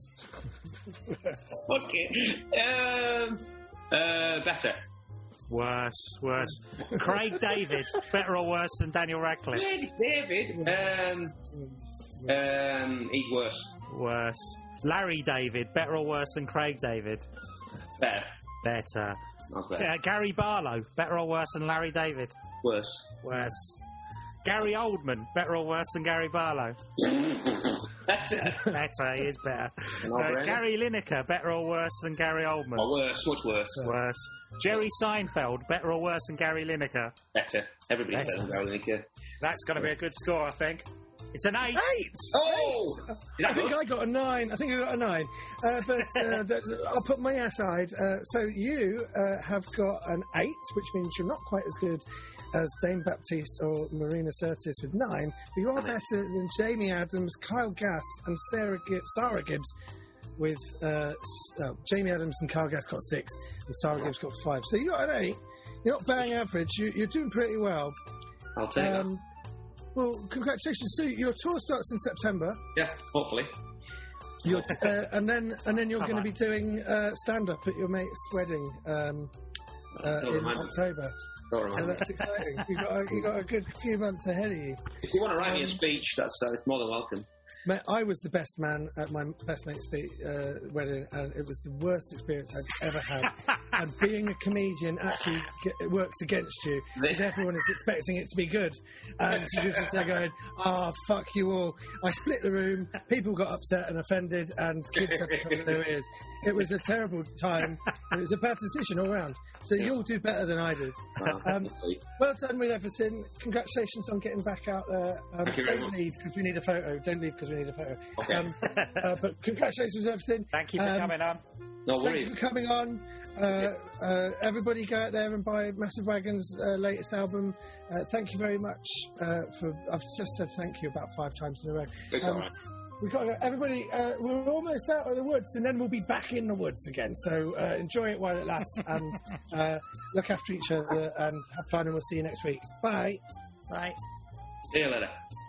Okay. Um, uh, better. Worse, worse. Craig David, better or worse than Daniel Radcliffe? David. Um, um, he's worse. Worse. Larry David, better or worse than Craig David? Better. Better. That's better. Uh, Gary Barlow, better or worse than Larry David? Worse. Worse. Gary Oldman, better or worse than Gary Barlow? Better. Better, he is better. An Uh, all-rounder. Gary Lineker, better or worse than Gary Oldman? Oh, worse. Much worse. Worse. Jerry Seinfeld, better or worse than Gary Lineker? Better. Everybody's Better. better than Gary Lineker. That's going to be a good score, I think. It's an eight. eight. Oh! Is that I think good? I got a nine. I think I got a nine. Uh, but uh, th- th- I'll put my aside. Uh, so you uh, have got an eight, which means you're not quite as good as Dame Baptiste or Marina Sirtis with nine, but you are Amen. better than Jamie Adams, Kyle Gass, and Sarah, Gibbs, Sarah Gibbs with uh, s- oh, Jamie Adams and Kyle Gass got six, and Sarah Gibbs got five. So you got an eight. You're not bang average. You, you're doing pretty well. I'll take that. Um, well, congratulations. So your tour starts in September. Yeah, hopefully. You're, uh, and then and then you're Come going to on. be doing uh, stand up at your mate's wedding um, uh, Don't in remind me. October. Don't So remind me. that's exciting. You got a, you got a good few months ahead of you. If you want to write me a speech, that's uh, it's more than welcome. Ma- I was the best man at my best mate's uh, wedding, and it was the worst experience I'd ever had. And being a comedian actually g- works against you, because everyone is expecting it to be good. And she was just there going, "Ah, oh, fuck you all." I split the room, people got upset and offended, and kids had to cover their ears. It was a terrible time, and it was a bad decision all round. So yeah. You'll do better than I did. Um, well done with everything. Congratulations on getting back out there. Um, don't leave because we need a photo. Don't leave because we need a photo. Okay. Um, uh, but congratulations on everything. Thank you for um, coming on. No Thank worries. you for coming on. Uh, uh, everybody go out there and buy Massive Wagon's uh, latest album. Uh, thank you very much uh, for... I've just said thank you about five times in a row. It's all right. We've got to, everybody, uh, we're almost out of the woods, and then we'll be back in the woods again. So uh, enjoy it while it lasts, and uh, look after each other, and have fun, and we'll see you next week. Bye. Bye. See you later.